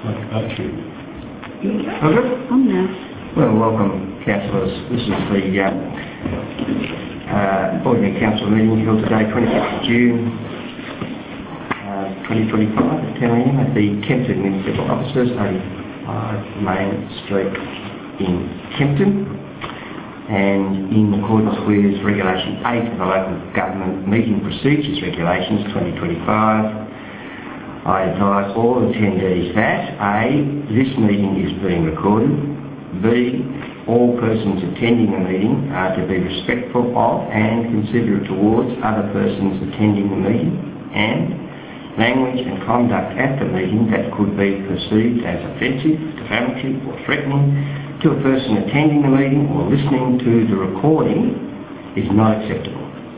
Archie. I'm now. Well, welcome, councillors. This is the Ordinary Council meeting held today, 26th of June 2025 at 10 a.m. at the Kempton Municipal Offices, 85 Main Street in Kempton. And in accordance with Regulation 8 of the Local Government Meeting Procedures Regulations 2025, I advise all attendees that A, this meeting is being recorded, B, all persons attending the meeting are to be respectful of and considerate towards other persons attending the meeting, and language and conduct at the meeting that could be perceived as offensive, defamatory or threatening to a person attending the meeting or listening to the recording is not acceptable.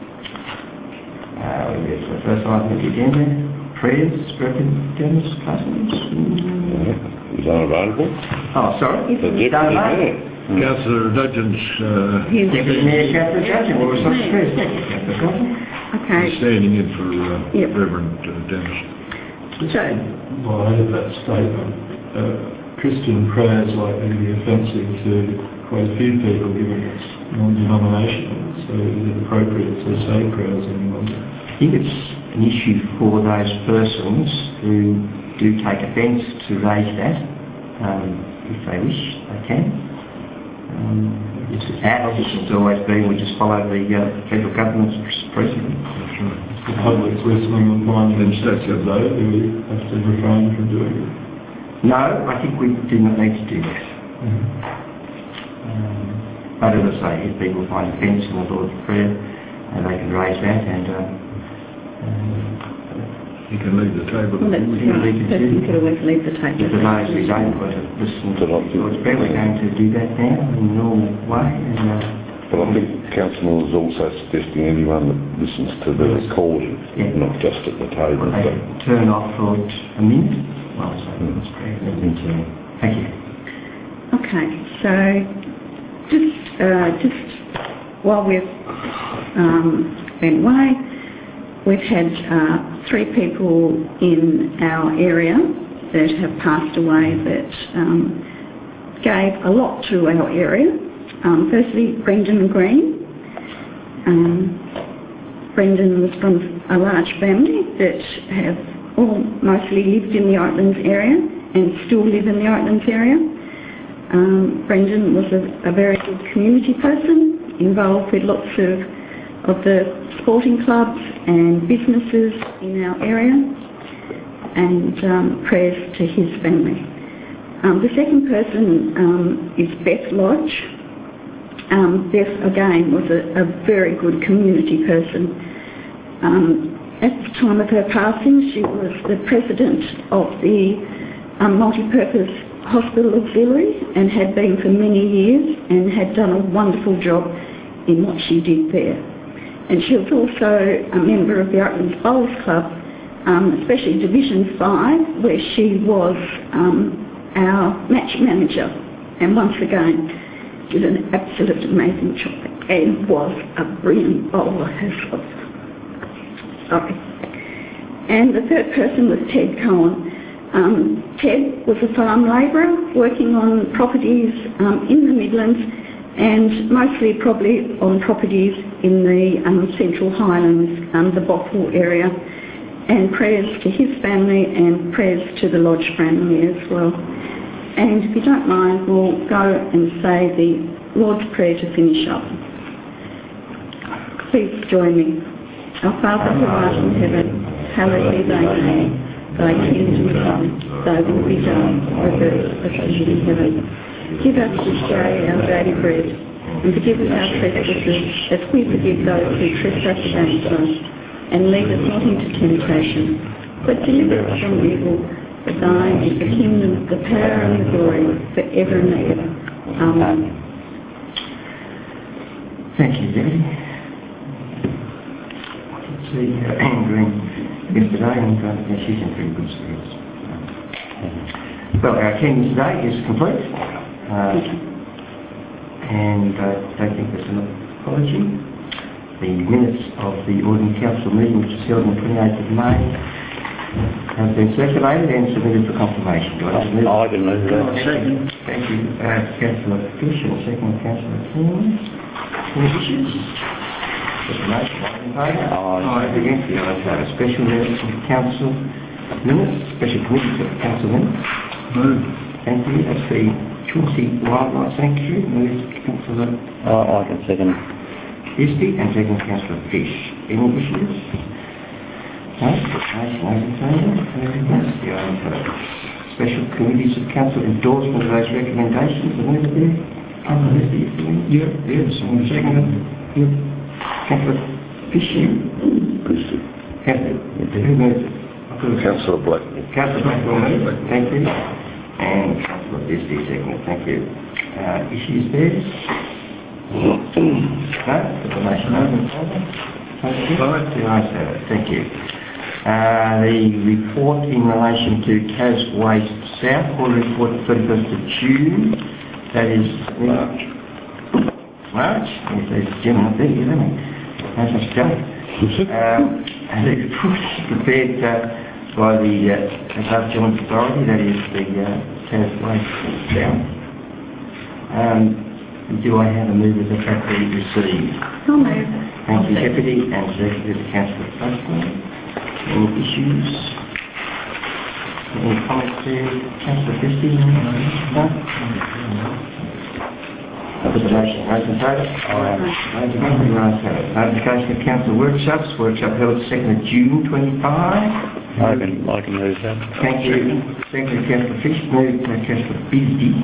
There's the first item of the agenda. Prayers, Dennis Cousins? He's unavailable. Oh, sorry. Deputy Mayor. Councillor Dudgeon's Deputy Mayor Councillor Dudgeon. Well, it's not first. Okay. standing in for Reverend Dennis. So, Well, I heard that statement. Christian prayers likely to be offensive to quite a few people given it's non-denominational, so is it appropriate to say prayers anymore? I think it's an issue for those persons who do take offence to raise that. If they wish, they can. Our position's always been we just follow the federal government's precedent. The public's listening and finding themselves though, do we have to refrain from doing it? No, I think we do not need to do that. But as I say, if people find offence in the Lord's Prayer, they can raise that and You can leave the table. well, that's right. Person could always leave the table. for those who don't want to listen to the Lord's Prayer, we're going to do that now in a normal way. But I think Councillor is also suggesting anyone that listens to the recording, not just at the table. They turn off for a minute. Well, so Lord's Prayer. Thank you. Okay, so just while we've been away, we've had 3 people in our area that have passed away that gave a lot to our area. Firstly, Brendan Green. Brendan was from a large family that have all mostly lived in the Oatlands area and still live in the Oatlands area. Brendan was a very good community person, involved with lots of the sporting clubs and businesses in our area, and prayers to his family. The second person is Beth Lodge. Beth, again, was a very good community person. At the time of her passing, she was the president of the Multi-Purpose Hospital Auxiliary and had been for many years and had done a wonderful job in what she did there. And she was also a member of the Oatlands Bowls Club, especially Division 5, where she was our match manager. And once again, did an absolute amazing job and was a brilliant bowler herself. Sorry. And the third person was Ted Cohen. Ted was a farm labourer working on properties in the Midlands, and mostly probably on properties in the Central Highlands, the Bothwell area, and prayers to his family and prayers to the Lodge family as well. And if you don't mind, we'll go and say the Lord's Prayer to finish up. Please join me. Our Father who art in heaven, hallowed be thy name. Thy kingdom come, thy will be done, on earth as it is in heaven. Give us this day our daily bread, and forgive us our trespasses, as we forgive those who trespass against us. And lead us not into temptation, but deliver us from evil. For thine is the kingdom, the power and the glory, forever and ever. Amen. Thank you, Debbie. Let's see, Anne Green yesterday, and she's in pretty good spirits. Well, our attendance today is complete. And I don't think there's an apology. The minutes of the Ordinary Council meeting, which was held on the 28th of May has been circulated and submitted for confirmation. Do I have a move? I can move that. Second. Thank you, Councillor Fish, and second Councillor King. Any issues? Just a motion, all in favour? Aye. Against the ayes have it. Special minutes of council minutes, special committees of council minutes. Move. Thank you. That's the Chauncey Wildlife Sanctuary. Moved Councillor I can second. Christie and second Councillor Fish. Any issues? No? Motion, all in favour? Against the ayes have it. Special committees of council endorsement of those recommendations. The mover there? Councillor Christie, is there any? Yes. Second. Yep. Councillor Fish. Christie. Councillor. Who moved it? Councillor Blackman. Councillor Blackwell moved. Thank you. And Councillor Christie second. Thank you. Issues there? No? The motion open. The ayes have it. Thank you. The report in relation to CAS Waste South, quarterly report 31st of June. That is March. There's a gentleman up there, isn't he? How's that going? And the report is prepared by the Above Joint Authority, that is the CAS Waste South. Do I have a move as a fact be received? So moved. Thank you, Deputy, and Secretary Councillor Blackwell. Any issues? Any comments there? Councillor Christie? No? Put the motion. Those in favour? Aye. Those against? The ayes have it. Notification of council workshops. Workshop held 2nd of June 25. I can move that. Thank you. Secretary Councillor Fish. Moved by Councillor Bisbee.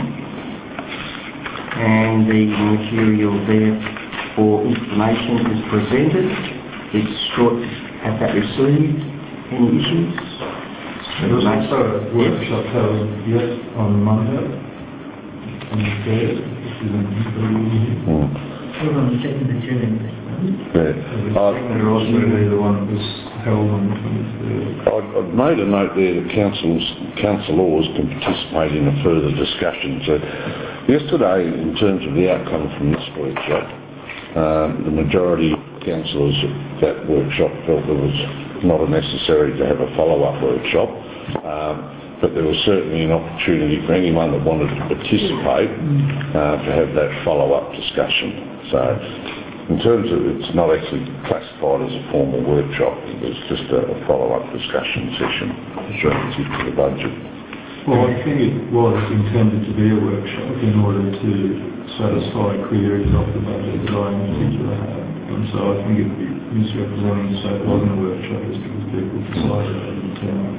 And the material there for information is presented. It's short. Have that received? Any issues? There was also a workshop held on Monday, on the 3rd, which is in On the 2nd of June. They're also the one that was held on the 23rd. I've made a note there that councillors can participate in a further discussion. So yesterday, in terms of the outcome from this workshop, the majority of councillors at that workshop felt it was not necessary to have a follow-up workshop, but there was certainly an opportunity for anyone that wanted to participate to have that follow-up discussion. So in terms of, it's not actually classified as a formal workshop, it was just a follow-up discussion session relative to the budget. Well, I think it was intended to be a workshop in order to satisfy queries of the budget that I in particular had. And so I think it would be misrepresenting to say it wasn't a workshop just because people decided it didn't turn up.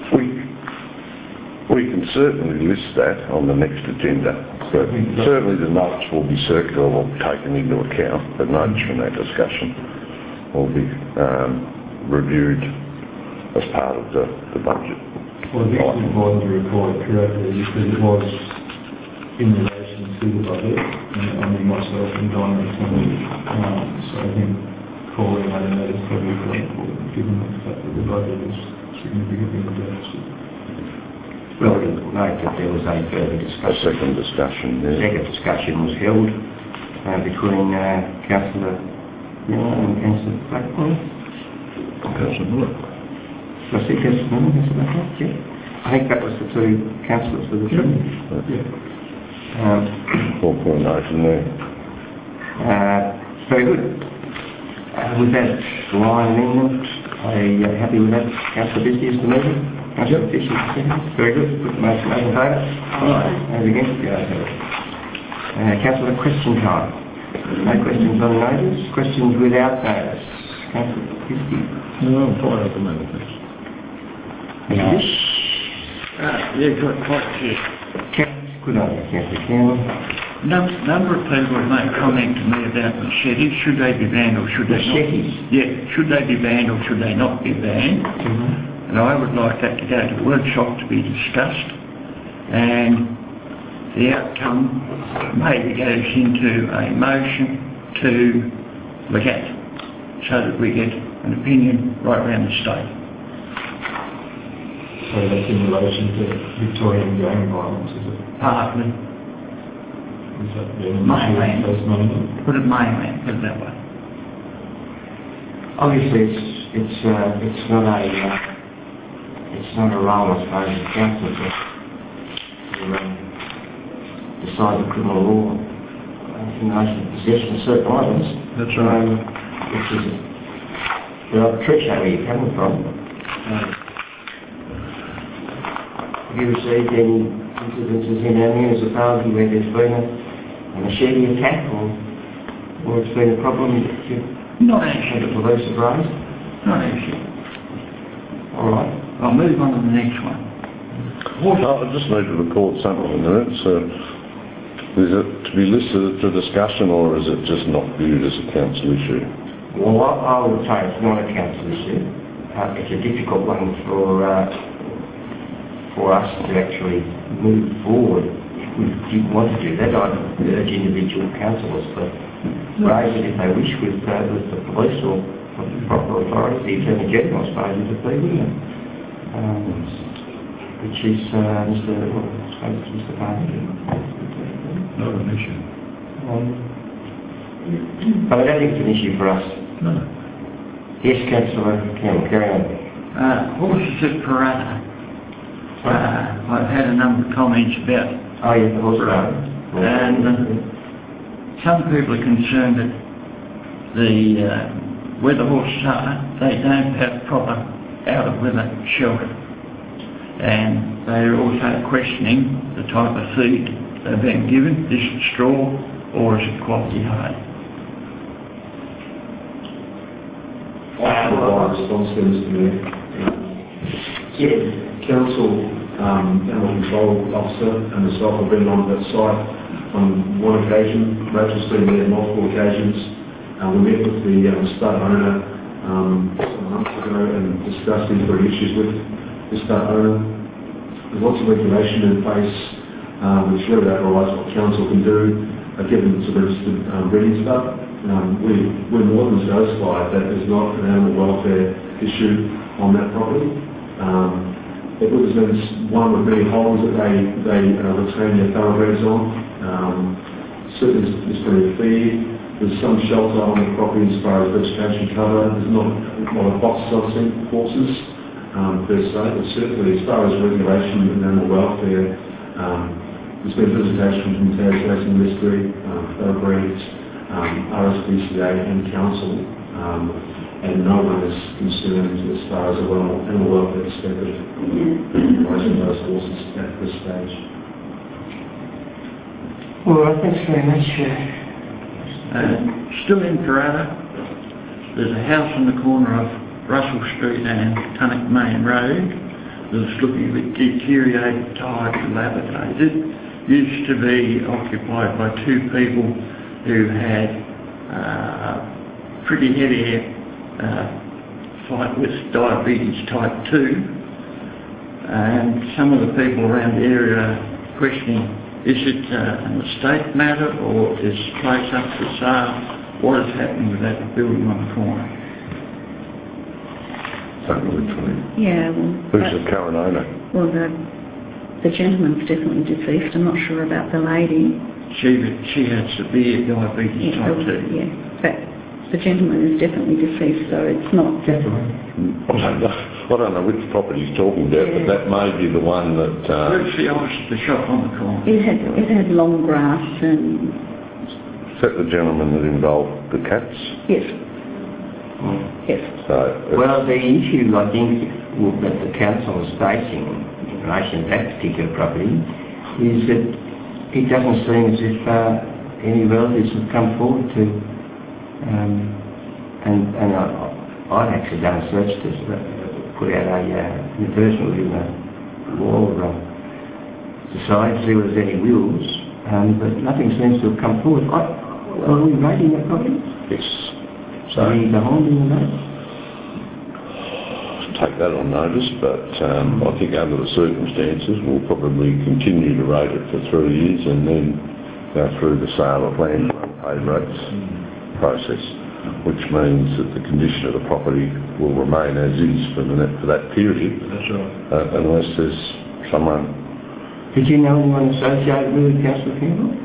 We can certainly list that on the next agenda, but certainly the notes will be circular or taken into account. The notes from that discussion will be reviewed as part of the budget. Well, I think it's important to record it correctly because it was in relation to the budget, and I mean myself and Don attended, so I think calling that in that is probably quite important given the fact that the budget is significantly in deficit. Well, note that there was a further discussion. A second discussion, yeah. Second discussion was held between Councillor Miller and Councillor Blackwell. Councillor Miller. I see Councillor Miller, Councillor Blackwell, yeah. I think that was the two councillors for the two. Yeah. 4.8 in there. Very good. With that line amendment, are you happy with that? Councillor Bisbee is the mover? Councillor Fish is the second. Very good. Put the motion over in favour? Aye. Those against? The ayes have it. Councillor, question time. No questions on notice. Questions without notice. Councillor Bisbee. No, I'm fine at the moment, thanks. Fish. Yeah, quite clear. Good on you, Councillor Campbell. Number of people have made comment to me about machetes. Should they be banned or should they not? Machetes? Yeah, should they be banned or should they not be banned? And I would like that to go to workshop to be discussed, and the outcome maybe goes into a motion to look at, so that we get an opinion right around the state. So that's in relation to Victorian gang violence, is it? Partly. Is that the Mainland. Tasmania? Put it mainland, put it that way. Obviously, it's not a it's not a role, I suppose, of the council to decide the criminal law in relation to possession of certain items. That's right. Which is, but I appreciate where you're coming from. Have you received any incidences in our municipality where there's been a machete attack or it's been a problem that Not the actually. police have raised? Not actually. All right. I'll move on to the next one. I just need to record something in there. Is it to be listed for discussion, or is it just not viewed as a council issue? Well, I would say it's not a council issue. It's a difficult one for us to actually move forward. If we did want to do that, I'd urge individual councillors to raise it if they wish with the police or the proper authorities, the Attorney General, I suppose, is a plea, wouldn't it? Which is Mr. Barney. Not an issue. But I don't think it's an issue for us. No. Yes, Councillor Campbell, carry on. Horses at Parrata. I've had a number of comments about Oh, yes, the horse road. and some people are concerned that where the horses are, they don't have proper out of weather shelter, and they're also questioning the type of feed they're being given. Is it straw or is it quality hay? My response to Mr. Mayor. Yes. Council Animal Control Officer and myself have been on that site on one occasion. Rachel's been there multiple occasions. We met with the stud owner some months ago and discussed these very issues with the stud owner. There's lots of regulation in place which really overrides what council can do given some registered breeding stuff. We're more than satisfied that there's not an animal welfare issue on that property. It represents one of many holes that they retain their thoroughbreds on. Certainly there's plenty of feed. There's some shelter on the property as far as vegetation cover. There's not a lot of boxes I've seen for horses per se, but certainly as far as regulation and animal welfare, there's been visitation from Terry Racing Industry, thoroughbreds, RSPCA and council, and no one is concerned as far as animal welfare perspective in relation to those horses at this stage. Well, thanks very much. Still in Parrata, there's a house on the corner of Russell Street and Tunnock Main Road that's looking a bit deteriorated, tired, dilapidated. Used to be occupied by two people who had pretty heavy fight with diabetes type 2, and some of the people around the area are questioning, is it an estate matter or is the place up for sale? What is happening with that building on the corner? Yeah, well... Who's the current owner? Well, the gentleman's definitely deceased. I'm not sure about the lady. She had severe diabetes type 2. Yeah, but the gentleman is definitely deceased, so it's not... I don't know which property he's talking about, but that may be the one that... Where's the opposite, the shop on the corner? It had long grass and... Is that the gentleman that involved the cats? Yes. Yes. Well, the issue, I think, that the council is facing in relation to that particular property is that it doesn't seem as if any relatives have come forward to, and I've actually done a search to put out an advertisement within the law society to see whether there's any wills, but nothing seems to have come forward. Are we rating that property? Yes. So are you behind in that? Take that on notice, but I think under the circumstances we'll probably continue to rate it for 3 years and then go through the sale of land for unpaid rates process, which means that the condition of the property will remain as is for that period. That's right. Unless there's someone... Did you know anyone associated with Councillor Campbell?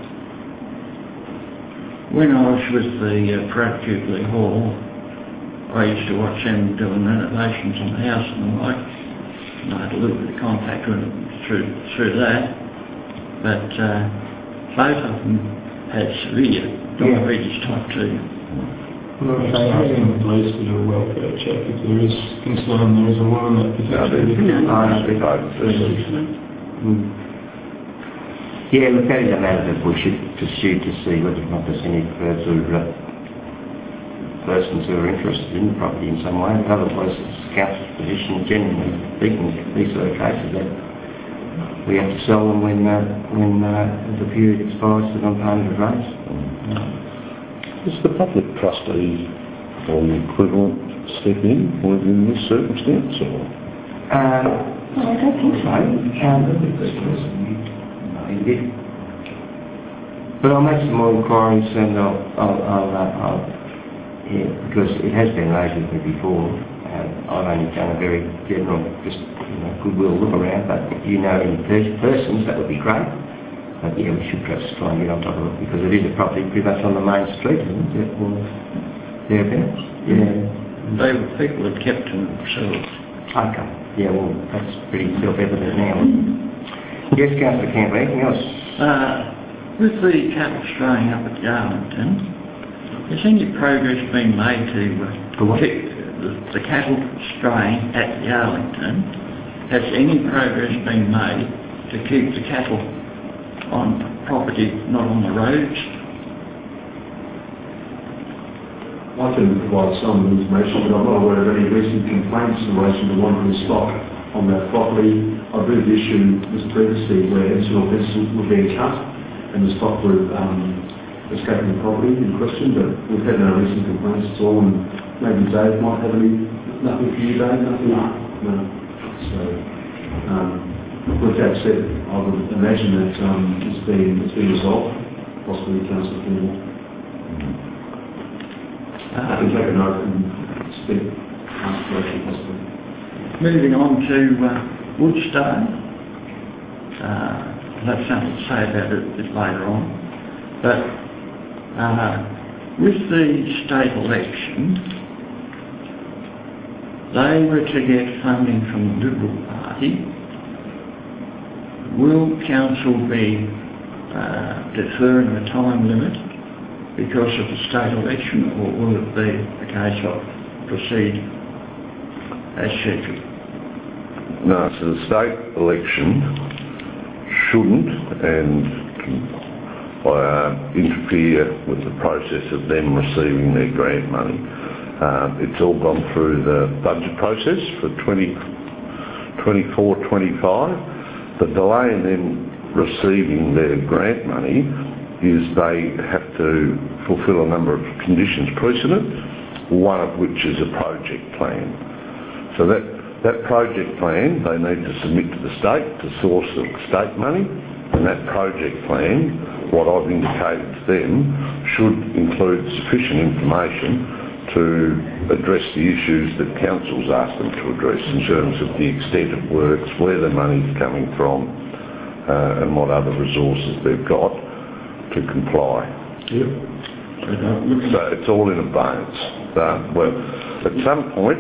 When I was with the Pratt Jubilee Hall, I used to watch them doing renovations on the house and the like, and I had a little bit of contact with them through that. But both of them had severe diabetes type 2. Well, I think at least to do a welfare check if there is concern there is a woman that potentially... Yeah, look, that is a matter that we should pursue to see whether or not there's any further persons who are interested in the property in some way. Otherwise, it's council's position, generally speaking, these sort of cases, that we have to sell them when the period expires for non-payment of rates. Is the public trustee or the equivalent step in within this circumstance, or? I don't think so. But I'll make some more inquiries and because it has been raised with me before. I've only done a very general, just goodwill look around, but if you know any persons, that would be great. But yeah, we should perhaps try and get on top of it, because it is a property pretty much on the main street, isn't it? Or thereabouts. Yeah. They were people that kept to themselves. Okay. Yeah, well, that's pretty self-evident now. Yes, Councillor Campbell, anything else? With the cattle straying up at Yarlington, has any progress been made to keep the cattle straying at Yarlington? Has any progress been made to keep the cattle on property, not on the roads? I can provide some information, but I'm not aware of any recent complaints in relation to wandering stock on that property. I believe the issue was previously where internal fences were being cut and the stock were escaping the property in question, but we've had no recent complaints at all, and maybe Dave might have nothing for you, Dave? Nothing? No. So, with that said, I would imagine that it's been resolved, possibly Councillor Campbell. I can take a note and speak possibly. Moving on to Woodstone. I'll have something to say about it a bit later on. But with the state election, they were to get funding from the Liberal Party. Will Council be deferring the time limit because of the state election, or will it be a case of proceed as scheduled? No, so the state election shouldn't interfere with the process of them receiving their grant money. It's all gone through the budget process for 24-25. The delay in them receiving their grant money is they have to fulfil a number of conditions precedent, one of which is a project plan. So that project plan they need to submit to the state to source the state money, and that project plan, what I've indicated to them, should include sufficient information to address the issues that Council's asked them to address in terms of the extent of works, where the money's coming from, and what other resources they've got to comply. Yep. So it's all in abeyance. Well, at some point,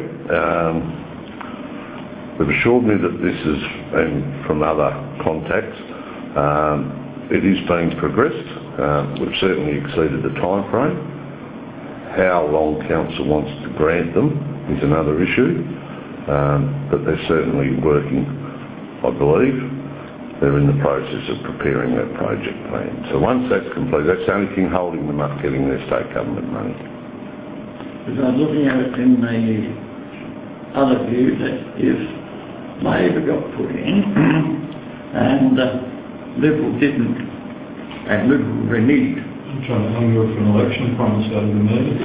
they've assured me that this is, and from other contacts, it is being progressed. We've certainly exceeded the time frame. How long Council wants to grant them is another issue, but they're certainly working, I believe. They're in the process of preparing that project plan. So once that's complete, that's the only thing holding them up getting their state government money. Because I'm looking at it in the other view that if Labor got put in and Liberal didn't, and Liberal reneged. I'm trying to hang you up for an election promise out of the media.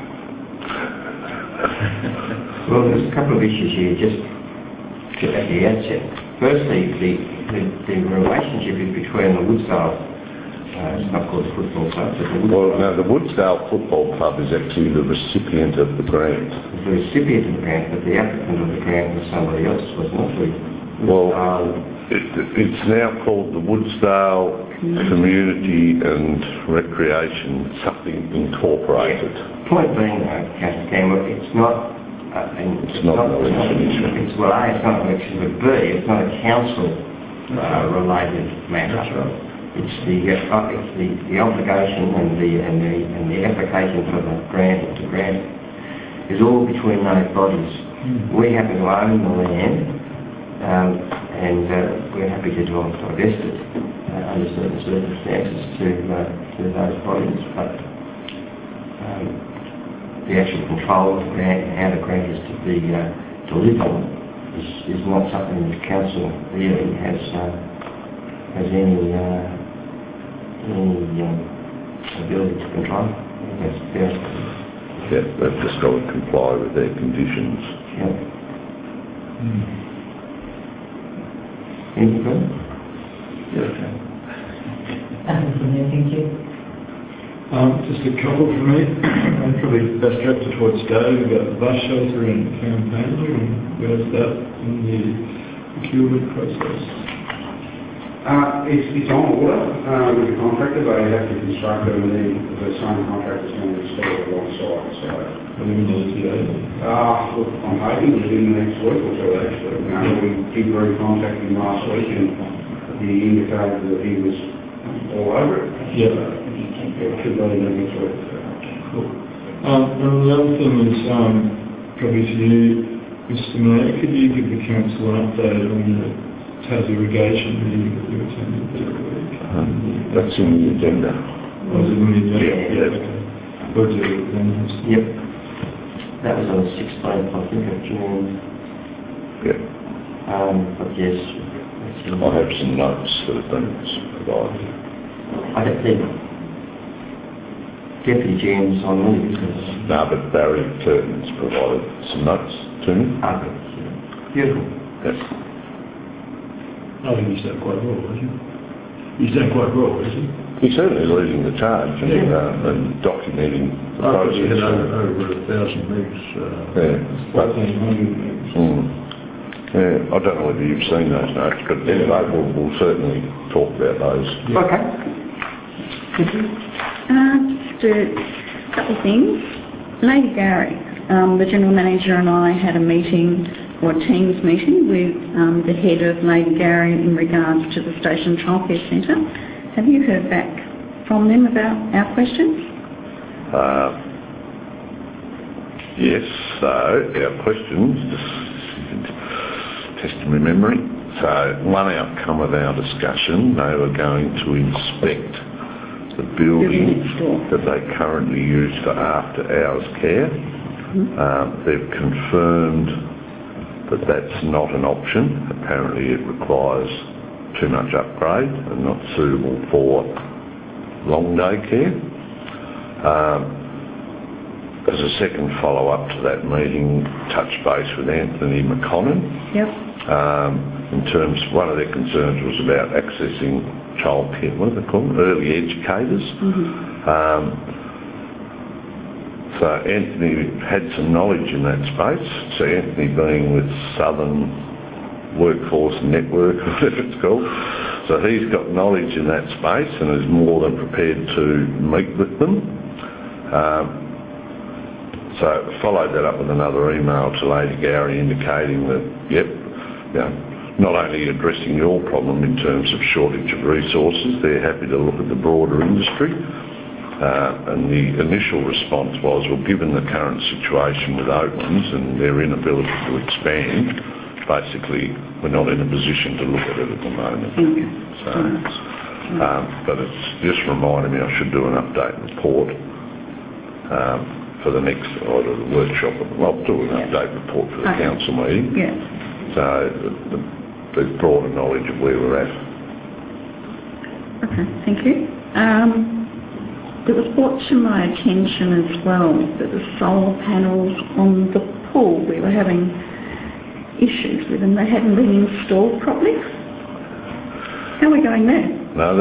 Well, there's a couple of issues here, just at the outset. Firstly, the relationship is between the Woodsdale, it's not called the football club, but the Woodsdale... Well, no, the Woodsdale Football Club is actually the recipient of the grant. The recipient of the grant, but the applicant of the grant was somebody else, wasn't it? Well, It's now called the Woodsdale Community and Recreation something incorporated. Point being, though, Councillor Campbell, it's not... It's not an election issue. It's, well, A, it's not an election, but B, it's not a council-related matter. It's the obligation and the application for the grant is all between those bodies. We happen to own the land, and we're happy to divest it under certain circumstances to those bodies, but the actual control of the grant and how the grant is to be delivered is not something that the council really has any ability to control. That's fair. Yeah, they've just got to comply with their conditions. Yeah. Anything further? Yeah, okay. Thank you. Just a couple from me. I'm probably best directed towards Dave about the bus shelter and campaigning, and where's that in the procurement process? It's on order with the contractor. They have to construct it, and then the same contractor's going to install it alongside. So, look, I'm hoping within the next week or two, actually. We did recontact him last week, and he indicated that he was all over it. Yeah. It should be in the next week. Cool. And the other thing is probably to you, Mr. Mayor, could you give the council an update on the Tas irrigation meeting that you attended the other week? That's in the agenda. Was it in the agenda? Yeah. Okay. Budget then? Yep. That was on the 16th, I think, of June. Yeah. But yes. I have some notes that have been provided. I don't think Deputy GM's on me because... No, but Barry Turton's provided some notes to me. Okay. Beautiful. Yes. I think he's done quite well, hasn't he? He's done quite well, hasn't he? He's certainly leading the charge and documenting the process. He had over 1,000 megs. Yeah. 1,300 megs. Yeah, I don't know whether you've seen those notes, but anyway, we'll certainly talk about those. Yeah. Okay. Just a couple of things. Lady Gary, the General Manager, and I had a meeting, or a Teams meeting, with the head of Lady Gary in regards to the Station Childcare Centre. Have you heard back from them about our questions? Yes, so our questions, just testing my memory. So one outcome of our discussion, they were going to inspect the building that they currently use for after-hours care. They've confirmed that that's not an option. Apparently it requires too much upgrade and not suitable for long day care. As a second follow-up to that meeting, touch base with Anthony McConnon. Yep. In terms, one of their concerns was about accessing childcare, what do they call them? Early educators. So Anthony had some knowledge in that space. So Anthony being with Southern Workforce Network, or whatever it's called. So he's got knowledge in that space and is more than prepared to meet with them. So followed that up with another email to Lady Gowrie indicating that, yep, you know, not only addressing your problem in terms of shortage of resources, they're happy to look at the broader industry. And the initial response was, well, given the current situation with Oatlands and their inability to expand, basically we're not in a position to look at it at the moment. So, but it's just reminded me I should do an update report for the next, or the workshop. I'll do an update report for the council meeting. So there's broader knowledge of where we're at. Okay, thank you. It was brought to my attention as well that the solar panels on the pool, we were having issues with them. They hadn't been installed properly. How are we going there? No,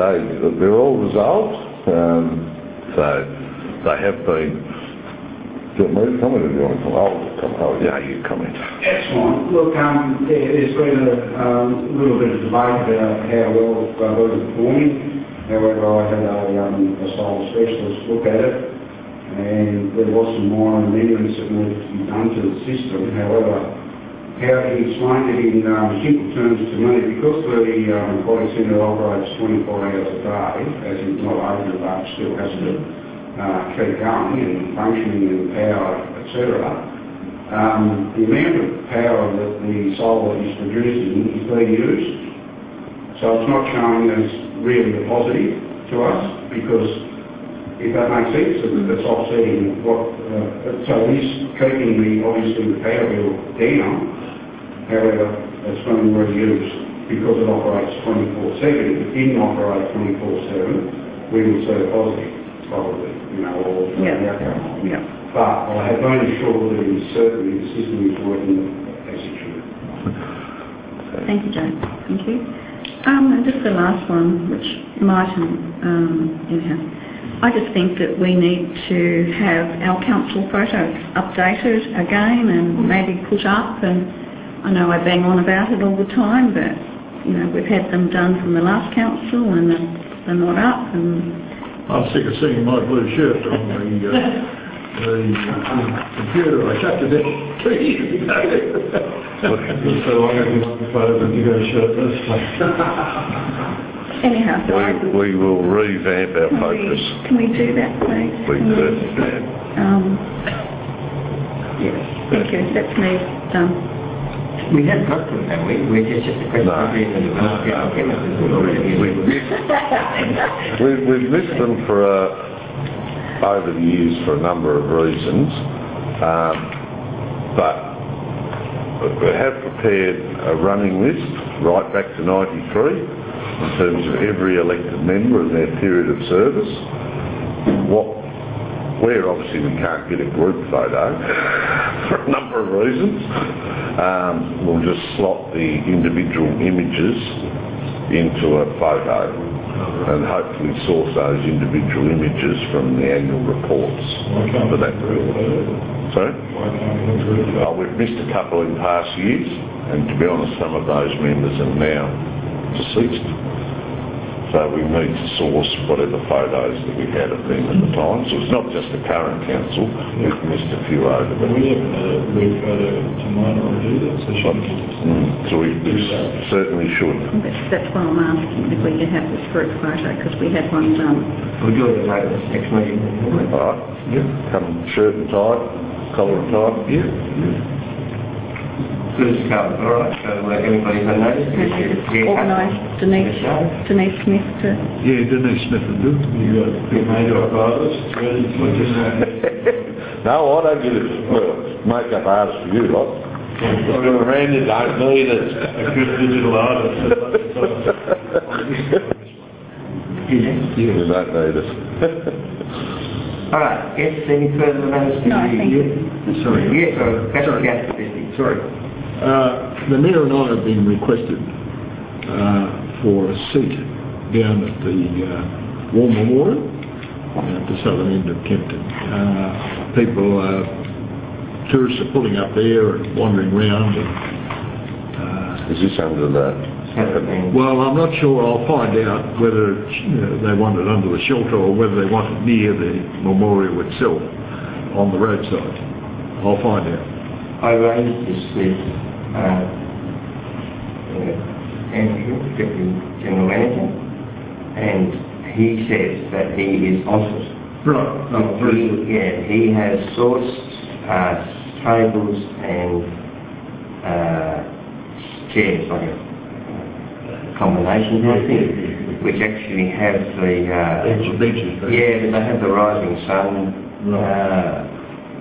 they're all resolved. So they have been Do you want me to comment or do you want to comment? I'll comment. Oh, yeah, you comment. That's fine. Look, there's been a little bit of debate about how well those are performing. However, I had a sole specialist look at it, and there was some minor amendments that needed to be done to the system. However, how he explained it in simple terms to me, because the Aquatic Centre operates 24 hours a day, as in not over but still has to keep going and functioning and power, etc. The amount of power that the solar is producing is being used. So it's not showing as really a positive to us, because if that makes sense, it's offsetting what, so it is keeping obviously the power bill down. However, it's being reused because it operates 24/7. If it didn't operate 24/7, we would see a positive, probably, or the outcome. Yeah. But I have been assured that certainly the system is working as it should. Thank you, Joe. Thank you. And just the last one, which Martin, I just think that we need to have our council photos updated again and maybe put up, and I know I bang on about it all the time, but we've had them done from the last council and they're not up. And I'm sick of seeing my blue shirt on the computer. I shut it down 2 years ago. So I'm going to be looking forward to go shirtless. Anyhow, so we will revamp our focus. Can we do that, please? We certainly can. Yes, thank you. That's me done. We have got them, haven't we? We're just a question of being in the We've missed them for over the years for a number of reasons, but we have prepared a running list right back to 93 in terms of every elected member and their period of service. Where obviously we can't get a group photo for a number of reasons, we'll just slot the individual images into a photo and hopefully source those individual images from the annual reports for that group. Sorry? We've missed a couple in past years, and to be honest, some of those members are now deceased. So we need to source whatever photos that we had of them at the time. So it's not just the current council, we've missed a few over. But we haven't had a group photo to mine or do that, so so we certainly should. That's why I'm asking if we can have this group photo, because we had one done. We'll do it later this next meeting. All right, come shirt and tie, collar and tie. Good stuff, all right. So everybody's on notice. Organised Denise Smith to... Yeah, Denise Smith will do. You got big makeup artists ready for just No, I don't get it. Well, makeup artist for you, lot. Randy don't need it. a good digital artist. You don't need it. All right, yes, any further notice? No, thank you. Sorry. Yes, sorry. Sorry. The Mayor and I have been requested for a seat down at the War Memorial at the southern end of Kempton. Tourists are pulling up there and wandering around. And, Is this under that? well, I'm not sure. I'll find out whether they want it under the shelter or whether they want it near the memorial itself on the roadside. I'll find out. I raised this with Andrew, Deputy General Manager, and he says that he is on it. Right. He has sourced tables and chairs, like a combination, I think, which actually have the benches. they have the rising sun. Right.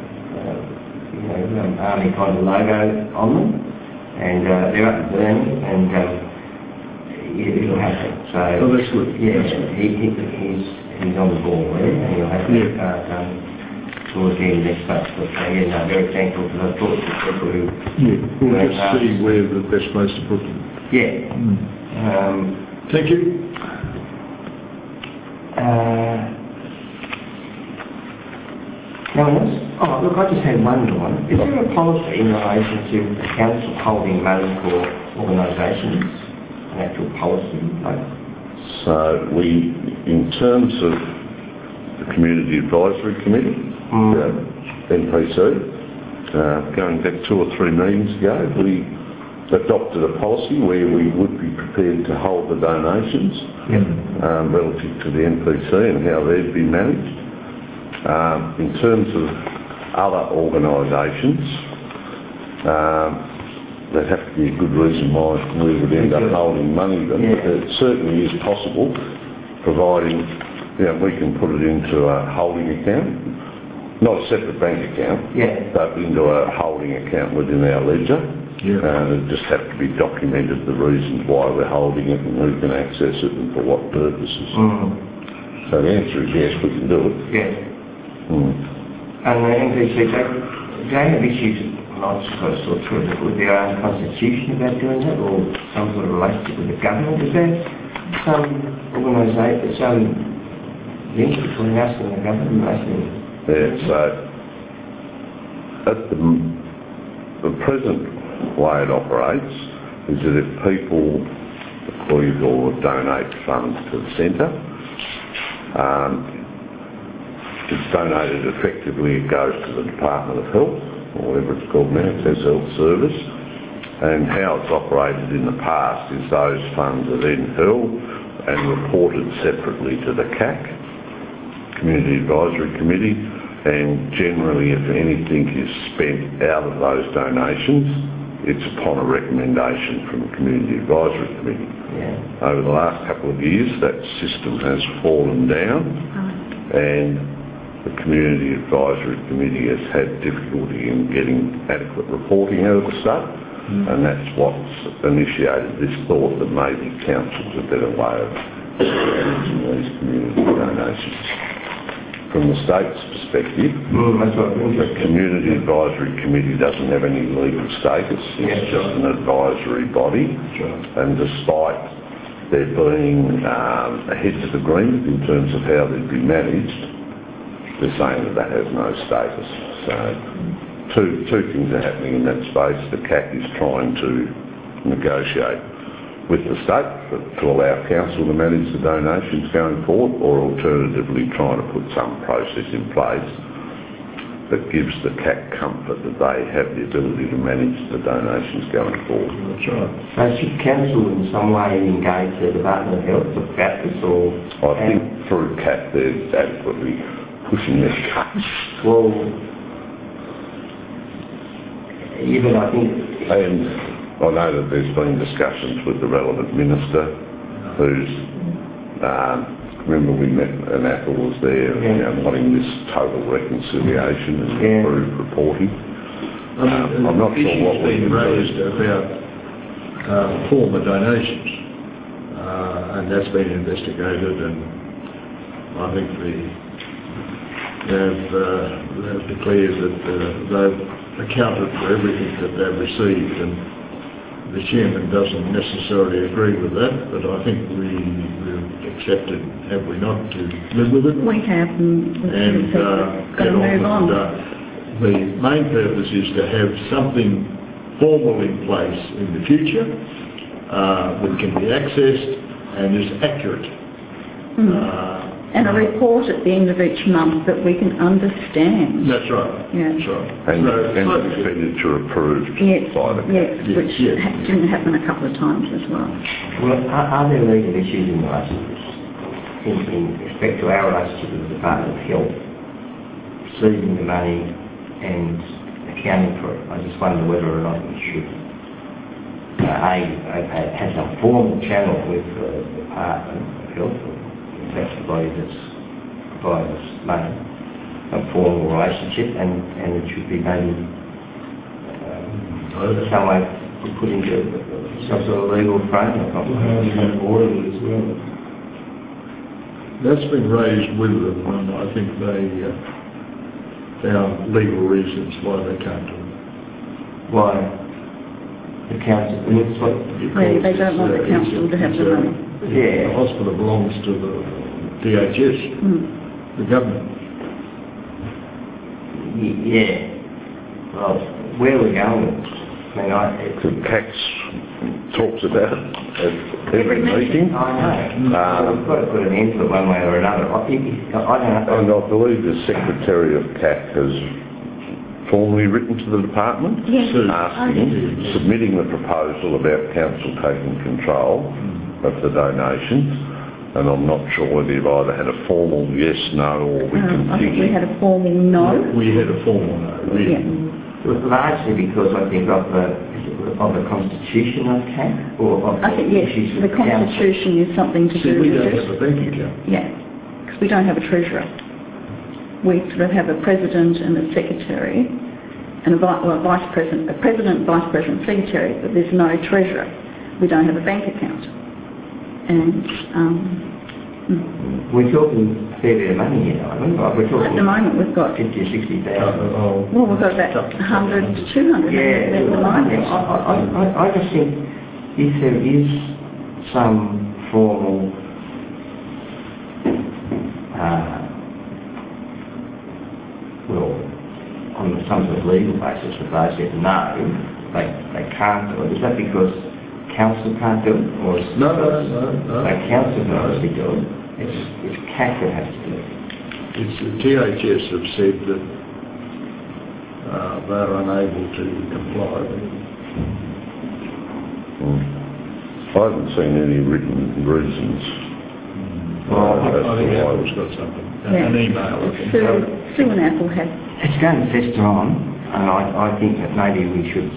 Army kind of logo on them, and they're up and burning, and it'll happen. So that's good. Yeah, that's good. He's on the ball there, and he'll have that done towards the end next month. So very thankful for the thoughts of people who. We'll just see where the best place to put them. Yeah. Thank you. No one else? Oh, look, I just had one more. Is there a policy in relation to the council holding money for organisations? An actual policy? So in terms of the Community Advisory Committee, NPC, going back 2 or 3 meetings ago, we adopted a policy where we would be prepared to hold the donations relative to the NPC and how they'd be managed. In terms of other organisations, there'd have to be a good reason why we would end up holding money. But it certainly is possible, providing we can put it into a holding account, not a separate bank account, but into a holding account within our ledger. It just have to be documented, the reasons why we're holding it and who can access it and for what purposes. So the answer is yes, we can do it. And the NPC, they have issues, not supposed to through it, with their own constitution about doing that, or some sort of relationship with the government. Is there some organisation, some link between us and the government? So at the present way it operates is that if people bequeath or donate funds to the centre, it's donated effectively, it goes to the Department of Health, or whatever it's called now, it says Health Service, and how it's operated in the past is those funds are then held and reported separately to the CAC, Community Advisory Committee, and generally if anything is spent out of those donations, it's upon a recommendation from the Community Advisory Committee. Over the last couple of years that system has fallen down and the Community Advisory Committee has had difficulty in getting adequate reporting out of the state, and that's what's initiated this thought that maybe council's a better way of managing these community donations. From the state's perspective, the Community Advisory Committee doesn't have any legal status, it's just an advisory body, and despite there being a heads of agreement in terms of how they'd be managed, they're saying that has no status. So two things are happening in that space. The CAC is trying to negotiate with the state to allow council to manage the donations going forward, or alternatively trying to put some process in place that gives the CAC comfort that they have the ability to manage the donations going forward. That's right. So should council in some way engage the Department of Health about this, or? I think through CAC they're adequately pushing their cuts. Well, even I think... And I know that there's been discussions with the relevant minister who's, remember we met and Apple was there, wanting this total reconciliation and improved reporting. I'm not sure what we've been raised about former donations, and that's been investigated, and I think they've declared that they've accounted for everything that they've received, and the chairman doesn't necessarily agree with that, but I think we've accepted, have we not, to live with it? We have, and got to move on. The main purpose is to have something formal in place in the future that can be accessed and is accurate. And a report at the end of each month that we can understand. That's right. Yeah. That's right. And expenditure approved by the which didn't happen a couple of times as well. Well, are there legal issues in relation to this, in respect to our relationship with the Department of Health, receiving the money and accounting for it? I just wonder whether or not we should have some formal channel with the Department of Health, that's the body that's providing us money, a formal relationship, and it should be maybe some way put into some sort of legal framework. Order as well. That's been raised with them, and I think they found legal reasons why they can't do it. Why? The council? They don't want the council to have the money. The hospital belongs to the DHS, the government. Yeah. Well, where are we going? CACS talks about it at every meeting. I know. We've got to put an end to it one way or another. I don't know. And I believe the Secretary of CAC has formally written to the department submitting the proposal about council taking control of the donations, and I'm not sure whether you've either had a formal yes, no, or we can I think we had a formal no. We had a formal no, really. Yeah. Largely because I think of the constitution of CAC, or of I think, yes, the Constitution is something to See, do we with don't it. have a bank account. Yeah, because we don't have a treasurer. We sort of have a president and a secretary, and a vice president, vice president, secretary, but there's no treasurer. We don't have a bank account. And we're talking a fair bit of money here, I remember. We're talking at the moment we've got 50 or 60,000. well, we've got about 100 to 200 Yeah, at the moment. I just think if there is some formal on some sort of legal basis that they said no, they can't do it. Is that because council can't do it? Or is No. council can obviously do it. It's CAC that has to do it. It's the THS have said that they're unable to comply. I haven't seen any written reasons. I think Apple's got something. An email, I think. Sue and Apple have. It's going to fester on, and I think that maybe we should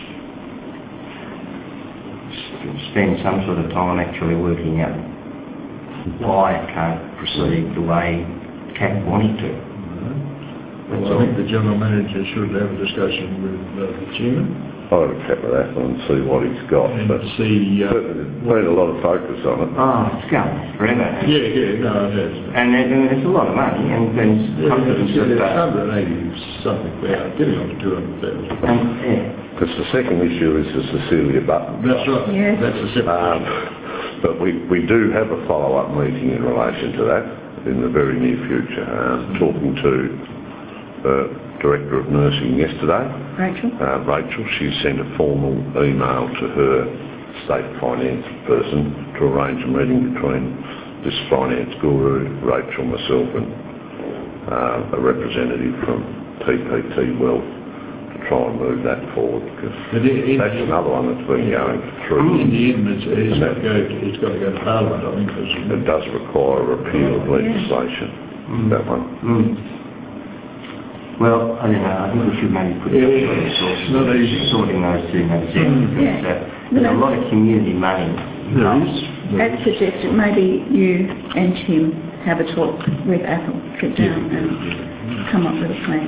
spend some sort of time actually working out why it can't proceed the way CAC wanted to. Well, I think the General Manager should have a discussion with the Chairman. I'll have a chat with Apple and see what he's got. And but see... there's been a lot of focus on it. Oh, it's going forever. Yeah, no, it has. And there's a lot of money, and there's confidence There's that... 180-something about getting on to 200,000. Because the second issue is the Cecilia Button. That's right. Yes. That's a separate but we do have a follow-up meeting in relation to that in the very near future. Talking to the Director of Nursing yesterday, Rachel, she sent a formal email to her state finance person to arrange a meeting between this finance guru, Rachel, myself and a representative from TPT Wealth to try and move that forward, because that's another one that's been going through. In the end, it's got to go to Parliament, I think. It does require a repeal of legislation, that one. Well, I don't know, I think we should maybe put resources sorting those two matters out, because there's a lot of community money involved. As suggested, maybe you and Tim have a talk with Apple, sit down and come up with a plan.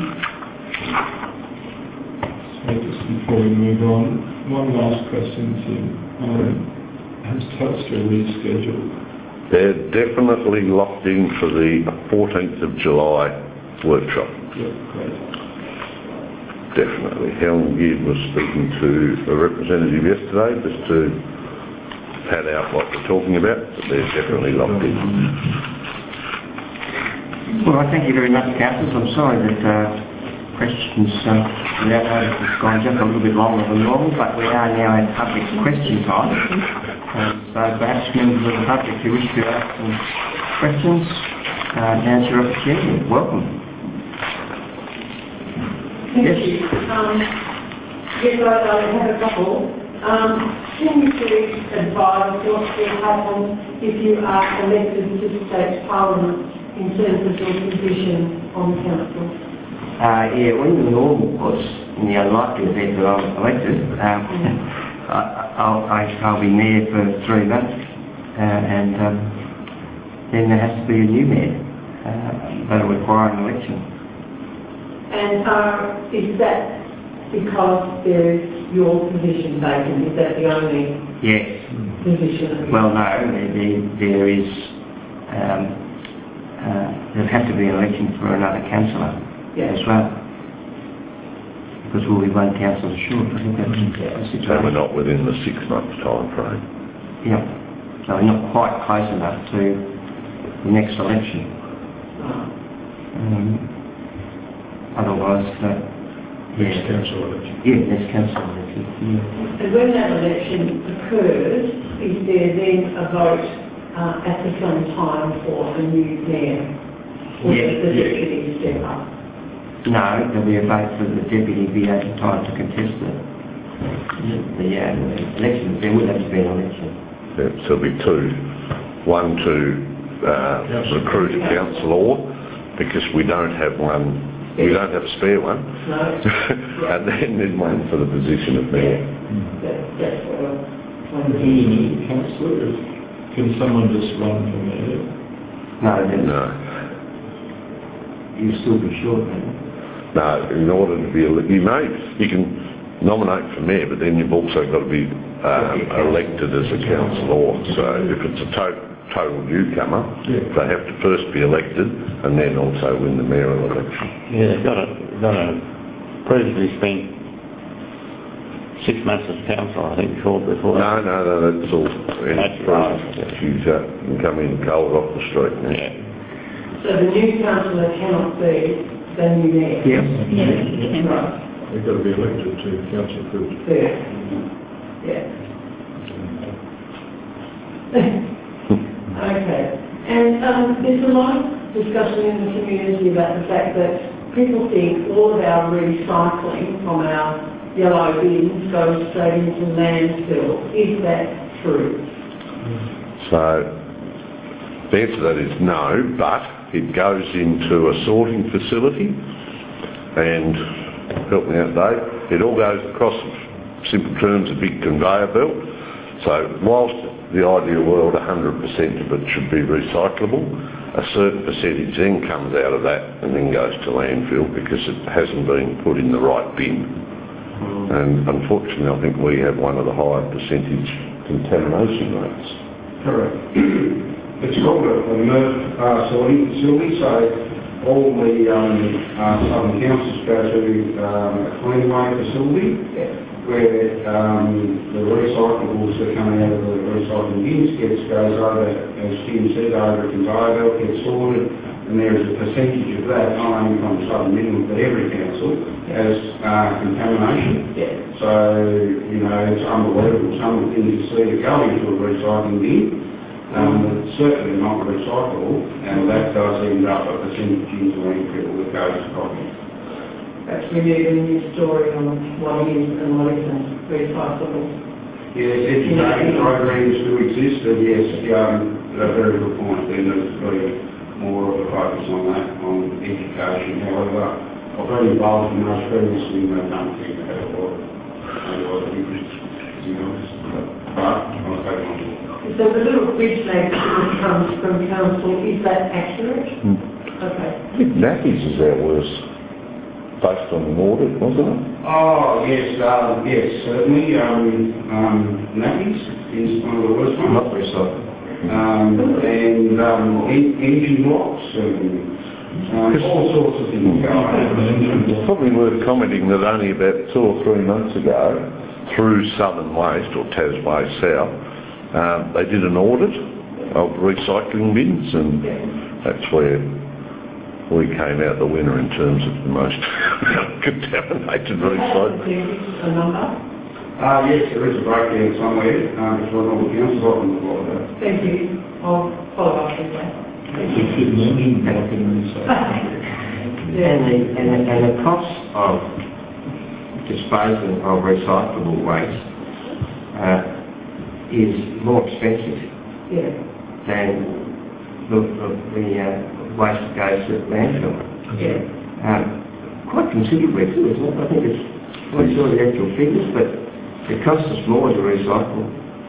So just before we move on, one last question, Tim. Has Telstra rescheduled? They're definitely locked in for the 14th of July workshop. Yeah, great. Definitely. Helen Geard was speaking to a representative yesterday just to pad out what we're talking about, but they're definitely locked in. Well, thank you very much, Councillors. I'm sorry that questions without notice has gone just a little bit longer than normal, but we are now at public question time. So perhaps members of the public who wish to ask some questions, now's your opportunity. Welcome. Thank you. Yes, I have a couple. Can you please advise what will happen if you are elected to the state parliament in terms of your position on the council? Yeah, when the normal was, in the unlikely event that I'm elected, I'll be mayor for 3 months, and then there has to be a new mayor. That'll require an election. And is that because there is your position vacant? Is that the only position? Well, no, there is, there'll have to be an election for another councillor as well. Because we'll be one councillor short. I think that's the situation. So we're not within the 6 months time frame. Yeah. So we're not quite close enough to the next election. Otherwise, Next council election. next council election. And when that election occurs, is there then a vote at the same time for a new mayor? Or does the deputy step up? No, there'll be a vote for the deputy to be entitled to contest the election. There will have to be an election. Yeah, so there'll be two. One to recruit a councillor, because we don't have one. We don't have a spare one. No. And then one for the position of mayor. That's what I'm Do you need a councillor? Can someone just run for mayor? No. You'll still be short, man. No, in order to be you can nominate for mayor, but then you've also got to be elected as a councillor. So if it's a total newcomer, they have to first be elected and then also win the mayoral election. Yeah, they've got to previously spent 6 months as council, I think, before. No, that's all. That's right. You can come in cold off the street now. Yeah. So the new councillor cannot be the new mayor? Yes. Right. They've got to be elected to council first. Yeah. Okay. And there's a lot of discussion in the community about the fact that people think all of our recycling from our yellow bins goes straight into landfill. Is that true? So the answer to that is no, but it goes into a sorting facility, and help me out, Dave, it all goes across, simple terms, a big conveyor belt. So whilst the ideal world 100% of it should be recyclable, a certain percentage then comes out of that and then goes to landfill because it hasn't been put in the right bin. And unfortunately, I think we have one of the higher percentage contamination rates. Correct. It's called a MRF sorting facility, so all the southern councils go to a Cleanaway facility where the recyclables that come out of the recycling bins goes over, as Tim said, over a conveyor belt, gets sorted, and there is a percentage of that, not only from the southern minimum, but every council has contamination. So, it's unbelievable. Some of the things you see that go into a recycling bin, it's certainly not recyclable, and that does end up a percentage into landfill that goes to property. Perhaps we need a new story on what is and what isn't recyclable. Yes, education programs do exist, and yes, a very good point. There needs to be more of a focus on that, on education. However, I've been involved in those previously, and I don't think they had a lot of interest, to be honest. But I'll take on board. So the little bridge name that comes from council, is that accurate? Okay. I think nappies is our worst, based on an audit, wasn't it? Oh, yes, certainly. Nappies is one of the worst ones. Not recyclable. And engine blocks and all sorts of things go on. It's probably worth commenting that only about 2 or 3 months ago, through Southern Waste, or Taswaste South, they did an audit of recycling bins, and that's where we came out the winner in terms of the most contaminated recycling. A number? Yes, there is a breakdown somewhere between all the councils. I can look at that. Thank you. I'll follow up with that. It's a fit an engine block in recycling. And the cost of disposing of recyclable waste is more expensive than the waste that goes to landfill. Quite considerably too, isn't it? I think it's, I'm not sure the actual figures, but it costs us more to recycle.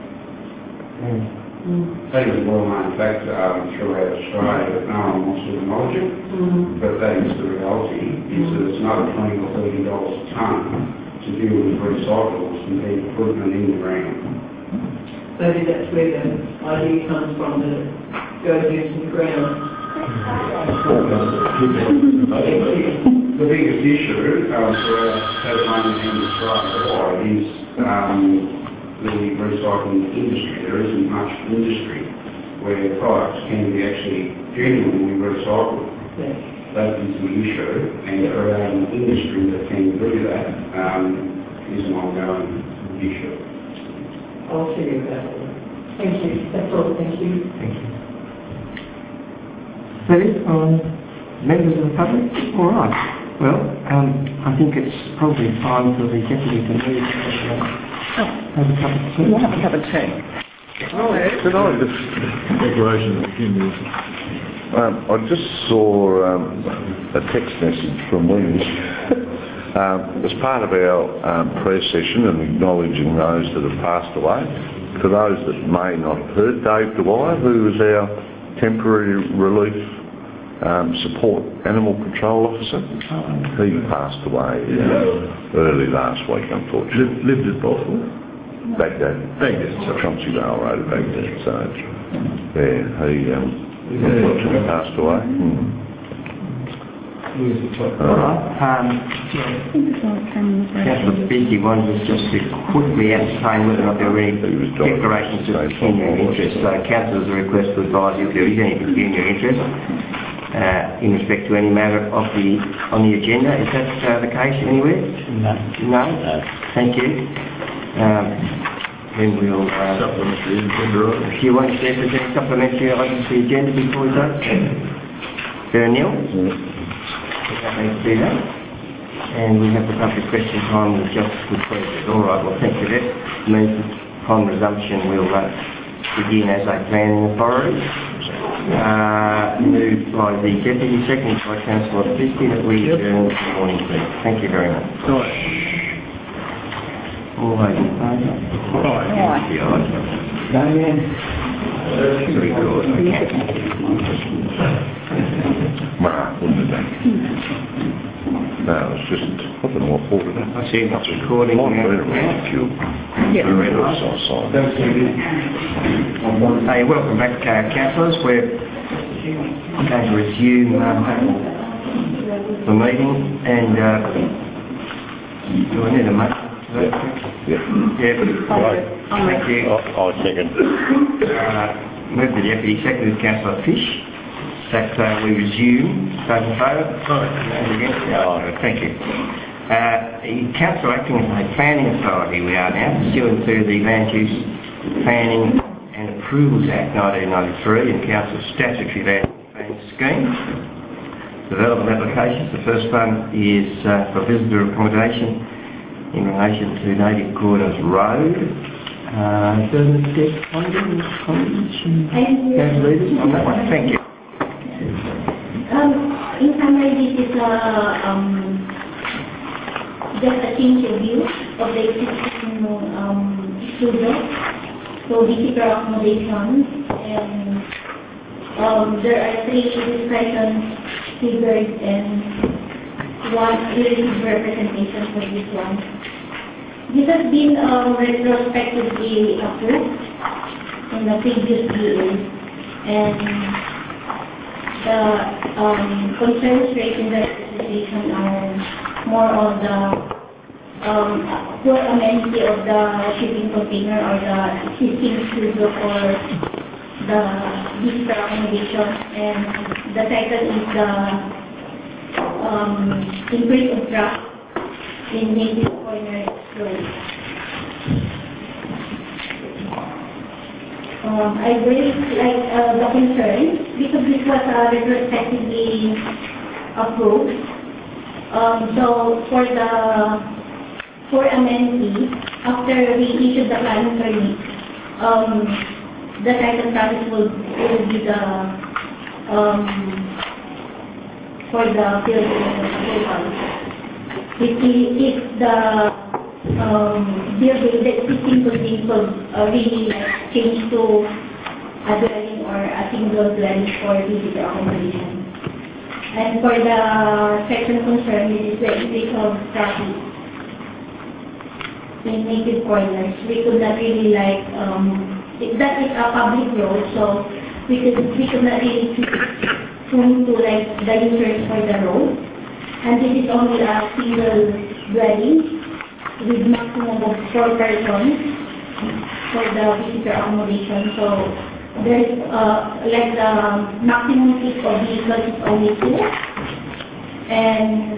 That is a well-known fact throughout Australia that no one wants to acknowledge it, but that is the reality, is that it's another $20 or $30 a tonne to deal with recyclables and be putting them in the ground. Maybe that's where the idea comes from, that it goes into the ground. The biggest issue for Tasmania and Australia is the recycling industry. There isn't much industry where products can be actually genuinely recycled. that is the issue, and around industry that can do that is an ongoing issue. I'll see you about it. Thank you. That's all. Thank you. Thank you. Steve, members of the public? All right. Well, I think it's probably time for the deputy to move. Have a cup of tea. We'll have a cup of tea. Could I just... Declaration to begin with. I just saw a text message from Wendy as part of our prayer session and acknowledging those that have passed away. For those that may not have heard, Dave Dwyer, who was our temporary relief support animal control officer, he passed away early last week, unfortunately. Lived at Boswell? Baghdad. Chauncey Vale Road, Baghdad. So, yeah, he unfortunately passed away. All right. Councillor Busy wanted us just to quickly ascertain whether or not there were any declarations of continuing interest. So councillors are requested to advise you if there is any continuing interest in respect to any matter on the agenda. Is that the case anywhere? No? Thank you. Then we'll... Supplementary agenda. If you want to see if there's any supplementary items to the agenda before we go. Sarah Neal? Thanks to do that. And we have the public question time with just completed. All right, well, thank you. That means upon resumption we'll begin as a planning authority. Moved by the Deputy, seconded by Councillor Fisky, that we adjourn this morning, please. Thank you very much. All those in favour? Damien? Very good. Mark, wouldn't it? No, it's just, I don't know what for it. I see it's recording. Hey, welcome back, councillors. We're going to resume the meeting, and do I need a motion? Yeah. Right. Thank you. I'll second. Move the deputy, seconded Councillor Fish. That we resume. Those in favour? Against? Thank you. The Council acting as a planning authority, we are now pursuant to the Land Use Planning and Approvals Act 1993 and Council Statutory Land Planning Scheme. Development applications. The first one is for visitor accommodation in relation to Native Quarters Road. Thank you. In summary, this is just a change of view of the existing studio, so visitor accommodations, and there are 3 discussions figures and 1 relative representation for this one. This has been retrospectively approved in the previous years, and the concerns raised in the representation are more on the poor amenity of the shipping container or the existing studio for the visitor accommodation, and the second is the increase of traffic in native corner roads. I really like the concern because this was retrospectively approved. So for amenity, after we issued the planning permit, the title process will be the for the building approval. If the building, the existing building could really change to a dwelling or a single dwelling for visitor accommodation. And for the section concerned, this is the increase of traffic in native corners. We could not really that is a public road, so we could not really tune to the users for the road. And this is only a single dwelling with maximum of 4 persons for the visitor accommodation. So there is the maximum seat of vehicles is only 2, and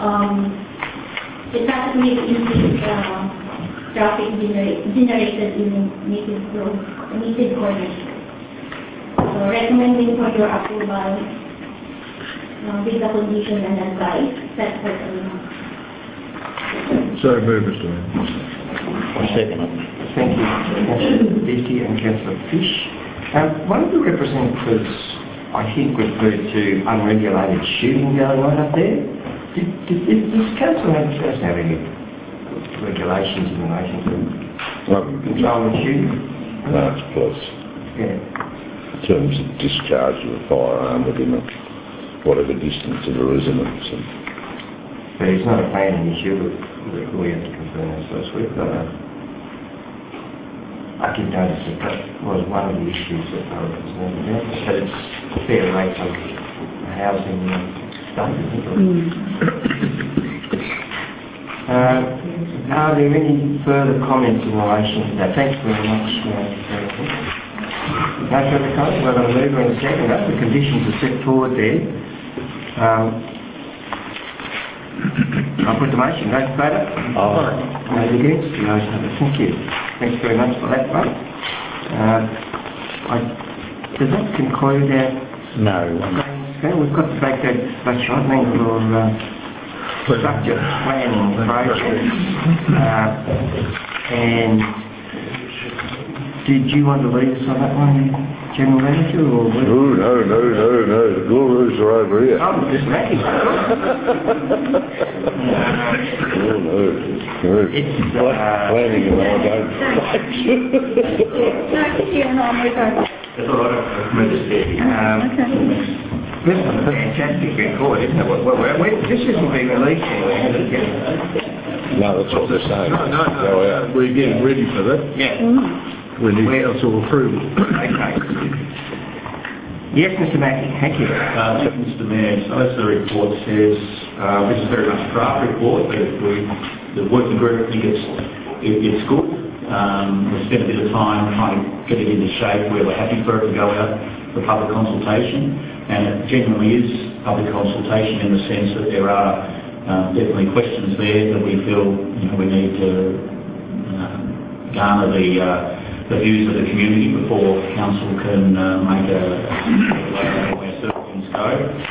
it has really increased traffic generated in native corners. So recommending for your approval with the condition and advice set for the So move, Mr. Mayor. Second. Thank you, Councillor Beattie and Councillor Fish. One of the representatives, I think, referred to unregulated shooting going on up there. Does Council have any regulations in relation to controlling shooting? No, it's police. Yeah. In terms of discharge of a firearm within whatever distance of a residence. But it's not a planning issue, but we have to confirm that first week. I did notice that was one of the issues that I was concerned about, but it's fair rate of housing state, isn't it? Are there any further comments in relation to that? Thanks very much. No further comments. We're going to move on in a second. The conditions are set forward there. I'll put the motion. Those in favour? Aye. Those against? The ayes have it. Thank you. Thanks very much for that one. Does that conclude our... No. Okay, we've got the Baghdad Flashlight Link for structure planning project. And did you want to lead us on that one, General Manager, or... No. The gurus are over here. Oh, just making It's... planning and I don't That's all right, this is a fantastic record, isn't it? This isn't being released anywhere, has it? No, that's what they're saying. No, we're getting ready for that. Yeah. We need council approval. Okay. Yes, Mr. Mackey, thank you. Mr. Mayor, so as the report says, this is very much a draft report, but the working group think it's good. We spent a bit of time trying to get it into shape where we're happy for it to go out for public consultation, and it genuinely is public consultation in the sense that there are definitely questions there that we feel we need to garner the views of the community before council can make a where certain things go.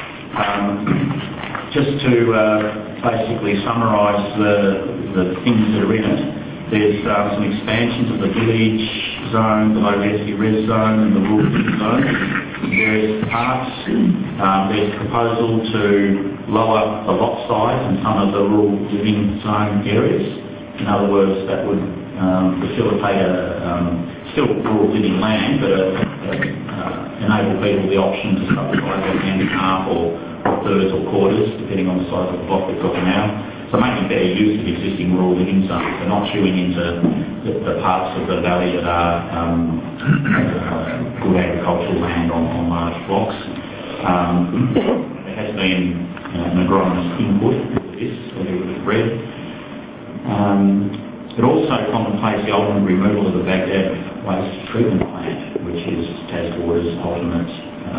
Just to basically summarise the things that are in it, there's some expansions of the village zone, the low density res zone and the rural zone in various parts. There's proposal to lower the lot size in some of the rural living zone areas. In other words, that would facilitate still rural living land, but enable people the option to subdivide their land in half or thirds or quarters, depending on the size of the block they've got now. So making better use of existing rural living zones. They're not chewing into the parts of the valley that are good agricultural land on large blocks. There has been an agronomist input into this, as you would have read. It also contemplates the ultimate removal of the Baghdad waste treatment plant, which is TasWater's ultimate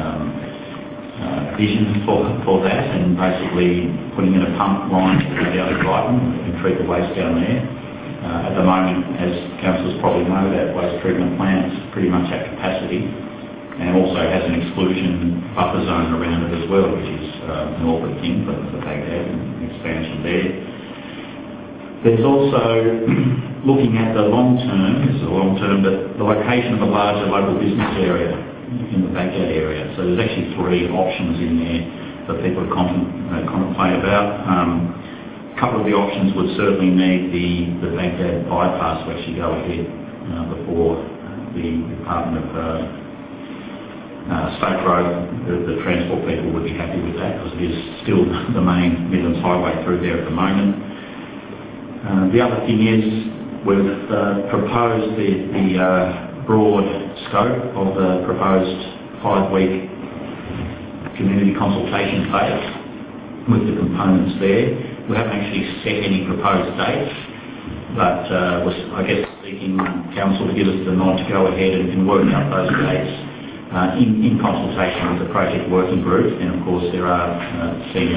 vision for that, and basically putting in a pump line down to Brighton and treat the waste down there. At the moment, as councillors probably know, that waste treatment plant is pretty much at capacity and also has an exclusion buffer zone around it as well, which is an awkward thing for Baghdad and expansion there. There's also looking at the long term, but the location of a larger local business area in the Baghdad area. So there's actually 3 options in there that people contemplate about. A couple of the options would certainly need the Baghdad bypass to actually go ahead before the Department of State Road, the transport people would be happy with that because it is still the main Midlands Highway through there at the moment. The other thing is we've proposed the broad scope of the proposed 5-week community consultation phase with the components there. We haven't actually set any proposed dates, but was, I guess, seeking council to give us the nod to go ahead and work out those dates in consultation with the project working group. And of course there are senior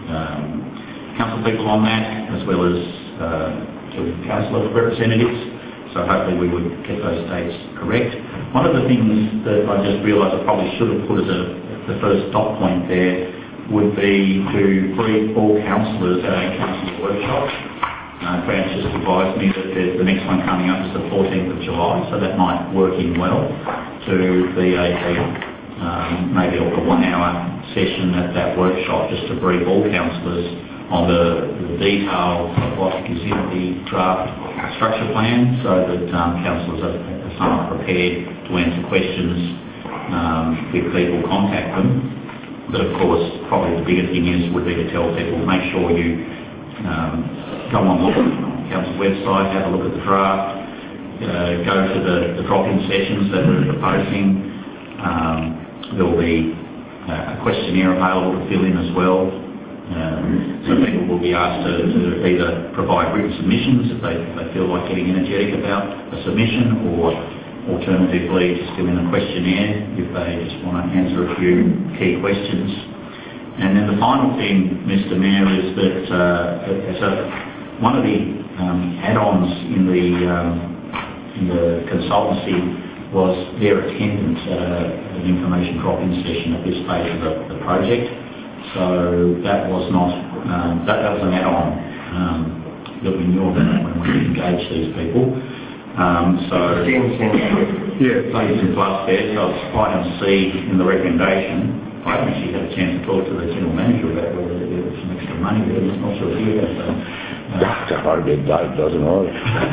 council people on that, as well as to council representatives. So hopefully we would get those dates correct. One of the things that I just realised I probably should have put as the first dot point there would be to brief all councillors at our council workshop. Grant just advised me that the next one coming up is the 14th of July, so that might work in well to be maybe a 1-hour session at that workshop, just to brief all councillors on the detail of what is in the draft structure plan, so that councillors are somewhat prepared to answer questions if people contact them. But of course, probably the bigger thing would be to tell people, make sure you go on look at the council website, have a look at the draft, go to the drop-in sessions that we're proposing. There will be a questionnaire available to fill in as well. So people will be asked to either provide written submissions if they feel like getting energetic about a submission, or alternatively just fill in a questionnaire if they just want to answer a few key questions. And then the final thing, Mr. Mayor, is that one of the add-ons in the consultancy was their attendance at an information drop-in session at this stage of the project. So that was not that was an add-on that we knew about when we engaged these people. So placed in plus there. So it's item C in the recommendation. I haven't actually had a chance to talk to the general manager about whether there was some extra money there. I'm not sure if you have. I hope it doesn't either.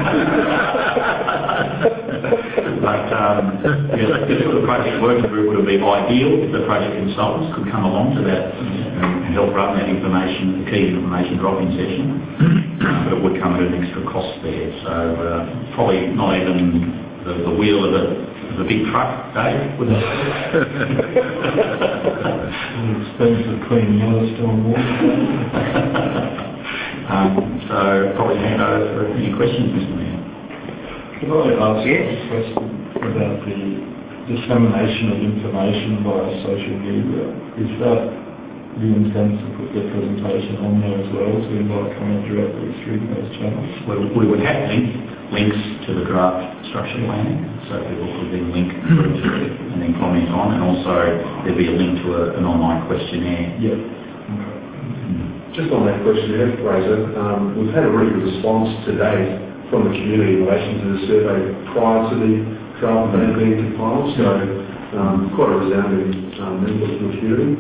But the project working group would have been ideal if the project consultants could come along to that and help run that information, the key information drop-in session. But it would come at an extra cost there. So probably not even the wheel of a big truck, Dave, would it? Expensive clean Yellowstone water. So probably hand over for any questions, Mr. Mayor. Could I ask a question about the dissemination of information via social media? Is that the intent to put the presentation on there as well, to invite comment directly through those channels? We would have links to the draft structure planning, so people could then link through to it and then comment on, and also there'd be a link to an online questionnaire. Yep. Just on that questionnaire, Fraser, we've had a really good response to date from the community in relation to the survey prior to the draft plan being compiled, so quite a resounding input from the community.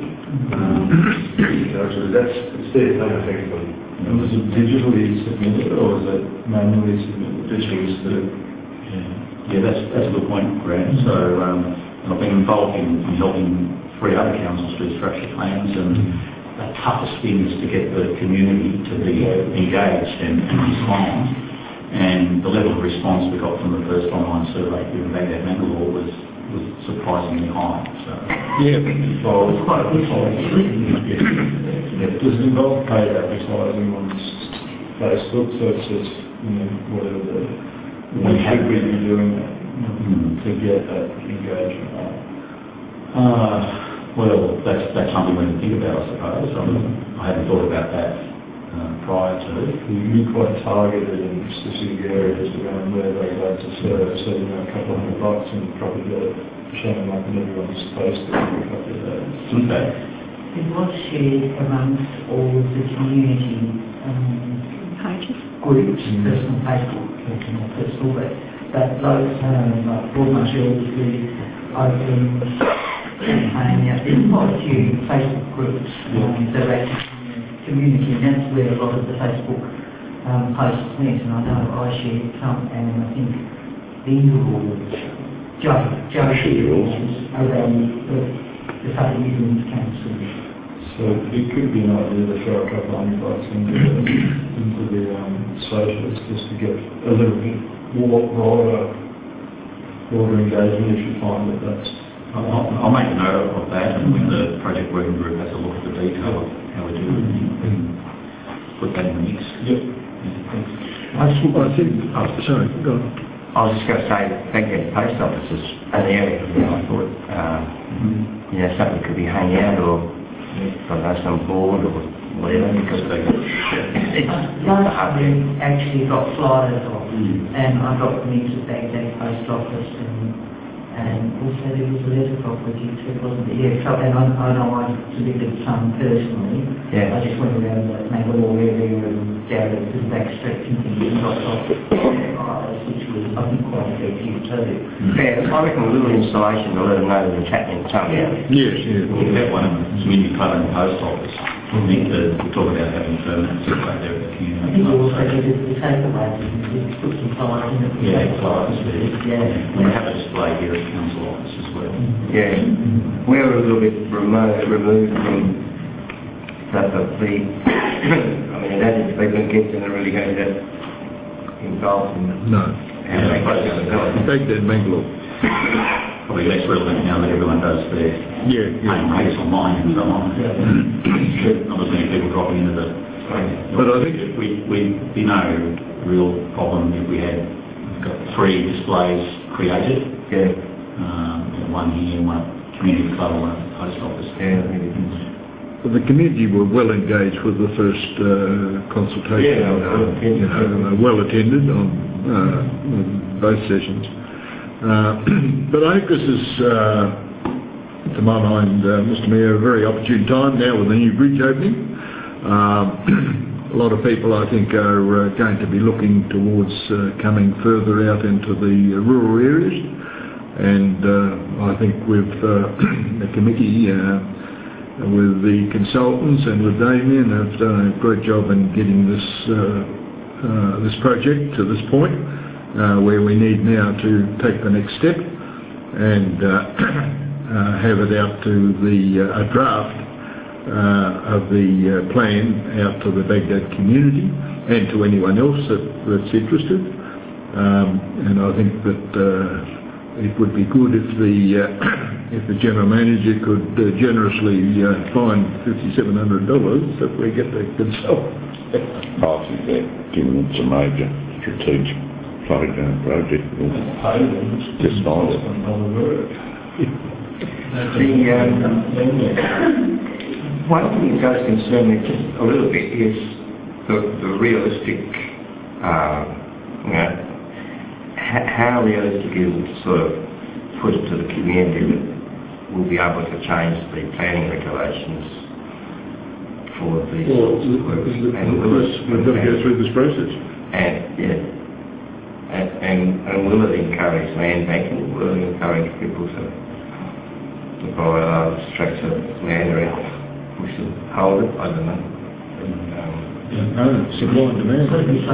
It's there taken effectively. And was it digitally submitted or was it manually submitted? Digitally submitted. Yeah, that's a good point, Grant. So I've been involved in helping 3 other councils do structure plans, and the toughest thing is to get the community to be engaged and respond. And the level of response we got from the first online survey here in Baghdad Mangalore was surprisingly high. So Well, it's quite a good size. Does it involve paid advertising on Facebook? So it's just, whatever we should be doing that to get that engagement up. Well, that's something we can think about, I suppose. I hadn't thought about that prior to it. You can be quite targeted in specific areas around where they go to serve, so a couple $100 and probably get it showing up in everyone's Facebook in a couple of days. Okay. It was shared amongst all of the community pages, groups, personal Facebook, personal, but those like Broadmarsh Elders League, Open, Campaign, there's quite a few Facebook groups that are active in the community, and that's where a lot of the Facebook posts went, and I know I shared some, and I think the Joe shared around the Southern Midlands Council. So it could be an idea to throw a couple $100 into the socials just to get a little bit more broader engagement if you find that that's... I'll make a note of that, and when the project working group has a look at the detail of how we do it, put that in the mix. Yep. Sorry, go on. I was just going to say, Baghdad Post Office is an area, I thought, something could be hanging out or I don't know, some board or whatever, because they... Last week actually got flyers off, and I dropped them into the Baghdad Post Office, and also there was a letter property too, wasn't it? Yeah, so, and I know I delivered some personally. Yeah. I just went around the Mangalore area and down to the back streets and things and dropped off flyers, which was, I think, quite effective too. Yeah, I reckon a little installation to let them know that it's happening somewhere. Yes, yes. We have one in the community club and post office. I think that we talk about having permanent right there at the I community think club. also the takeaways, just put some flyers in it. Yeah, flyers, Yeah. We have a display here at the council office as well. Yeah, we're a little bit removed from that, but the, I mean, imagine people in Kingston are really going to get involved in No. how they go down the village. Baghdad, Bangalore. Probably less relevant now that everyone does their paying rates online and so on. Not as many people dropping into the... But I think... We'd be no real problem if we had got 3 displays created. Yeah. One here, one at community club, one at the post office. Yeah. Well, the community were well engaged with the first consultation. Yeah, well attended on both sessions. But I think this is, to my mind, Mr Mayor, a very opportune time now with the new bridge opening. A lot of people, I think, are going to be looking towards coming further out into the rural areas. And I think with the committee, with the consultants and with Damien, have done a great job in getting this project to this point, where we need now to take the next step and have it out to a draft of the plan out to the Baghdad community and to anyone else that's interested. And I think that it would be good if the general manager could generously find $5,700 if we get the consultant. I think that, given it's a major strategic project, just fine. One thing that does concern me just a little bit is the realistic, how realistic is it to sort of put it to the community that we'll be able to change the planning regulations for these sorts of works? We've got to go through this process. And will it encourage land banking? Will it encourage people to buy large tracts of land around? We should hold it, I don't know. Supply and demand.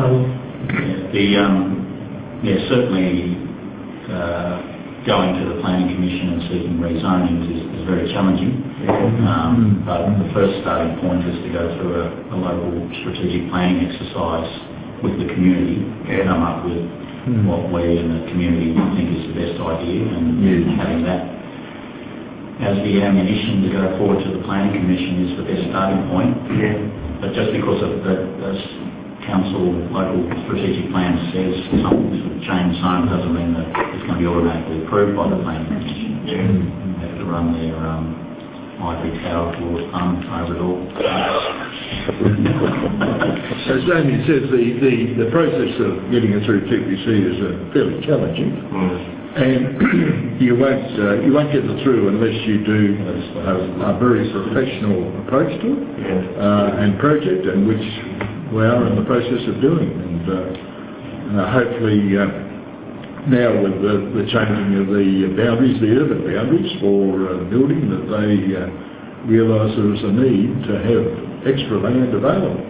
Certainly going to the Planning Commission and seeking rezoning is very challenging. But the first starting point is to go through a local strategic planning exercise with the community and come up with what we in the community think is the best idea, and having that as the ammunition to go forward to the Planning Commission is the best starting point. But just because of the council local strategic plan says something should change some doesn't mean that it's going to be automatically approved by the Planning Commission. They have to run their ivory tower towards over it all. As Damien says, the process of getting it through TPC is fairly challenging, and you won't get it through unless you do a very professional approach to it and project, and which we are in the process of doing. And hopefully now with the changing of the boundaries, the urban boundaries for building, that they realise there is a need to have extra land available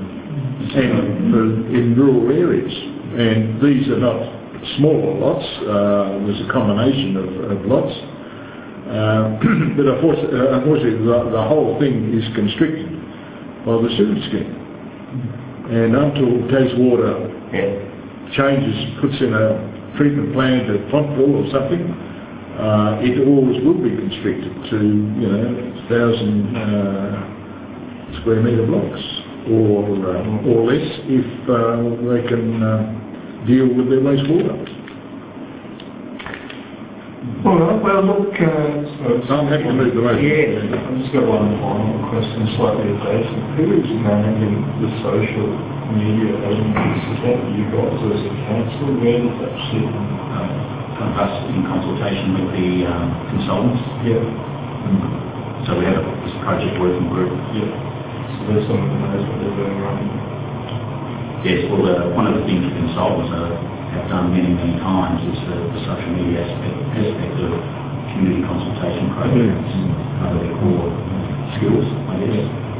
and in rural areas. And these are not smaller lots, there's a combination of lots. But unfortunately the whole thing is constricted by the sewage scheme. And until Taswater puts in a treatment plant at Fontville or something, it always will be constricted to 1,000 square metre blocks or less if they can deal with their wastewater. All right, well, look, So I'm happy to move the motion. yeah, I've just got one final question, slightly adjacent. Who is managing the social media elements? Is that you guys as a council? Where does that sit? Us in consultation with the consultants. Yeah. So we have this project working group. Yeah. So there's someone who knows what they're doing running. Yes, well, one of the things the consultants have done many, many times is the social media aspect of community consultation programs. One of their core skills, I guess.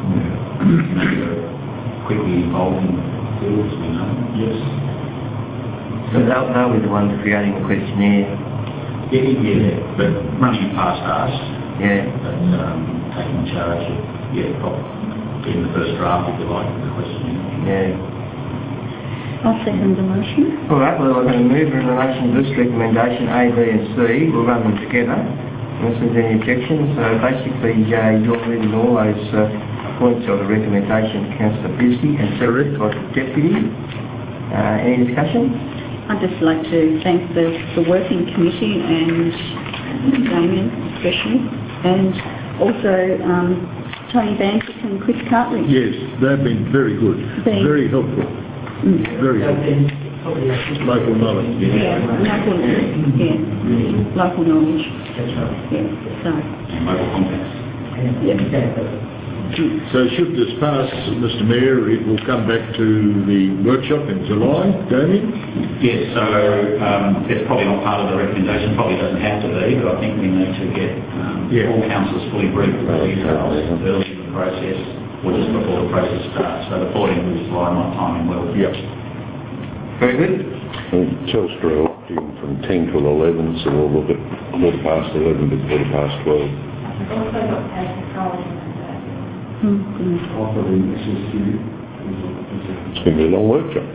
Quickly evolving skills, we know. Yes. So they'll be the ones creating the questionnaire. Yeah, but running it past us. Yeah. But taking charge of, getting the first draft, if you like, of the questionnaire. Yeah. I'll second the motion. All right, well, I'm going to move in relation to this recommendation A, B and C. We'll run them together unless there's any objections. So basically, you're moving all those points of the recommendation to Councillor Bisbee and seconded by the Deputy. Any discussion? I'd just like to thank the working committee and Damien especially, and also Tony Bansick and Chris Cartley. Yes, they've been very good, very helpful. Very helpful. Local knowledge. Yeah, local knowledge. That's right. Yeah, so. And local contacts. Yeah. So should this pass, Mr Mayor, it will come back to the workshop in July, Damien? Yes, so it's probably not part of the recommendation, probably doesn't have to be, but I think we need to get all councillors fully briefed with the details early in the process, or just before the process starts. So the 14th of July might time in well. Yep. Very good. Telstra are opting from 10 till 11, so we'll look at 11:15 to 12:15. Also got College. It's going to be a long workshop.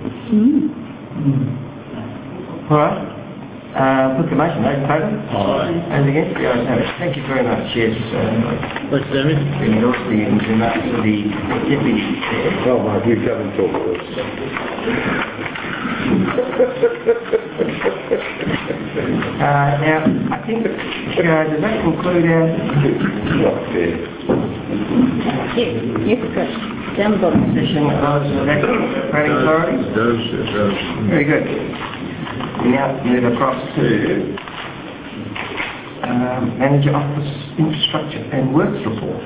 All right. Put the motion, those in favour? Aye. And against? The ayes have it. Thank you very much. Yes. Thanks, Damien. Endorse the remarks of the Deputy Chair. Well, mate, you come and talk to us. Now, I think, does that conclude our... Yes, correct. Down the bottom. Session of planning authorities? It does. Very good. We now move across to Manager Office Infrastructure and Works Report.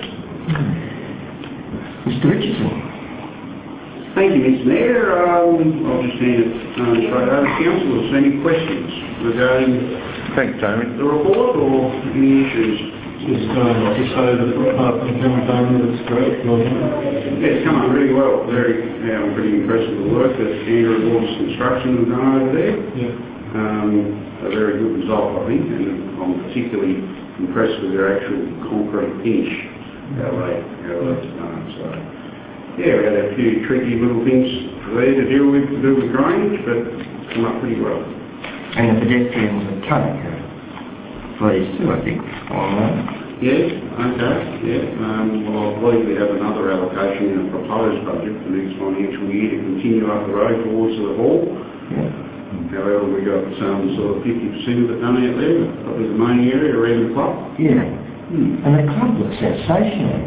Mr Richardson. Thank you, Mr Mayor. I'll just hand it straight over to Council. Is there any questions regarding Thanks, Damien. the report or any issues? Just to say that the department campaign looks great, wasn't it? Yeah, it's come on really well. I'm pretty impressed with the work that Andrew Waters Construction have done over there. Yeah. A very good result, I think, and I'm particularly impressed with their actual concrete finish, how they've done it. So, yeah, we had a few tricky little things there to deal with, to do with drainage, but it's come up pretty well. And the pedestrians and traffic please too, I think. Yes, okay, yeah. Well, I believe we have another allocation in a proposed budget for next financial year to continue up the road towards the hall. Yeah. However, we got sort of 50% of it done out there, probably the main area around the club. Yeah. And the club looks sensational.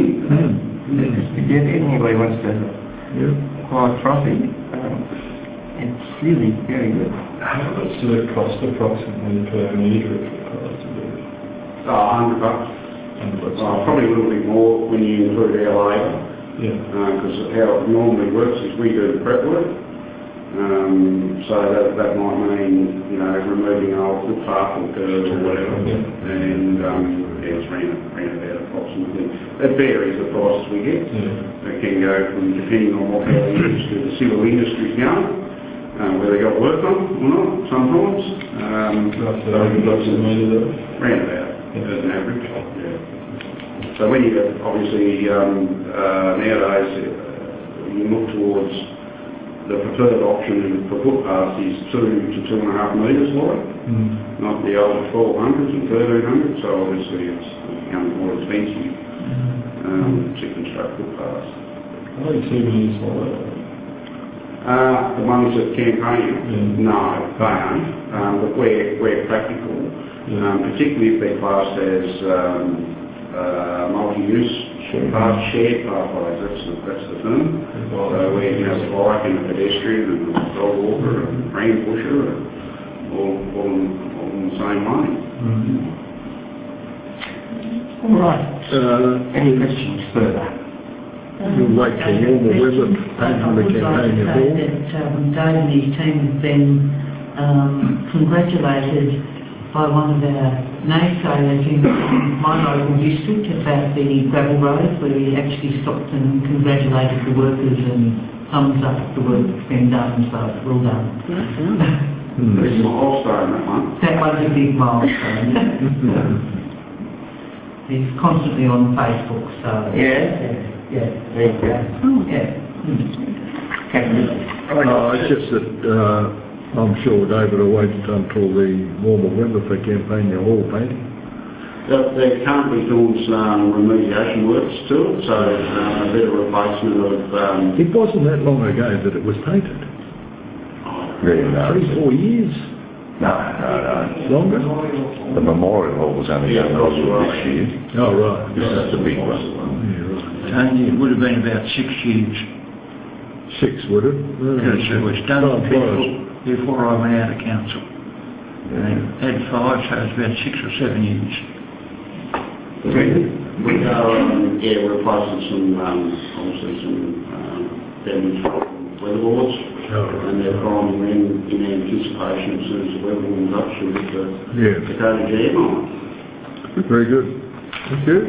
If anybody wants to acquire trophy, it's really very good. How much does it cost approximately per metre if it costs to do it? $100. Probably a little bit more when you include our labour. Yeah. Because how it normally works is we do the prep work. So that might mean, removing an old footpath or curve or whatever. Yeah. And it's around about approximately. It varies the prices we get. Yeah. It can go from, depending on what the civil industry's going. Whether they got work on or not, sometimes. $30 a metre. Round about, as an average. Yeah. So when you obviously nowadays you look towards the preferred option for footpaths is 2 to 2.5 metres wide, not the old 1200s and 1300s. So obviously it's becoming more expensive to construct footpaths. Only 2 metres wide. The ones that campaign, no, they aren't. But where practical, particularly if they're classed as multi-use, shared pathways, that's the term. So where you have a bike and a pedestrian and a dog walker and a green pusher, all in the same lane. All right. Any questions further? You'll wait for warmer weather to pattern the campaign I would like to say that Dave and his team have been congratulated by one of our naysayers in my local district about the gravel road, where he actually stopped and congratulated the workers and thumbs up the work that's been done, so well done. There's a milestone, that one. That was a big milestone. He's constantly on Facebook, so... Yeah. Very good. It's just that I'm sure David will wait until the warmer weather for campaign your hall painting. They're currently doing some remediation works to it, so a bit of replacement of... It wasn't that long ago that it was painted. Yeah, no. 3-4 years. No. Longer? The memorial hall was only done this year. Oh, right. This is the big one. Tony, it would have been about 6 years. 6, would it? Because it was done before I went out of council. And had 5, so it was about 6 or 7 years. We are replacing some, obviously some damage weatherboards, and they're priming them in anticipation as soon as the weather warms up, she'll get the Dakota Jam on. Very good. Thank you.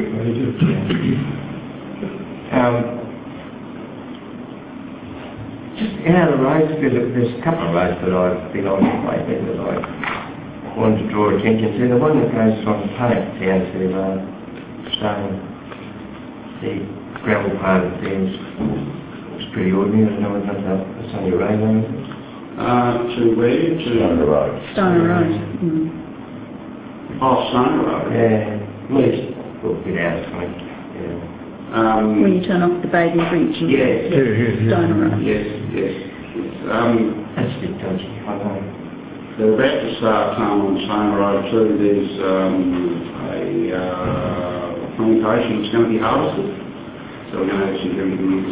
Just the roads, there's a couple of roads that I've been on lately that I wanted to draw attention to. The one that goes from Paint down to Stone, the gravel part of things was pretty ordinary. I don't know whether that's on your radar. To where? To Stoner Road. Stoner Road. Oh, Stoner Road. Yeah, at least a bit out of me. When you turn off the Baby Bridge. Stoner Road. Yes. That's a bit dodgy, I know. They're about to start on Stoner Road too. There's a plantation that's going to be harvested. So we're going to have some very good...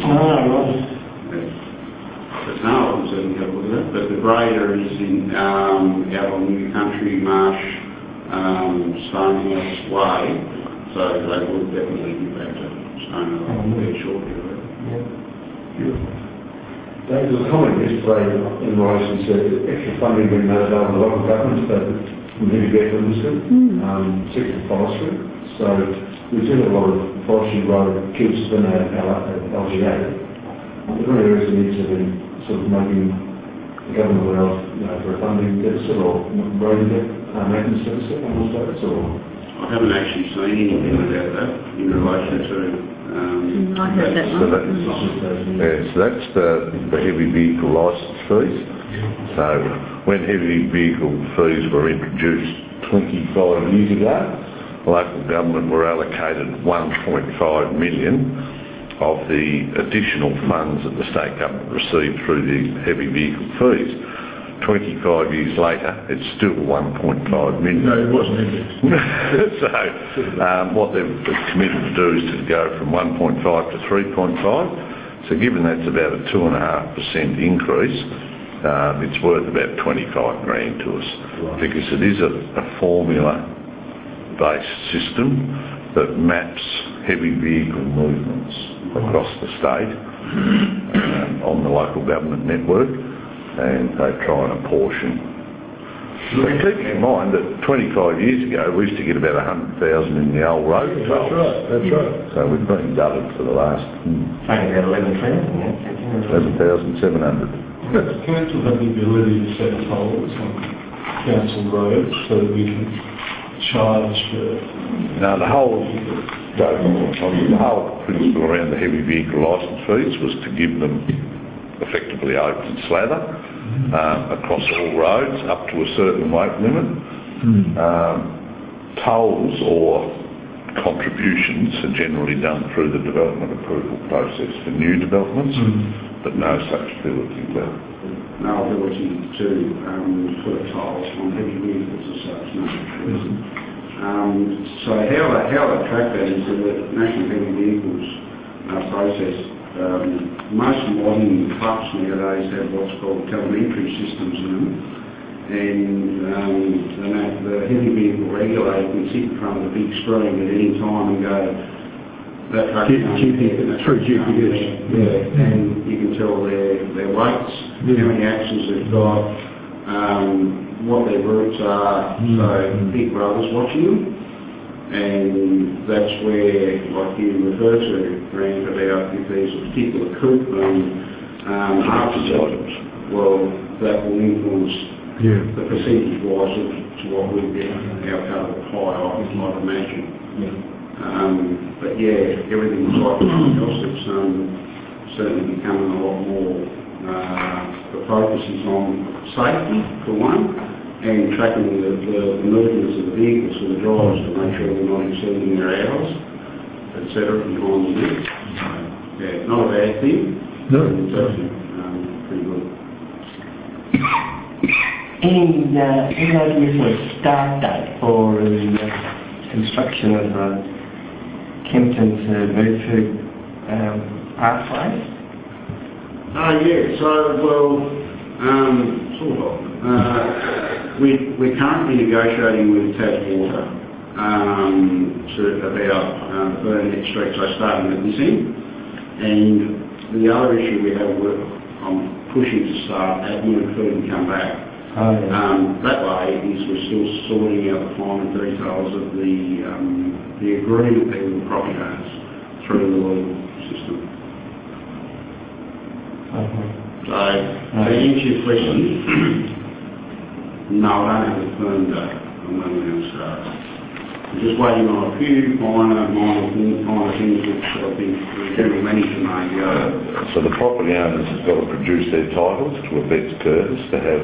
But no, I haven't certainly had a look at that. But the grader is in out on New Country Marsh, Stonehouse Way. So they will definitely be back to Stoner Road very shortly. There was a comment yesterday in relation to extra funding being made available to local governments, but we need to get them listed, particularly forestry. So we do have a lot of forestry road kills within our LGA. The one area that needs to be sort of making the government aware of, for a funding deficit or road maintenance deficit on those roads, or... I haven't actually seen anything about that in relation to... I heard that one. So that's the heavy vehicle licence fees. So when heavy vehicle fees were introduced 25 years ago, local government were allocated 1.5 million of the additional funds that the state government received through the heavy vehicle fees. 25 years later, it's still 1.5 million. No, it wasn't indexed. So what they've committed to do is to go from 1.5 to 3.5. So given that's about a 2.5% increase, it's worth about 25 grand to us, because it is a formula-based system that maps heavy vehicle movements across the state on the local government network, and they try and apportion. But keep in mind that 25 years ago we used to get about 100,000 in the old road tolls. That's right. So we've been doubled for the last... Only about 11,700. Council have the ability to set tolls on council roads so that we can charge for... No, the whole principle around the heavy vehicle licence fees was to give them effectively open slather across all roads up to a certain weight limit. Tolls or contributions are generally done through the development approval process for new developments, but no such ability to no ability to put a tolls on heavy vehicles as such, no. So how they track that is the National Heavy Vehicles process. Most modern trucks nowadays have what's called telemetry systems in them, and the heavy vehicle regulator can sit in front of the big screen at any time and go, that truck through GPS. Yeah, and you can tell their weights, how many axles they've got, what their routes are, so Big Brother's watching them, and that's where, like you refer to, Grant, about if there's a particular coop well, that will influence the percentage-wise to what we get our cut of the pie, I'd imagine. But yeah, everything's like everything else. It's certainly becoming a lot more, the focus is on safety, for one, and tracking the movements of the vehicles for the drivers to make sure they're not exceeding their hours, etc. behind the wheel. Yeah, not a bad thing. No. It's pretty good. Any idea for a start date for the construction of Kempton to Moodford pathway? Yeah, so, well, sort of. We're currently negotiating with Taswater about Burnett Street, so starting at this end. And the other issue we have, I'm pushing to start at Moodford and come back. That way is we're still sorting out the final details of the agreement with the property owners through the legal system. So, to answer your question, no, I don't have a firm date on when we're going to start. I'm just waiting on a few minor things which I think the general manager may go. So the property owners have got to produce their titles to Abetz Curtis to have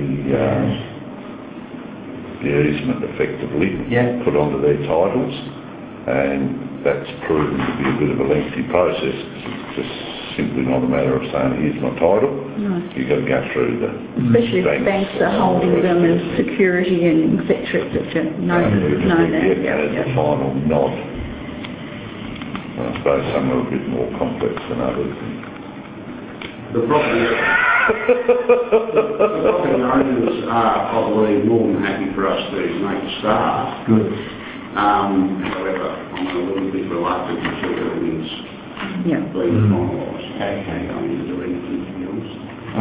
the easement effectively put onto their titles, and that's proven to be a bit of a lengthy process. It's just simply not a matter of saying, here's my title. No. You've got to go through the especially if banks are holding them as security and etc. No, the final nod. I suppose some are a bit more complex than others. The property owners are probably more than happy for us to make a start. Good. However, I'm a little bit reluctant until everything's been finalised. Okay. I need to do anything, to be honest.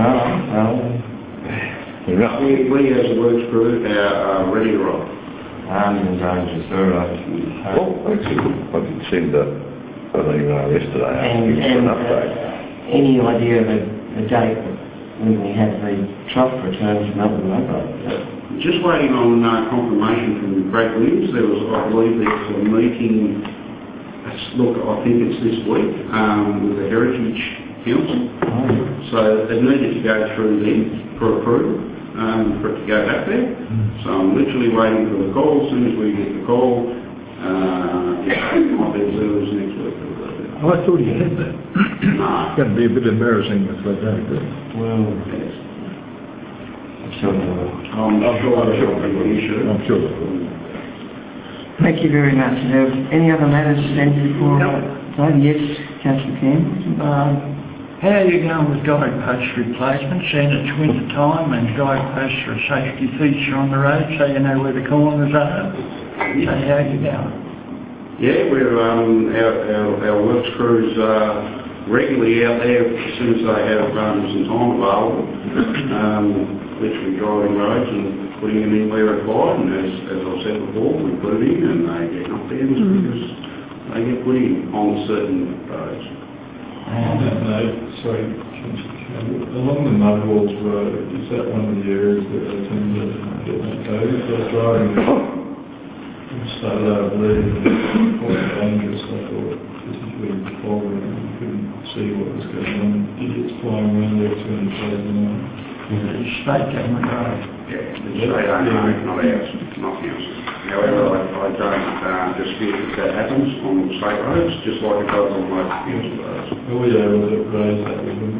We as a works group are ready to roll. Well, actually, I did send an email yesterday asking for an update. Any idea of a date when we have the trust return to Melbourne Road? Just waiting on confirmation from Brad Williams. I believe there's a meeting, I think it's this week, with the Heritage Council. So it needed to go through them for approval, for it to go back there. So I'm literally waiting for the call. As soon as we get the call, it might be as early as next week. I thought you had that. No. It's going to be a bit embarrassing if they don't do it. Well, Yes. I'm sure they will. I'm sure they will. I'm sure they will. Thank you very much. Any other matters sent before? Yes, Councillor King. How are you going with guidepost replacements? And it's winter time and guideposts are a safety feature on the road, so you know where the corners are. So how are you going? Yeah, we're our works crews regularly out there as soon as they have some time available, literally driving roads and putting them in where required. And as I've said before, we put them in and they get knocked down because they get put in on certain roads. On that note, sorry, along the Mudwalls Road, is that one of the areas that they tend to get that code? So driving started out leading quite dangerous, I thought, particularly fog and you couldn't see what was going on. Idiots flying around there 200 km an hour. State government road. Yeah, they don't know, not ours, not ours. However, I don't dispute that happens on state roads, just like it does on most council roads. Oh yeah, well, it raised that with them.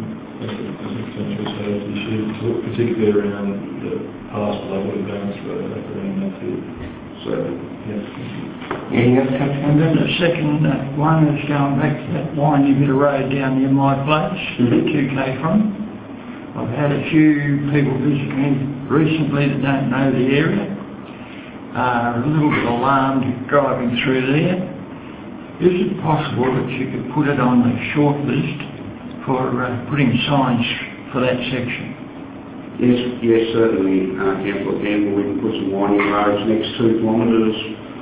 as a potential safety issue, particularly around the past level of Barnes Road, around that field. So, yeah. Anything else, Councillor? And then the second one is going back to that windy bit of road down near my place, 2k from. I've had a few people visit me recently that don't know the area, are a little bit alarmed driving through there. Is it possible that you could put it on the short list for putting signs for that section? Yes, certainly, Councillor Campbell. We can put some winding roads next 2 kilometres,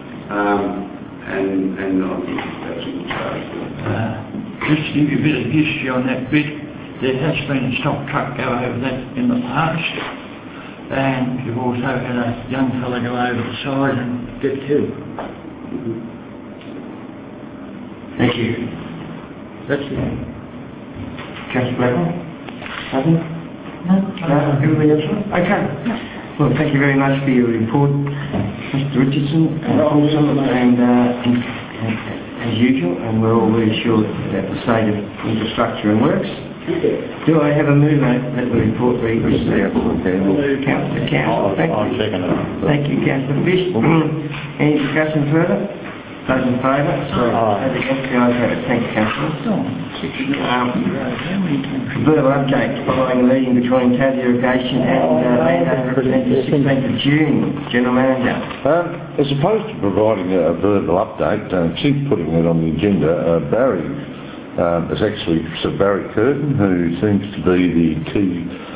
and I think that's a good start. Just to give you a bit of history on that bit, there has been a stock truck go over that in the past, and you've also had a young fella go over the side and get killed. Thank you. That's it. Councillor Blackwell? Nothing? No? Everybody else? Okay. Well, thank you very much for your report, Mr. Richardson, and Paulson, and as usual, and we're all really sure that the state of infrastructure and works. Do I have a mover that the report be received? Councillor Campbell, thank you. I'll second it. Thank you, Councillor Fish. Any discussion further? Those in favour? Those against, the ayes have it. Thanks, Councillor. Verbal update following a meeting between Tas Irrigation and landowner representatives 16th of June. General Manager. As opposed to providing a verbal update, since putting it on the agenda, Barry is actually Sir Barry Curtin, who seems to be the key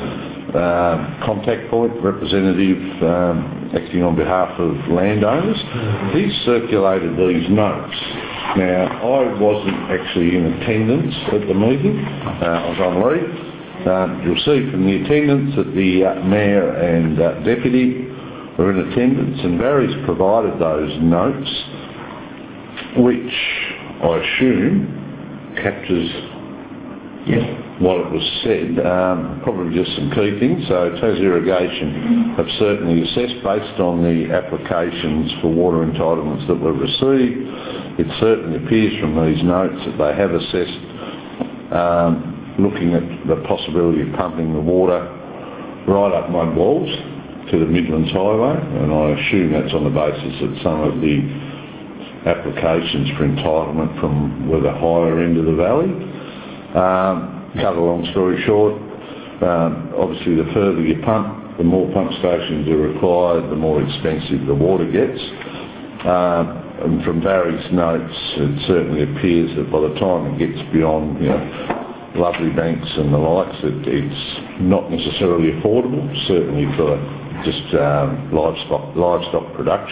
contact point representative acting on behalf of landowners. He's circulated these notes. Now, I wasn't actually in attendance at the meeting. I was on leave. You'll see from the attendance that the Mayor and Deputy were in attendance, and Barry's provided those notes, which I assume captures what it was said, probably just some key things. So Tas Irrigation have certainly assessed based on the applications for water entitlements that were received. It certainly appears from these notes that they have assessed looking at the possibility of pumping the water right up mud walls to the Midlands Highway, and I assume that's on the basis that some of the applications for entitlement from were the higher end of the valley. Cut a long story short, obviously the further you pump, the more pump stations are required, the more expensive the water gets. And from Barry's notes, it certainly appears that by the time it gets beyond, Lovely Banks and the likes, it's not necessarily affordable, certainly for just livestock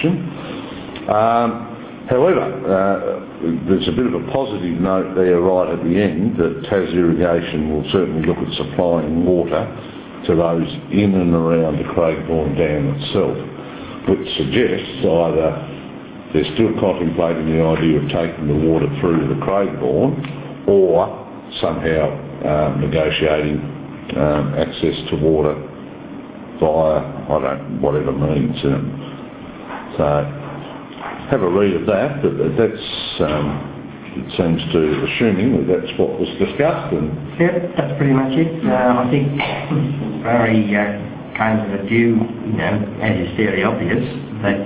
production. However, there's a bit of a positive note there right at the end that Tas Irrigation will certainly look at supplying water to those in and around the Craigbourne Dam itself, which suggests either they're still contemplating the idea of taking the water through to the Craigbourne or somehow negotiating access to water via, whatever means. So, have a read of that, but that's, it seems to, assuming that that's what was discussed. And yeah, that's pretty much it. I think Barry came to the view, as is fairly obvious, that,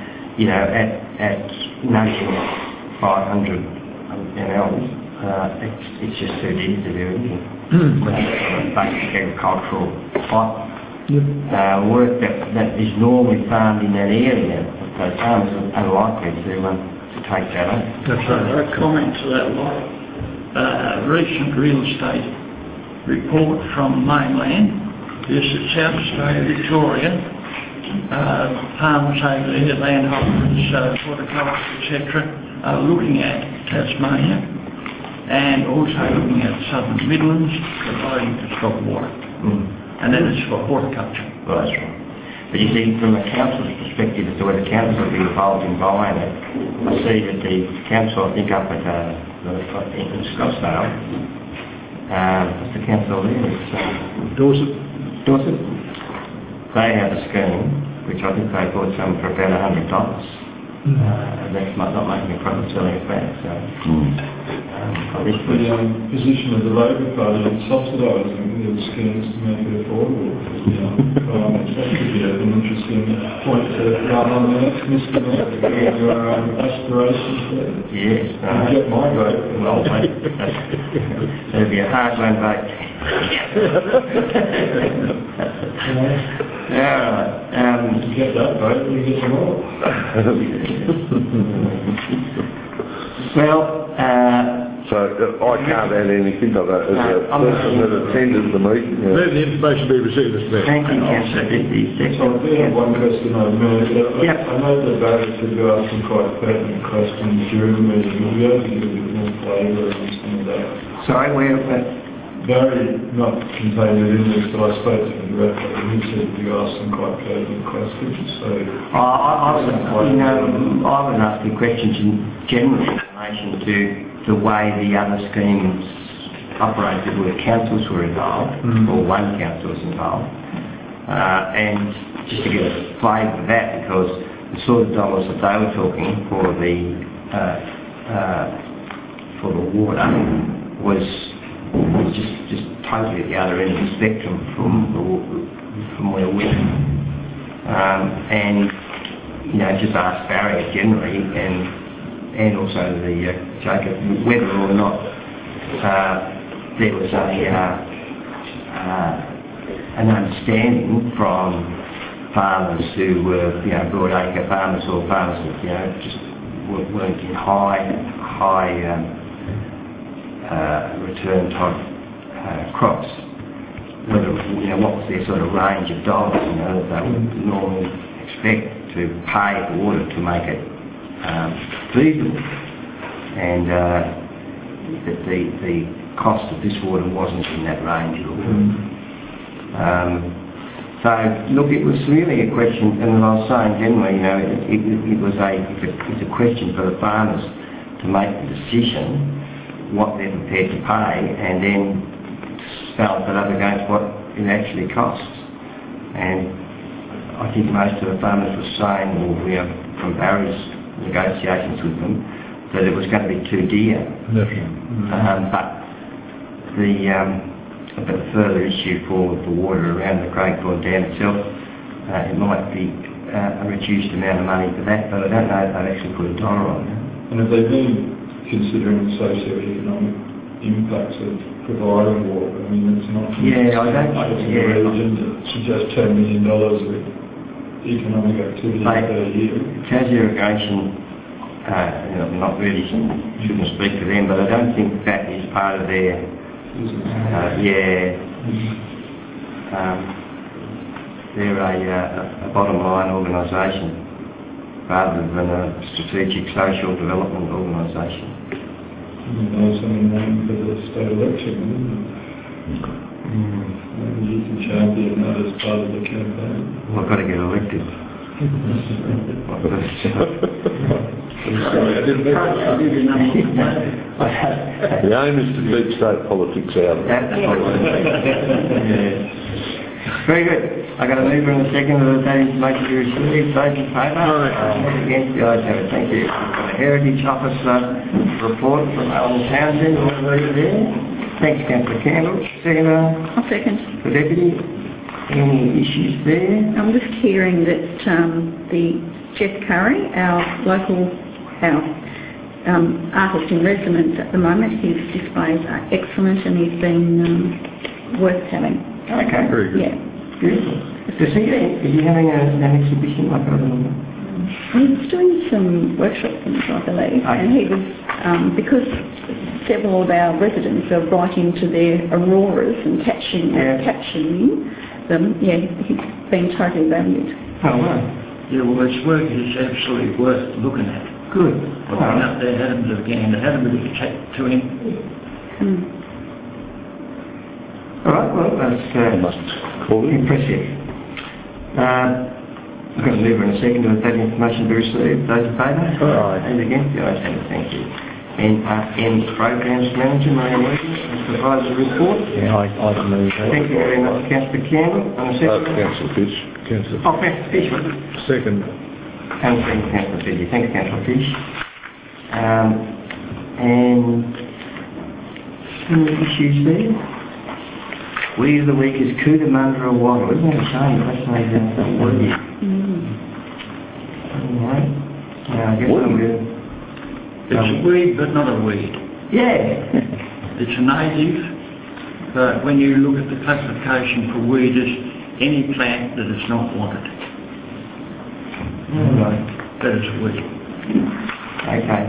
at noting 500 ml, it's just too deep to do anything. Basic agricultural type work that is normally farmed in that area. So farmers are unlikely to take that on. That's right. A comment to that lot. Recent real estate report from mainland. This is South Australia, Victoria. Farmers over there, landholders, horticulture, etc., are looking at Tasmania and also looking at Southern Midlands, providing for stock water. And that is for horticulture. Well, that's right. But you see, from a council's perspective as to whether council will be involved in buying it, I see that the council, I think up at in Scottsdale, what's the council there? It's Dorset. They have a scheme, which I think they bought some for about $100. That's not making a profit selling it back. So The position of the Labor Party in subsidising the schemes to make it affordable for the farmers. That could be an interesting point to run on the next Mr. Mayor, your aspirations there. Yes. You get my vote. Well, that'd be a hard one vote. To get that vote, you get them all. Well, so I can't add anything to that as a person that attended the meeting. Let the information be received, Mr. Mayor. Thank you, Councillor. I do have one question I know that Barry said you asked some quite pertinent questions during the meeting. Will you be able to give a bit more flavour on some of that? Sorry, where? Very not contained within this, but I spoke to him directly and he said you asked some quite pertinent questions. So I was asking questions in general in relation to the way the other schemes operated where councils were involved, or one council was involved. And just to get a flavour of that, because the sort of dollars that they were talking for the water was just totally at the other end of the spectrum from where we are. And just ask Barry generally and also the Jacob whether or not there was an understanding from farmers who were broadacre farmers or farmers that just weren't in high return type crops, whether what was their sort of range of dollars that they would normally expect to pay for water to make it feasible, and that the cost of this water wasn't in that range at all. So look, it was really a question, and as I was saying generally, it's a question for the farmers to make the decision what they're prepared to pay, and then balance that up against what it actually costs. And I think most of the farmers were saying, from Barry's negotiations with them, that it was going to be too dear. But the further issue for the water around the Craigthorne Dam itself, it might be a reduced amount of money for that, but I don't know if they've actually put a dollar on that. And have they been considering the socio-economic impacts of providing water? I mean, it's not suggest $10 million with economic activity per year. Tassie Irrigation, not really, shouldn't speak for them, but I don't think that is part of their they're a bottom line organisation rather than a strategic social development organisation. Something named for the state election, isn't it? Maybe you can champion that as part of the campaign. Well, I've got to get elected. Sorry, I didn't make The aim is to keep state politics out. Very good. I've got a mover and a second of that information to receive. Those in favour? Against the ayes have it. Thank you. We've got a Heritage Officer report from Alan Townsend. Already there. Thanks, Councillor Campbell. Second. I'll second. The Deputy. Any issues there? I'm just hearing that the Jeff Curry, our local artist in residence at the moment, his displays are excellent and he's been worth having. Okay. Very good. Yeah. Beautiful. Is he having an exhibition like that? He's doing some workshop things, I believe, and he was, because several of our residents are right into their auroras and catching them, he's been totally valued. Oh, wow. Yeah, well, his work is absolutely worth looking at. Good. I went up there, had a bit of a gander, had a bit of a chat to him. All right, well, that's impressive. I've got a mover and a second to that information to be received. Those in favour? Aye. And against the ayes have it. Thank you. NRM Programs Manager, Maria Williams, provides a report. Yeah, I move that. Thank you very much, Councillor Campbell. And a second? Councillor Fish. Councillor Fish. Second. Councillor Fish. Thanks, Councillor Fish. And Any issues there? Weed of the week is Cootamundra wattle. Isn't it a shame that's made that word? Alright. Now, I guess I'm going to... It's a weed, but not a weed. Yeah. It's a native, but when you look at the classification for weed, it's any plant that is not wanted. Right. That is a weed. Okay.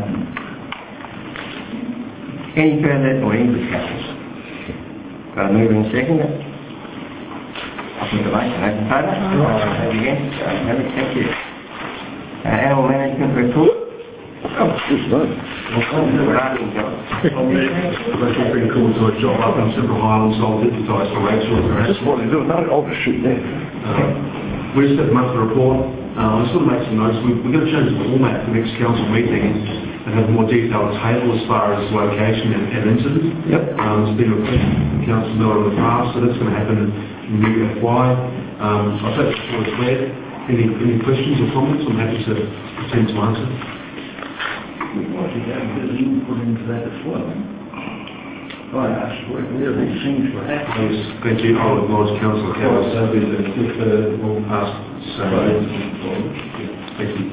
Any further or any discussions? Got a mover and second it? Open the debate. Open favour? Those against? Thank you. Animal management report? Oh, good night. Rachel's been called to a job up in Central Highlands, so I'll deputise for Rachel. Just what they do, no, I'll just shoot there. We just had a monthly report. I just want to make some notes. We're going to change the format for the next council meeting and have a more detailed table as far as location and incident. Yep. It's been requested from Council Miller in the past, so that's going to happen in the new FY. I'll take the floor as Claire. Any questions or comments? I'm happy to attempt to answer. We'd like to get a bit of input into that as well. I asked where these things were happening. Yes, thank you. I'll acknowledge Councillor Kelly's we'll ask thank you.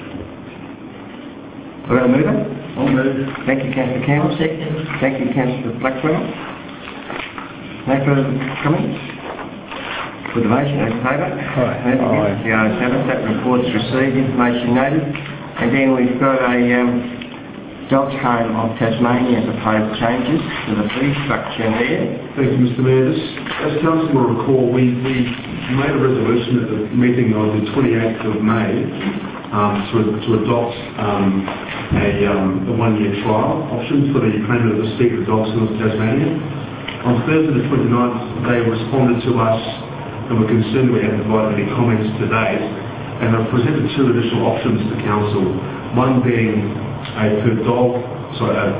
We're going to move it? I'll move. Thank you, Councillor Campbell. Thank you, Councillor Blackwell. No further comments? For the motion, those in favour? Aye. The ayes have it. That report's received, information noted. And then we've got a Dogs Home of Tasmania proposed changes to the fee structure there. Thank you, Mr Mayor. As Council will recall, we made a resolution at the meeting on the 28th of May to adopt a one-year trial option for the payment of the Speaker of Dogs Home of Tasmania. On Thursday the 29th, they responded to us and were concerned we hadn't provided any comments to date, and I've presented two additional options to Council, one being a $4.50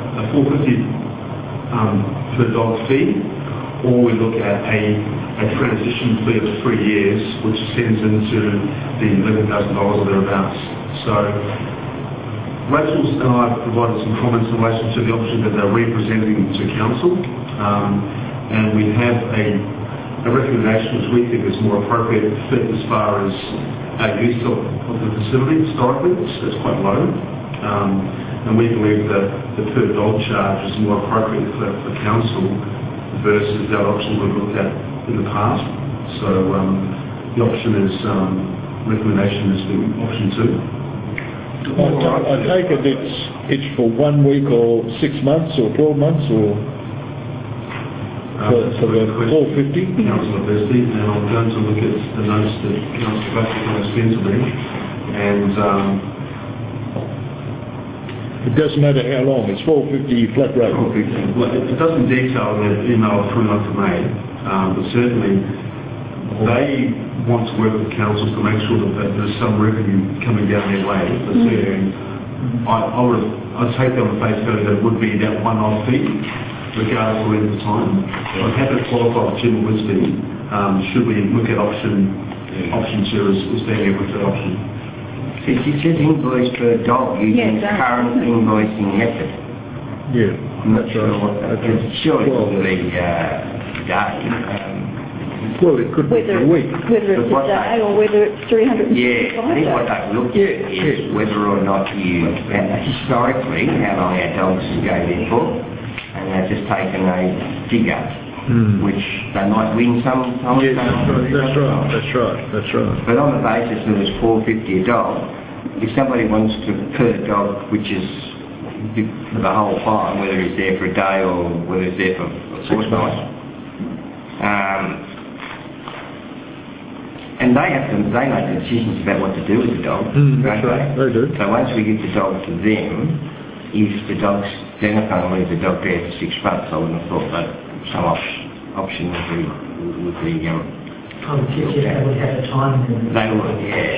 per dog fee, or we look at a transition fee of 3 years, which ascends into the $11,000 or thereabouts. So Rachel and I have provided some comments in relation to the option that they're representing to Council, and we have a recommendation which we think is more appropriate fit as far as our use of the facility historically. It's quite low, and we believe that the per dog charge is more appropriate for Council versus the other options we've looked at in the past. So the option is, recommendation is the option 2. I take it it's for 1 week or 6 months or 12 months or for the 450? Councillor Bestie, and I'm going to look at the notes that Councillor Blackwood has sent to me, and it doesn't matter how long, it's 450 flat rate. Well, it doesn't detail the email of 29th of May, but certainly they want to work with councils to make sure that there's some revenue coming down their way. I'd take that on the face value that it would be that one-off fee, regardless of length of time. I'd have to qualify with Jim Wisby, should we look at option 2 as being a preferred option. So she says invoice per dog using current invoicing method. Yeah. I'm not sure what that is. Sure, it will be well, it could be for a week. Whether it's a day or whether it's 365 days. Yeah, I think what they've looked at is whether or not you, historically, how long our dogs go there for, and they've just taken a figure, which they might win some. Yes, that's right. But on the basis that it's $4.50 a dog, if somebody wants to per dog, which is for the whole time, whether it's there for a day or whether it's there for a fortnight, and they make the decisions about what to do with the dog. That's right, they do. So once we give the dog to them, if the dog's, they're not going to leave the dog there for 6 months, I wouldn't have thought that some option would be they would have a time. They would, yeah.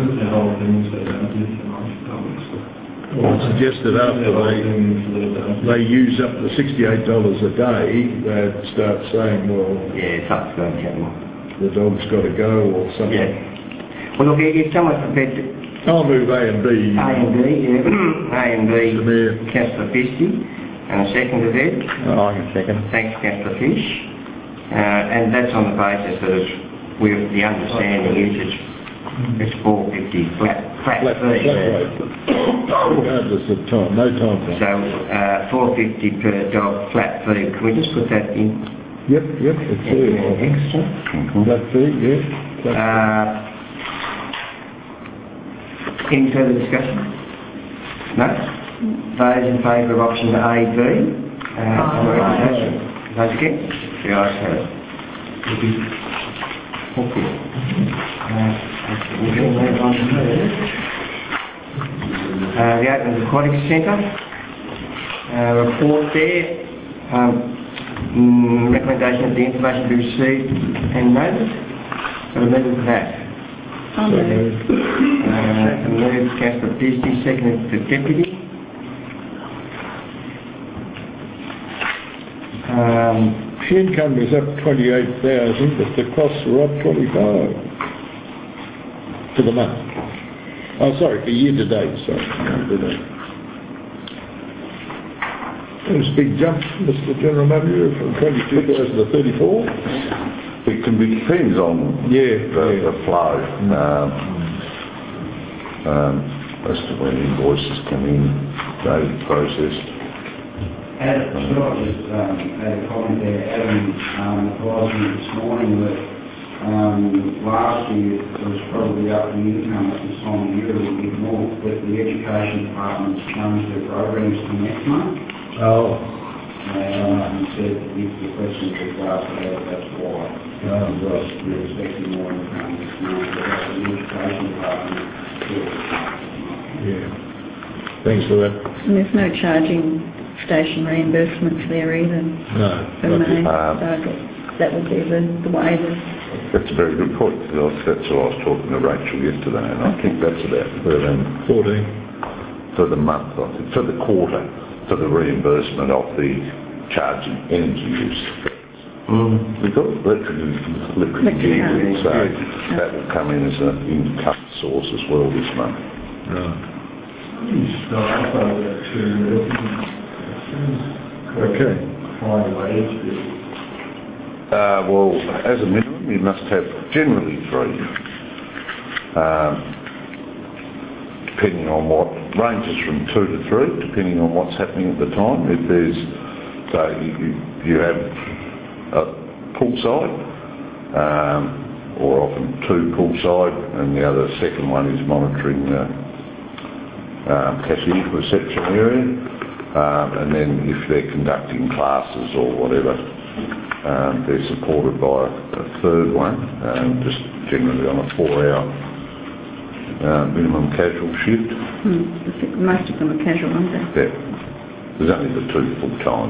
Well, I suggest that after they use up the $68 a day, they'd start saying, well... Yeah, something's going to happen. The dog's got to go or something. Yeah. Well, look, if someone's prepared to... I'll move A and B. A and B, Councillor Fisty. And a second to Ed. I can second. Thanks, Councillor Fish. And that's on the basis that the understanding is it's 450 flat fee. Regardless of time, no time. So 450 per dog flat fee. Can we just put that in? Yep, it's there. Extra. Flat fee, yeah. Any further discussion? No? Those in favour of option A, B? Those against? The ayes have it. Thank you. We'll move on to the Open Aquatics Centre. Report there. Recommendation that the information be received and noted. So we're moving to that. Move Councillor Disney, seconded to Deputy. The income is up 28,000, but the costs are up 25 for the month. Oh, sorry, for year to date. Sorry. There's a big jump, Mr. General Manager, from 22,000 to 34. It can be depends on the flow. As to when invoices come in, they're processed. Adam, I just had a comment there. Adam advised me this morning that last year it was probably up the income at this time of year a little bit more, but the Education Department's changed their programs to next month. Oh. And said if the question was asked about that's why. We're expecting more income this month, but that's the Education Department. Yeah. Thanks for that. And there's no charging station reimbursements there either. No. For May. So that would be the way that... That's a very good point. That's what I was talking to Rachel yesterday, and I think that's about 14 for the month, I think, for the quarter, for the reimbursement of the charging energy use. We've got electricity, so that will come in as an income source as well this month. Right. Okay. Well, as a minimum, you must have generally 3. Depending on what, ranges from 2 to 3, depending on what's happening at the time. If there's, say, you have a poolside, or often 2 poolside, and the other second one is monitoring cashier reception area, and then if they're conducting classes or whatever, they're supported by a third one, just generally on a 4-hour minimum casual shift. Most of them are casual, aren't they? Yeah. There's only the 2 full-time.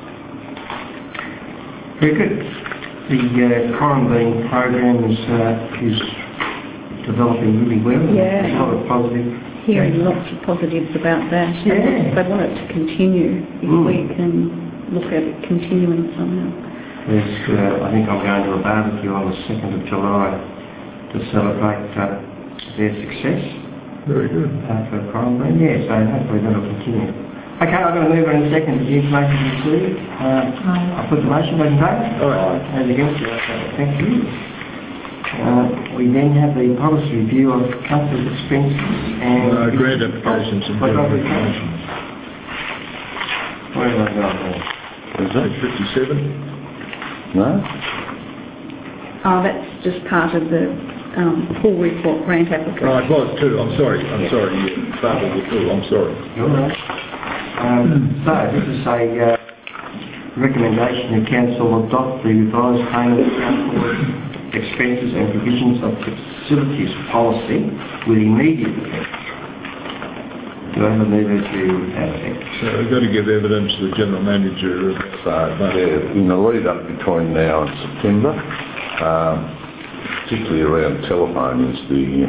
Very good. The quarantine program is developing really well. Yeah. There's a lot of positive. Hearing lots of positives about that. Yeah. They want it to continue if we can look at it continuing somehow. I think I'm going to a barbecue on the 2nd of July to celebrate their success. Very good. For quarantine, yeah, so hopefully that'll continue. Okay, I'm going to move on in a second to the information received. I'll put the motion back in favour. All right. As against it. Thank you. We then have the policy review of council's expenses and... grant applications and general information. Where have I got there? Is that 57? No? Oh, that's just part of the full report grant application. Oh, it was 2. I'm sorry. Yeah. Part of the 2. I'm sorry. You're right. So, this is a recommendation that council adopt the revised payment of council expenses and provisions of facilities policy with immediate effect. Do I have a mover to that effect? So we've got to give evidence to the General Manager. In the lead up between now and September, particularly around telephone is the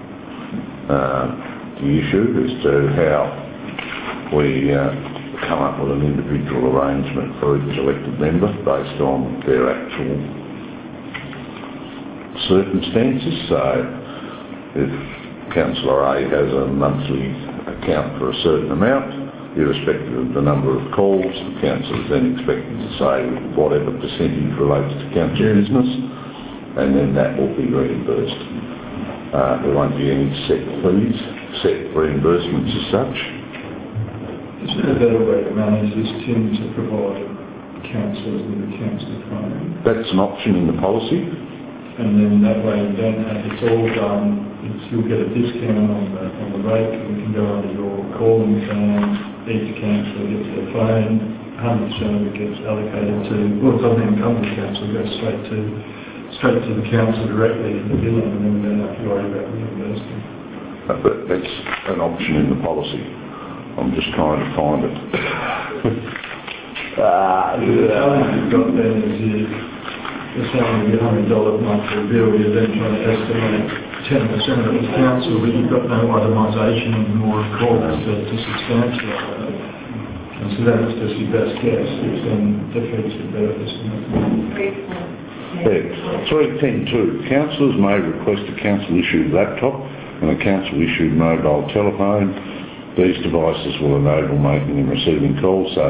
issue as to how we come up with an individual arrangement for each elected member based on their actual circumstances. So if Councillor A has a monthly account for a certain amount, irrespective of the number of calls, the council is then expected to say whatever percentage relates to council business, and then that will be reimbursed. There won't be any set fees, set reimbursements as such. Is there a better way to manage this, Tim, to provide councillors with a council phone? That's an option in the policy. And then that way you don't have, it's all done, you'll get a discount on the rate, we can go under your calling plan, each councillor gets their phone, 100% of it gets allocated to, well, it doesn't even come to the council, it goes straight to the council directly in the billing, and then we don't have to worry about reimbursement. But that's an option in the policy. I'm just trying to find it. The challenge you've got then is you're saying you get $100 monthly bill, you're then trying to estimate 10% of it as council, but you've got no itemisation anymore of calls to substantiate that. And so that's just your best guess, which then defeats the purpose. 3.10.2. Councillors may request a council-issued laptop and a council-issued mobile telephone. These devices will enable making and receiving calls. So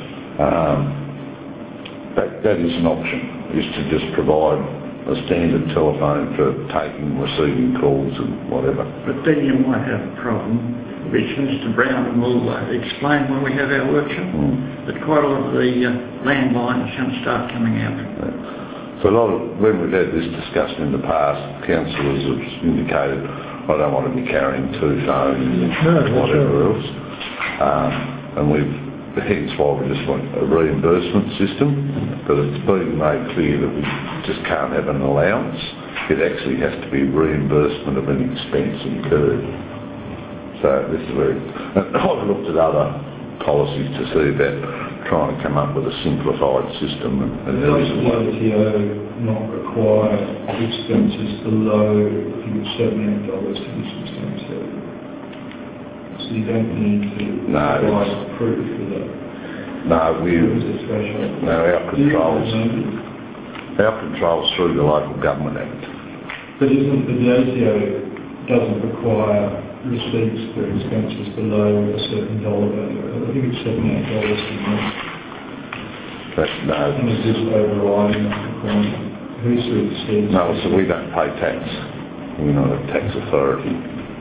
that is an option, is to just provide a standard telephone for taking and receiving calls and whatever. But then you might have a problem, which Mr Brown will explain when we have our workshop, that quite a lot of the landlines are going to start coming out. So when we've had this discussion in the past, councillors have indicated, I don't want to be carrying two phones and whatever else. And hence why we just want a reimbursement system, but it's been made clear that we just can't have an allowance. It actually has to be reimbursement of an expense incurred. So this is I've looked at other policies to see about trying to come up with a simplified system. And does the LTO not require expenses below, I think it's $78 to be substantiated? So you don't need to provide proof for that? No, our controls through the Local Government Act. But the ATO doesn't require receipts for expenses below a certain dollar value. I think it's $78 a month. And is this overriding that requirement? Who supersedes? No, so we don't pay tax. We're not a tax authority.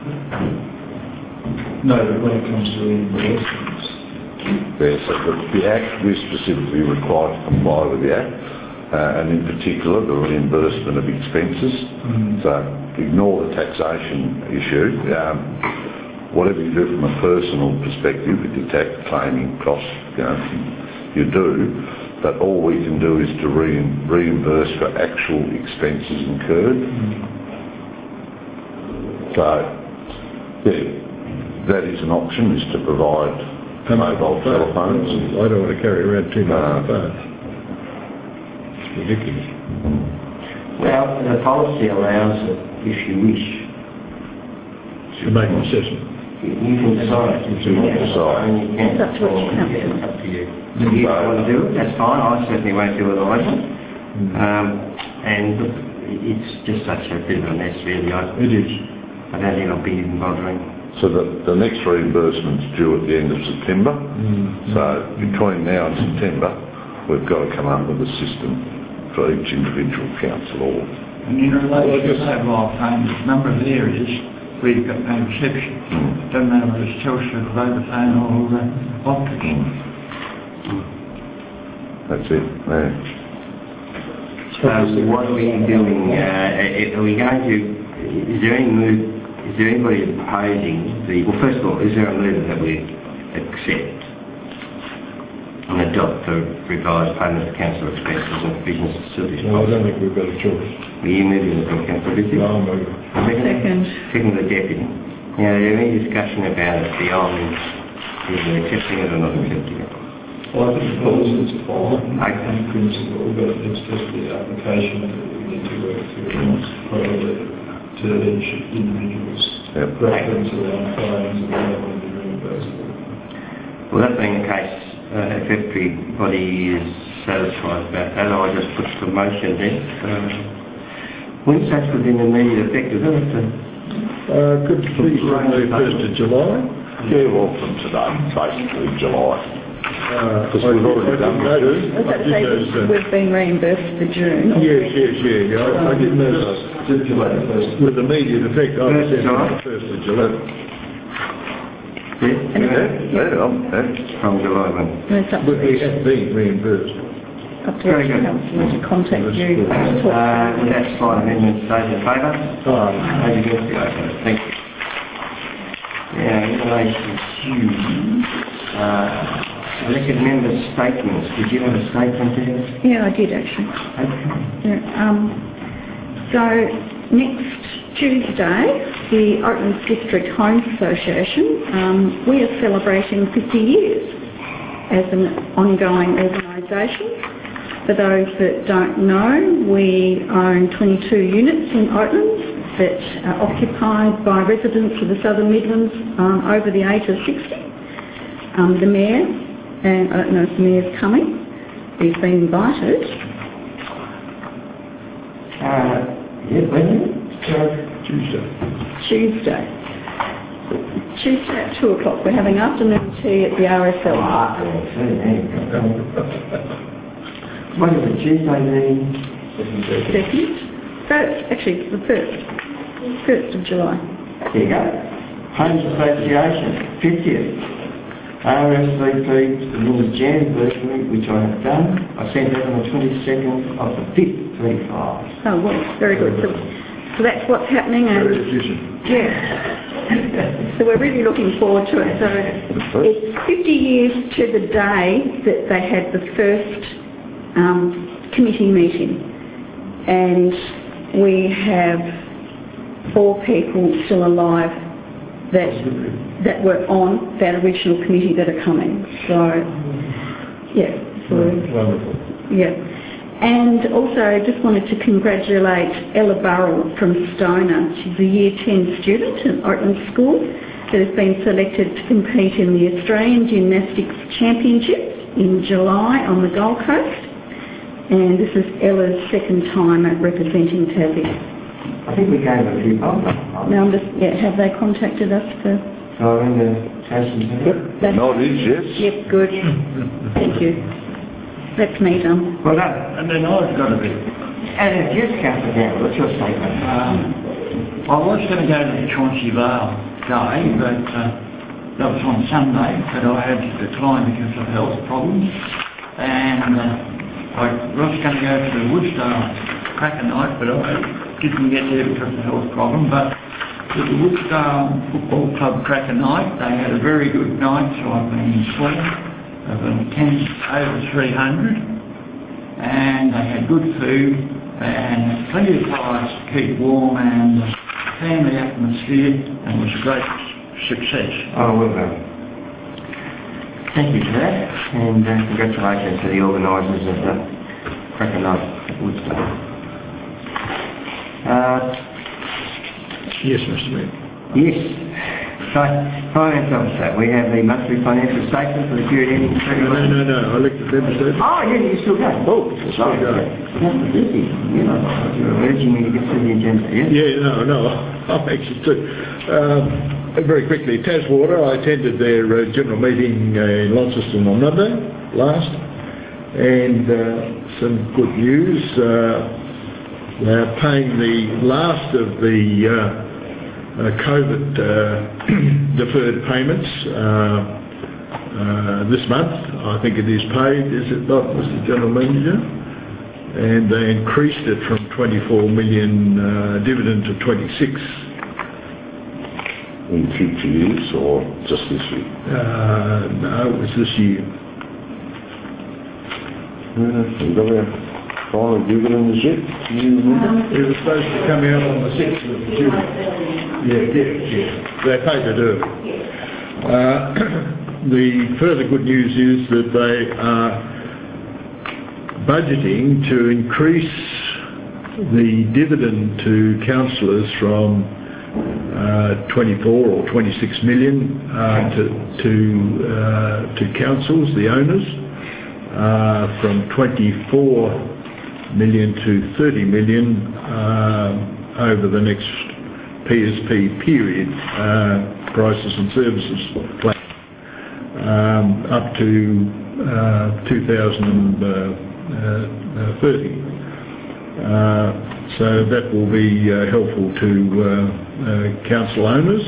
No, but when it comes to reimbursements. Yes, so the Act, we're specifically required to comply with the Act, and in particular the reimbursement of expenses. So ignore the taxation issue. Whatever you do from a personal perspective, with your tax claiming costs, you do, but all we can do is to reimburse for actual expenses incurred. So, that is an option, is to provide mobile telephones. I don't want to carry around too much of that. It's ridiculous. Well, the policy allows it, if you wish, to make an assessment. You can decide. It's up to each council. It's up to you. If you don't want to do it, that's fine. I certainly won't do it either. And look, it's just such a bit of a mess, really. It is. I don't think I'll be even bothering. So the next reimbursement's due at the end of September. So between now and September, we've got to come up with a system for each individual council or. And in relation to mobile phones, a number of areas where you've got no reception. Don't know whether it's Telstra, Vodafone or Optic. That's it, yeah. What are we doing? Are we going to, is there anybody proposing well, first of all, is there a move that we accept and adopt the revised payment of council expenses and business facilities? No, I don't think we've got a choice. Are you moving it from council business? No, I'm moving. Second the deputy. Now, is there any discussion about it beyond either accepting it or not accepting it? Well, I think the policy is fine in principle, but it's just the application that we need to work through probably to each individual's preference around phones and whether they want to be reimbursable. Well, that being the case, if everybody is satisfied about that, I'll just put the motion then. When such within immediate effect, is it? Could be from the 1st of July. Yeah, well, from today, basically July. Because we've already done June. We've been reimbursed for June. Yes. I didn't know that. With immediate effect, I was in on the 1st of July. From July 1. But we have been reimbursed. Up to the councillor to contact you. With that slide amendment, those in favour? Those against the ayes. Thank you. Now, in relation to elected members' statements, did you have a statement there? Yeah, I did actually. Okay. Yeah, so next Tuesday, the Oatlands District Homes Association, we are celebrating 50 years as an ongoing organisation. For those that don't know, we own 22 units in Oatlands that are occupied by residents of the Southern Midlands over the age of 60. The Mayor, and I don't know if the Mayor's coming, he's been invited. Tuesday at 2 o'clock. We're having afternoon tea at the RSL. What is it, Tuesday the... Actually, the 1st of July. There you go. Homes Association, 50th. RSVP, the Miller's Jam virtually, which I have done. I sent that on the 22nd of the 5th, 25. Oh, well, very good. So that's what's happening. Very efficient. Yeah. So we're really looking forward to it. So it's 50 years to the day that they had the first committee meeting, and we have 4 people still alive that were on that original committee that are coming. So, yeah. Wonderful. Yeah. And also I just wanted to congratulate Ella Burrell from Stoner. She's a Year 10 student at Oatlands School that has been selected to compete in the Australian Gymnastics Championships in July on the Gold Coast. And this is Ella's second time at representing Tassie. I think we gave a few bumps. Now, have they contacted us for... Oh, in the Tassie? Yep. No, it is, yes. Yep, good. Thank you. That's me done. Well done. And then I've got a bit. And yes, Councillor Gamble, what's your statement? I was going to go to the Chauncey Vale Day, but that was on Sunday, but I had to decline because of health problems. And I was going to go to the Woodsdale Cracker Night, but I didn't get there because of the health problem. But with the Woodsdale Football Club Cracker Night, they had a very good night, so I've been informed of attendance over 300, and they had good food and plenty of fires to keep warm and family atmosphere, and it was a great success. Oh, well done. Thank you for that, and congratulations to the organisers of the Cracker Night at Woodstock. Yes, Mr. Mayor. Yes. So, Finance Officer, we have the monthly financial statement for the period ending 31... No, I looked at them statement. Oh, yeah, you still go. Oh, still going. That's busy. You know, you're urging me to get through the agenda, yeah? Yeah, no, I'm anxious too. Very quickly, Taswater, I attended their general meeting in Launceston on Monday last, and some good news. They're paying the last of the COVID deferred payments this month. I think it is paid, is it not, Mr. General Manager? And they increased it from 24 million dividend to 26. In future years or just this year? No, it was this year. We've got our final dividend this year? It was supposed to come out on the 6th of June. Yeah. They paid it early. The further good news is that they are budgeting to increase the dividend to councillors from 24 or 26 million to councils, the owners, from 24 million to 30 million over the next PSP period. prices and services plan up to 2030. So that will be helpful to council owners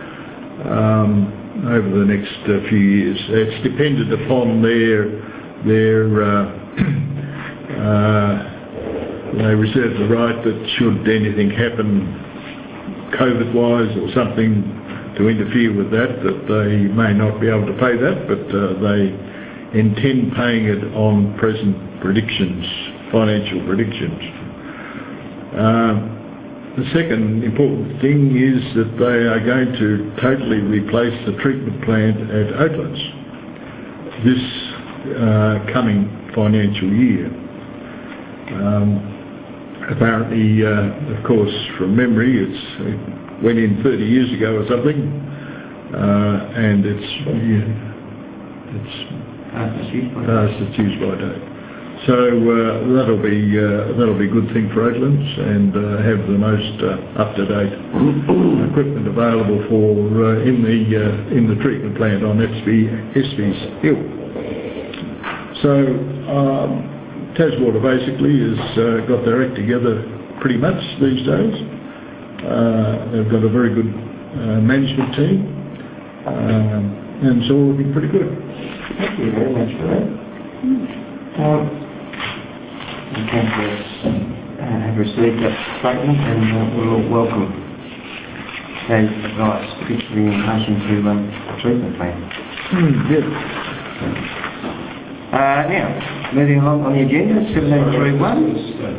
over the next few years. It's dependent upon they reserve the right that should anything happen COVID-wise or something to interfere with that they may not be able to pay that, but they intend paying it on present predictions, financial predictions. The second important thing is that they are going to totally replace the treatment plant at Oatlands this coming financial year. Apparently, of course, from memory, it went in 30 years ago or something, and it's past its use-by date. So that'll be a good thing for Oatlands, and have the most up-to-date equipment available for in the treatment plant on Espy's Hill. So Taswater basically has got their act together pretty much these days. They've got a very good management team, and it's all looking pretty good. Thank you very much for that. The councillors have received that statement, and we'll welcome those advice, particularly in relation to the treatment plan. Good. Now, moving along on the agenda, 7.31,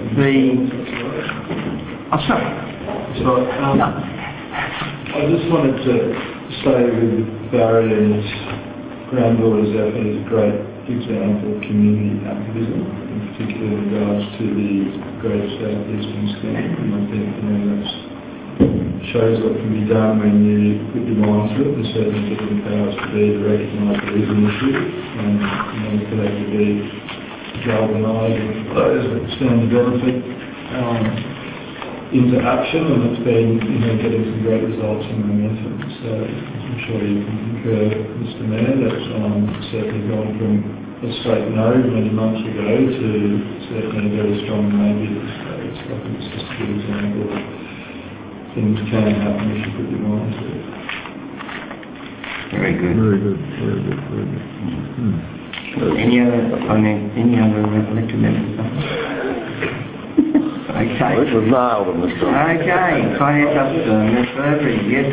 sorry. No. I just wanted to say with Barry and his granddaughters that is a great example of community activism, in particular in regards to the Great South Eastern Scheme. And I think that shows what can be done when you put your mind to it. There's certainly different powers to be to recognise there is an issue and collectively galvanise those that stand to benefit into action, and it's been getting some great results and momentum. So I'm sure you can concur, Mr Mayor, that's certainly gone from a straight no many months ago to certainly a very strong maybe at this stage. I think it's just a good example of things can happen if you put your mind to it. Very good. Very good. Very good. Very good. Any other elected members? Okay. This was nailed on this time. Okay, Finance Officer, Ms. Burberry, yes.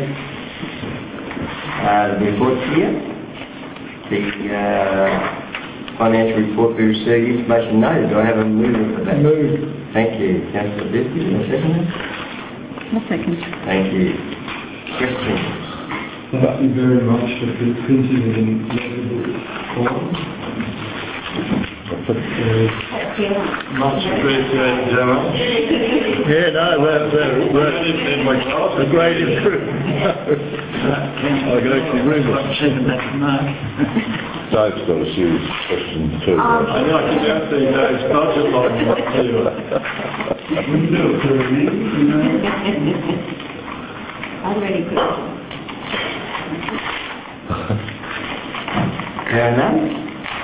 The report's here. The financial report we received, information noted. Do I have a mover for that? Move. Thank you. Councillor Biscuit, a second? A second. Thank you. Questions? Thank you very much for printing it in legible form. Much appreciated, Gemma. Yeah, no, that's a great improvement. I can actually read it. Dave's got a serious question too. I know, I can see Dave's budget line too. We can do it for a year, you know. I'm ready for it. Fair enough.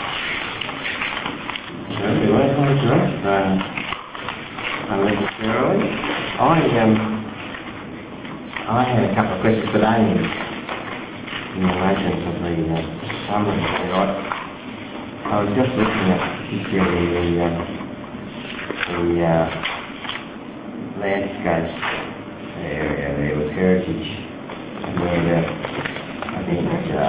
I had a couple of questions for Amy in relation to the summary. I was just looking at particularly the landscapes area there with heritage, where I think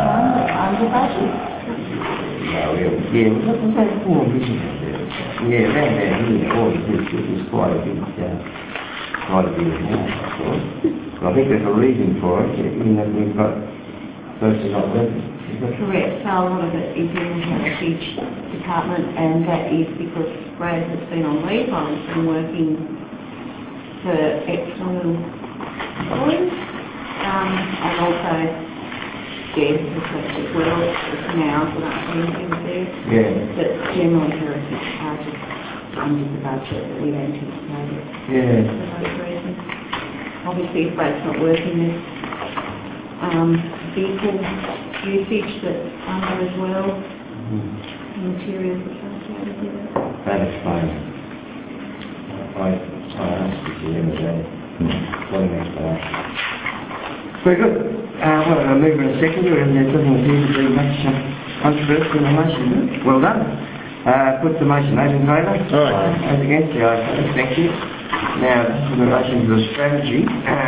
around there here, all of this is quite a big amount, of course. But I think there's a reason for it, in that we've got persons not working. Correct. So a lot of it is in the Heritage Department, and that is because Brad has been on leave. I've been working for external employees, and also guests as well now, so that's anything there. Yeah. But generally Heritage are just under the budget that we'd anticipated. Yeah. For those reasons. Obviously if Brad's not working, there's vehicle usage that's under as well, materials associated with it. That explains. I asked if you ever had one explanation. Very good. Well, a mover and a seconder, and there doesn't appear to be much controversy in the motion. Well done. Put the motion. Those in favour? Those against? The ayes have it. Thank you. Now, in relation to the strategy,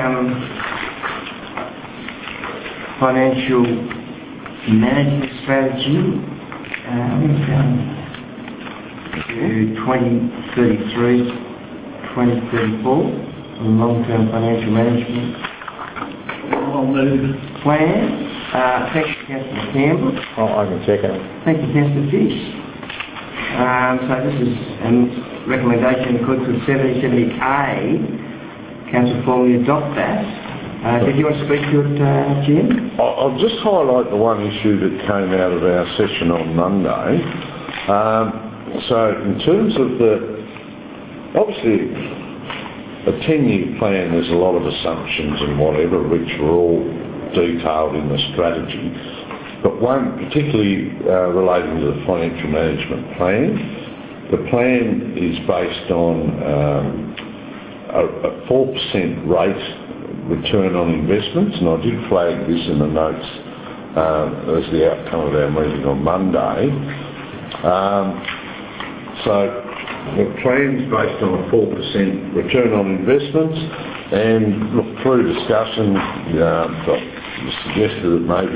financial management strategy, to 2033-2034, long-term financial management plan. Thank you, Councillor Campbell. I can second it. Thank you, Councillor Fish. So this is a recommendation in accordance with 7070A. Council formally adopt that. Did you want to speak to it, Jim? I'll just highlight the one issue that came out of our session on Monday. So in terms of obviously a 10-year plan, there's a lot of assumptions and whatever, which were all detailed in the strategy. But one particularly relating to the financial management plan, the plan is based on a 4% rate return on investments, and I did flag this in the notes as the outcome of our meeting on Monday. So the plan's based on a 4% return on investments, and look, through discussion, suggested that maybe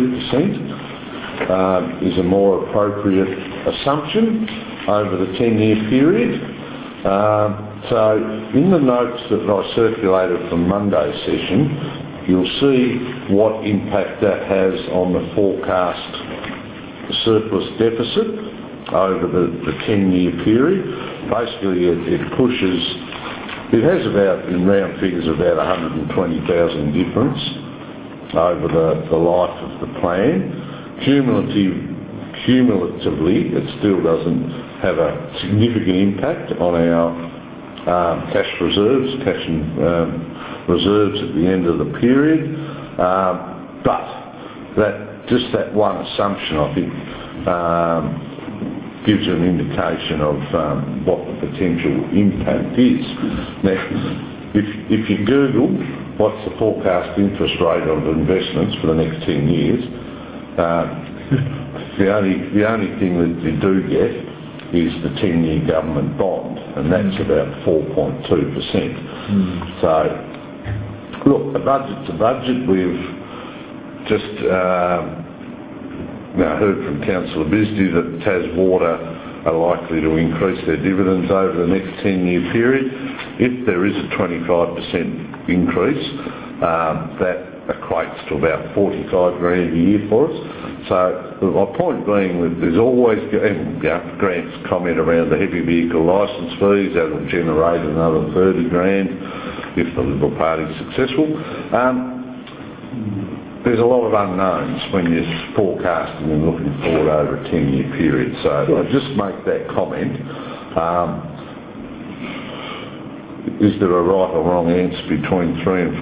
3% is a more appropriate assumption over the 10-year period. So in the notes that I circulated from Monday's session, you'll see what impact that has on the forecast surplus deficit over the 10-year period. Basically, it pushes, it has about, in round figures, about 120,000 difference over the life of the plan. Cumulatively, it still doesn't have a significant impact on our cash reserves, reserves at the end of the period, but that one assumption, I think, gives you an indication of what the potential impact is. Now, if you Google what's the forecast interest rate of investments for the next 10 years, the only thing that you do get is the 10-year government bond, and that's about 4.2%. So, look, a budget's a budget. We've just heard from Councillor Bisbee that TasWater are likely to increase their dividends over the next 10-year period. If there is a 25% increase, that equates to about 45 grand a year for us. So my point being that there's always, and Grant's comment around the heavy vehicle licence fees, that will generate another 30 grand if the Liberal Party's successful. There's a lot of unknowns when you're forecasting and looking forward over a 10-year period. So I'll just make that comment. Is there a right or wrong answer between 3 and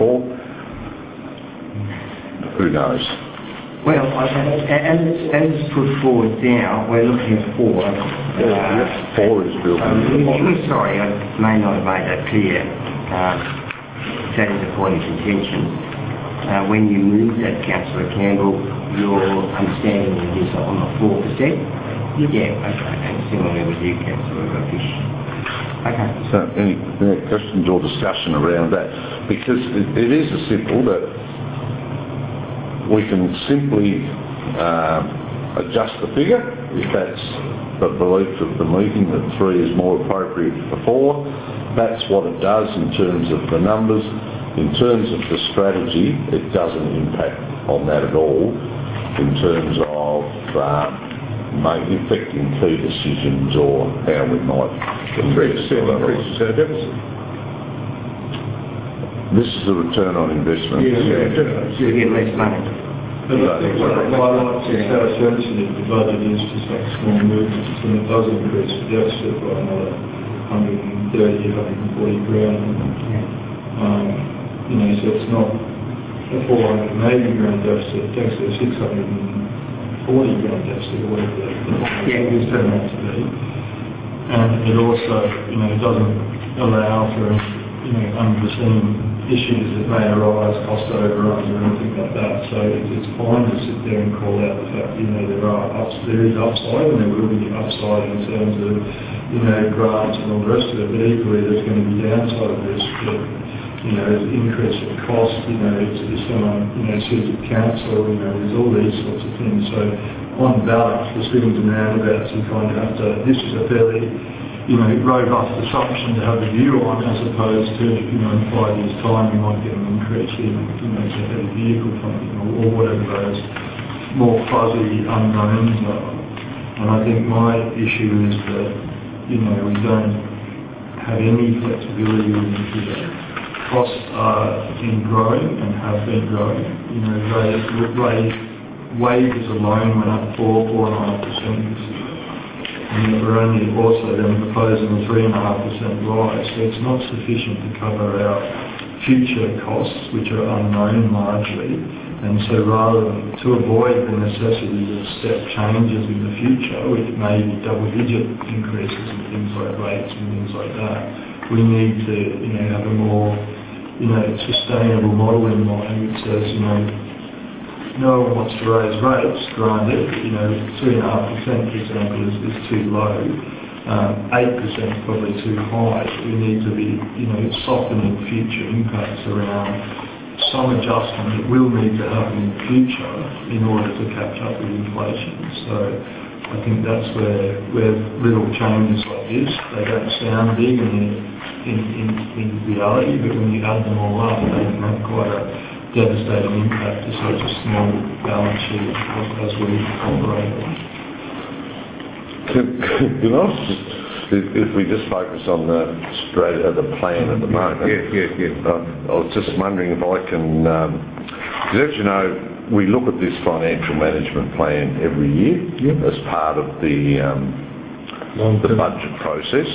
4? Who knows? Well, as put forward now, we're looking at 4. 4 is built in. Sorry, I may not have made that clear. That is a point of contention. When you move that, Councillor Campbell, your understanding is on the 4%? Yeah, okay, and similarly with you, Councillor Fish. Okay. So any questions or discussion around that? Because it is as simple that we can simply adjust the figure if that's the belief of the meeting that 3 is more appropriate for 4. That's what it does in terms of the numbers. In terms of the strategy, it doesn't impact on that at all in terms of affecting key decisions or how we might increase our deficit. This is the return on investment. You get less money. But I think what I like to say essentially the budget is just like small movements, and it does increase the deficit by another 130, 140 grand. So it's not a 480 grand deficit thanks to a 640 grand deficit or whatever the figures turn out to be. And it also, doesn't allow for, unforeseen issues that may arise, cost overruns or anything like that. So it's fine to sit there and call out the fact, there is upside and there will be upside in terms of, grants and all the rest of it, but equally there's going to be downside risk that, there's increase in cost, if someone, sues a council, there's all these sorts of things. So on balance, the swings and roundabouts, you kind of have to, this is a fairly, robust assumption to have a view on, as opposed to, in 5 years' time you might get an increase in, say, heavy vehicle funding or whatever those more fuzzy unknowns are. And I think my issue is that, we don't have any flexibility in the future. Costs are growing and have been growing. Wages alone went up 4.5% this year. And we're only also then proposing a 3.5% rise, so it's not sufficient to cover our future costs, which are unknown largely. And so rather than to avoid the necessity of step changes in the future, which may be double-digit increases in things like rates and things like that, we need to have a more sustainable model in mind which says, no one wants to raise rates, granted, 3.5% for example is too low, 8% is probably too high. We need to be, softening future impacts around some adjustment that will need to happen in the future in order to catch up with inflation. So I think that's where little changes like this, they don't sound big in reality, but when you add them all up, they can have quite a devastating impact to such a small balance sheet as we operate on. If we just focus on the plan at the moment. I was just wondering if I can, because as you know, we look at this financial management plan every year as part of the budget process.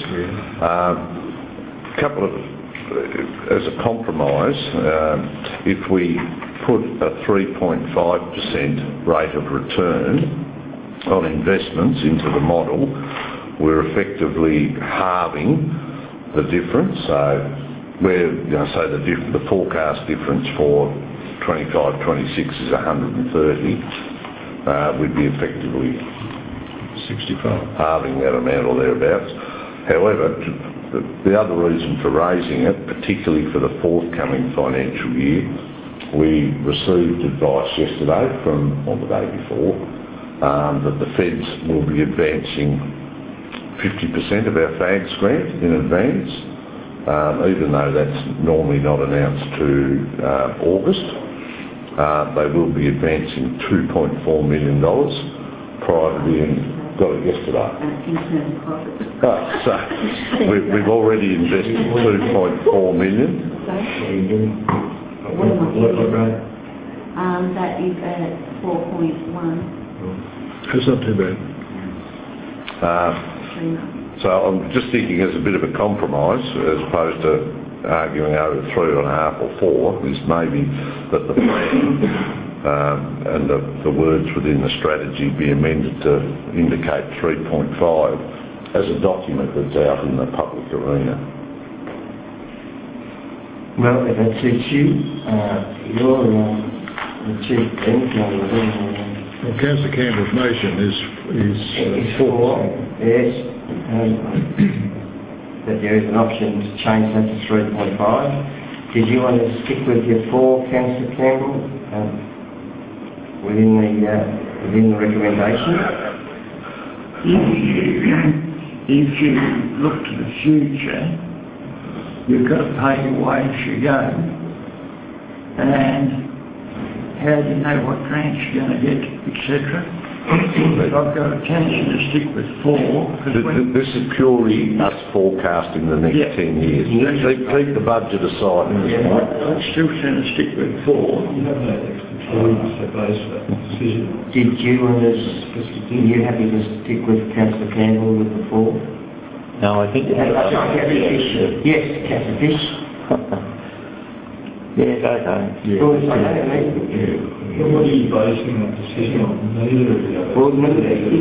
Couple of, as a compromise, if we put a 3.5% rate of return on investments into the model, we're effectively halving the difference. So we're, the forecast difference for 25-26 is 130. We'd be effectively 65, halving that amount or thereabouts. However, the other reason for raising it, particularly for the forthcoming financial year, we received advice yesterday or the day before, that the Feds will be advancing 50% of our FAGS grant in advance, even though that's normally not announced to August. They will be advancing $2.4 million prior to the end. Got it yesterday. So we've already invested 2.4 million. That is at 4.1. That's not too bad. So I'm just thinking as a bit of a compromise, as opposed to arguing over 3.5 or 4, is maybe that the plan and the words within the strategy be amended to indicate 3.5 as a document that's out in the public arena. Well, if that suits you, you're the chief then. Well, Councillor Campbell's motion is for. Yes. That there is an option to change that to 3.5. Did you want to stick with your 4, Councillor Campbell, within the recommendation? If you look to the future, you've got to pay your way as you go. And how do you know what grants you're going to get, etc.? But I've got a tendency to stick with 4. This is purely us forecasting the next 10 years. Keep the budget aside. I still tend to stick with 4. You have no extra base for that decision. Are you happy to stick with Councillor Campbell with the 4? No, I think... Yes, Councillor Fish. Yes, okay. Yeah. What are you basing that decision on? Neither of the other. Well, the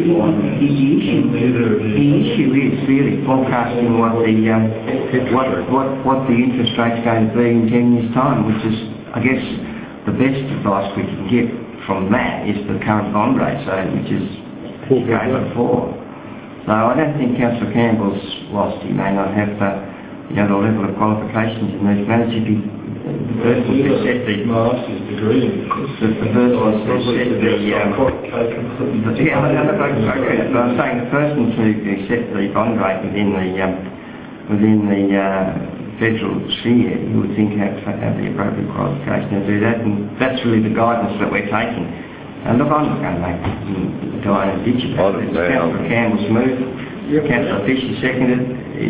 issue is really forecasting what the interest rate's going to be in 10 years' time, which is, I guess, the best advice we can get from that is the current bond rate, which is going at 4. So I don't think Councillor Campbell's, whilst he may not have the level of qualifications in these matters, if he the person who set the master's degree. The person who set the I'm saying the person who set the bond rate within the federal sphere, you would think have the appropriate qualification to do that, and that's really the guidance that we're taking. And look, I'm not going to make the guy in a ditch about it. It's Councillor Campbell's move. Councillor Fisher seconded.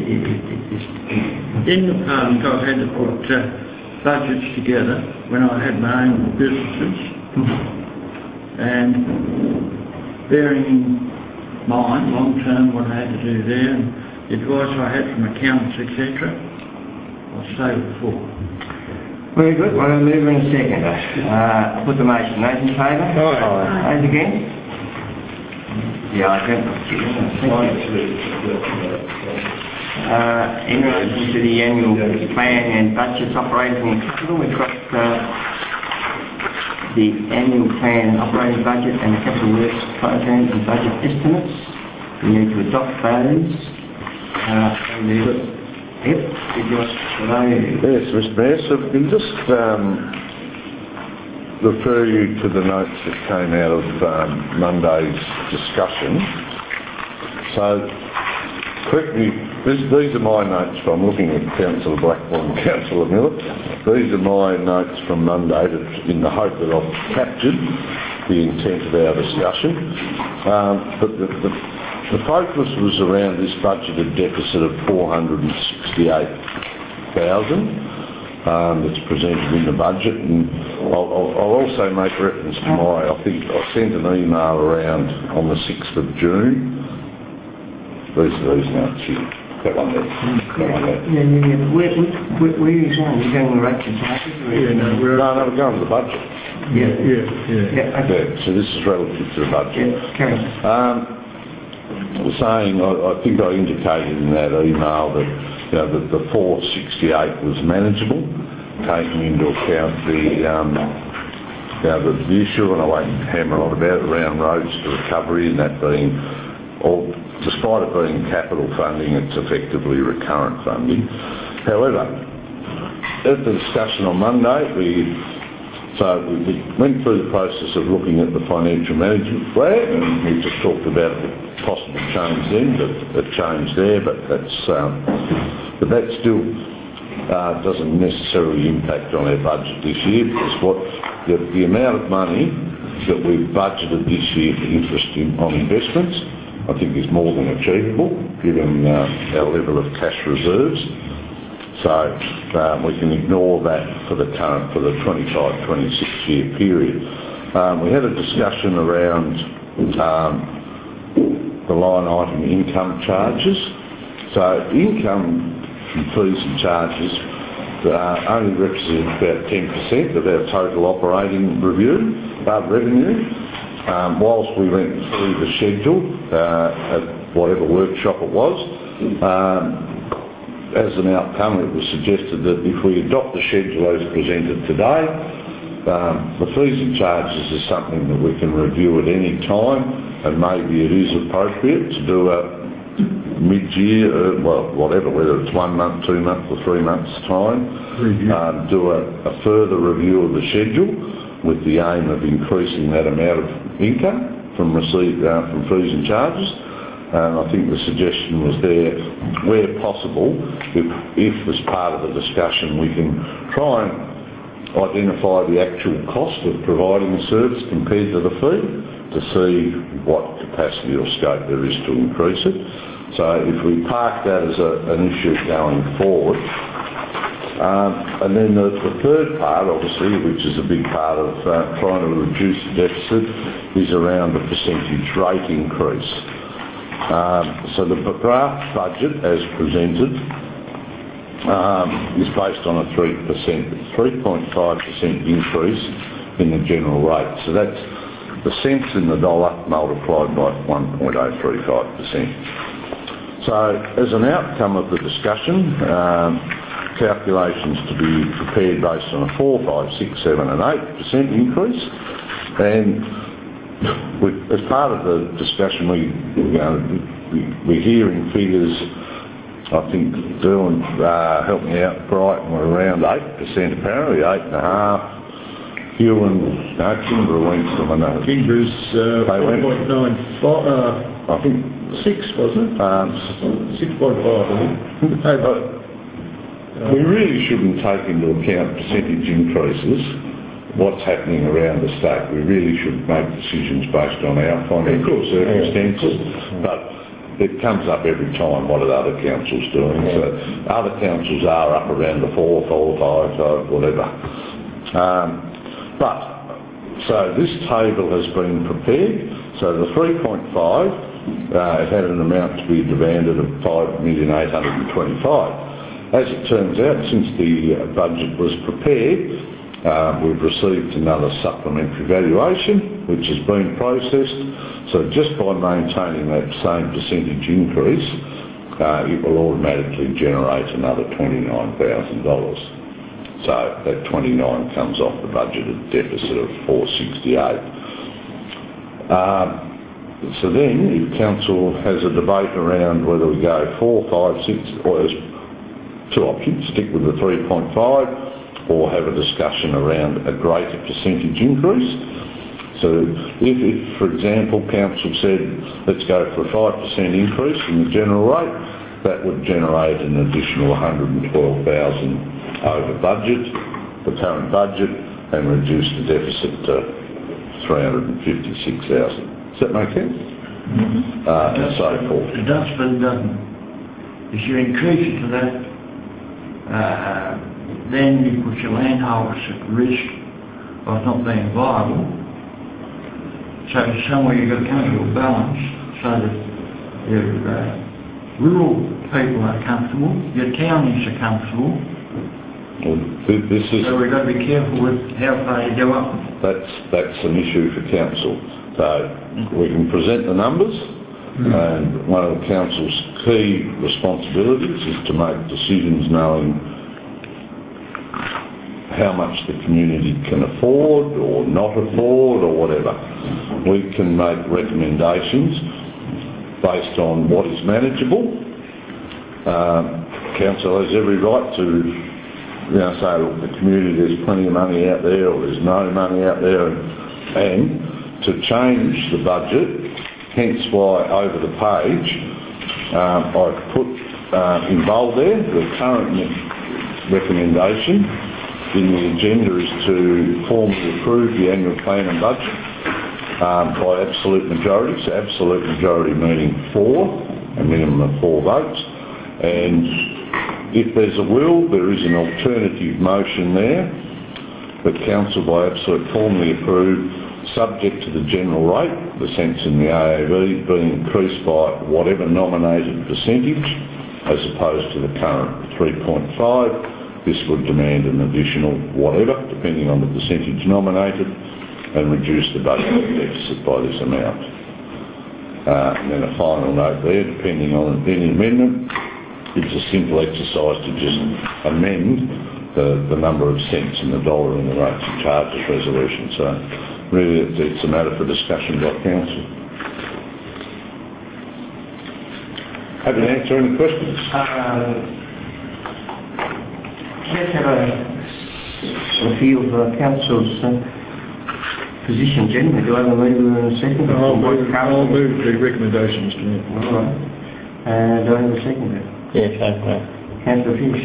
In the past, I've had to put budgets together when I had my own businesses, and bearing in mind long term what I had to do there and the advice I had from accountants, etc., I'll stay with 4. Very good. Well, I'll move in a second. I'll put the motion. Those in favour? Aye. Those against? Yeah, I don't know. In relation to the annual plan and budgets operating and capital, we've got the annual plan operating budget and the capital works programs and budget estimates. We need to adopt those. Yes, Mr. Mayor, so we can just refer you to the notes that came out of Monday's discussion. So, correct me, these are my notes from looking at Councillor Blackburn and Councillor Miller. These are my notes from Monday in the hope that I've captured the intent of our discussion. But the focus was around this budgeted deficit of $468,000 that's presented in the budget, and I'll also make reference to I think I sent an email around on the 6th of June. These notes here. That one there. Where are you going? You're going to rate and charges? No, we're going to the budget. Okay. So this is relative to the budget. Carry on. Saying, I think I indicated in that email that that the 468 was manageable, taking into account the issue, and I won't hammer on about it, around roads to recovery, and that being, despite it being capital funding, it's effectively recurrent funding. However, at the discussion on Monday, we went through the process of looking at the financial management plan, and we just talked about the possible change then, the change there, but that still doesn't necessarily impact on our budget this year, because the amount of money that we've budgeted this year for interest on investments, I think is more than achievable, given our level of cash reserves. So we can ignore that for the 25-26 year period. We had a discussion around the line item income charges. So income from fees and charges only represent about 10% of our total operating revenue. Whilst we went through the schedule at whatever workshop it was, as an outcome, it was suggested that if we adopt the schedule as presented today, the fees and charges is something that we can review at any time, and maybe it is appropriate to do a mid-year, whatever, whether it's 1 month, 2 months or 3 months time, do a further review of the schedule with the aim of increasing that amount of income from fees and charges. And I think the suggestion was there, where possible, if as part of the discussion we can try and identify the actual cost of providing the service compared to the fee, to see what capacity or scope there is to increase it. So if we park that as an issue going forward, and then the third part, obviously, which is a big part of trying to reduce the deficit, is around the percentage rate increase. So the draft budget, as presented, is based on a 3.5% increase in the general rate. So that's the cents in the dollar multiplied by 1.035%. So as an outcome of the discussion, calculations to be prepared based on a 4, 5, 6, 7 and 8% increase. And as part of the discussion, we're hearing figures. I think Dylan helped me out. Brighton were around 8% apparently, 8.5%. Hewin, Kimbra went from another. Kimbra's 4.95. I think 6, wasn't it? 6.5, I think. We really shouldn't take into account percentage increases, what's happening around the state. We really should make decisions based on our financial circumstances. But it comes up every time, what are the other councils doing? So other councils are up around the 4, 5, whatever. So this table has been prepared. So the 3.5, it had an amount to be demanded of $5,825,000. As it turns out, since the budget was prepared, we've received another supplementary valuation, which has been processed. So just by maintaining that same percentage increase, it will automatically generate another $29,000. So that 29 comes off the budgeted deficit of 468. So then, if council has a debate around whether we go 4, 5, 6, or there's two options, stick with the 3.5 or have a discussion around a greater percentage increase. So if for example, council said, let's go for a 5% increase in the general rate, that would generate an additional $112,000 over budget, the current budget, and reduce the deficit to $356,000. Does that make sense? Mm-hmm. And so forth. It does, but it doesn't. If you increase it to that, then you put your landholders at risk of not being viable. So somewhere you've got to come to a balance so that your rural people are comfortable, your townies are comfortable. Well, so we've got to be careful with how far you go up. That's an issue for council. So we can present the numbers, and one of the council's key responsibilities is to make decisions knowing how much the community can afford or not afford or whatever. We can make recommendations based on what is manageable. Council has every right to say, look, the community, there's plenty of money out there or there's no money out there, and to change the budget, hence why over the page I've put in bold there, the current recommendation in the agenda is to formally approve the annual plan and budget by absolute majority. So absolute majority meaning 4, a minimum of 4 votes. And if there's a will, there is an alternative motion there that council by absolute formally approve, subject to the general rate, the cents in the AAV, being increased by whatever nominated percentage, as opposed to the current 3.5. This would demand an additional whatever, depending on the percentage nominated, and reduce the budget deficit by this amount. And then a final note there, depending on any amendment, it's a simple exercise to just amend the number of cents in the dollar in the rates and charges resolution. So really it's a matter for discussion by council. Happy to answer any questions. Let's have a feel of council's position generally. Do I have a move in a second? I'll move the recommendations to me. All right. Do I have a second? Yes, okay. Councillor Fish.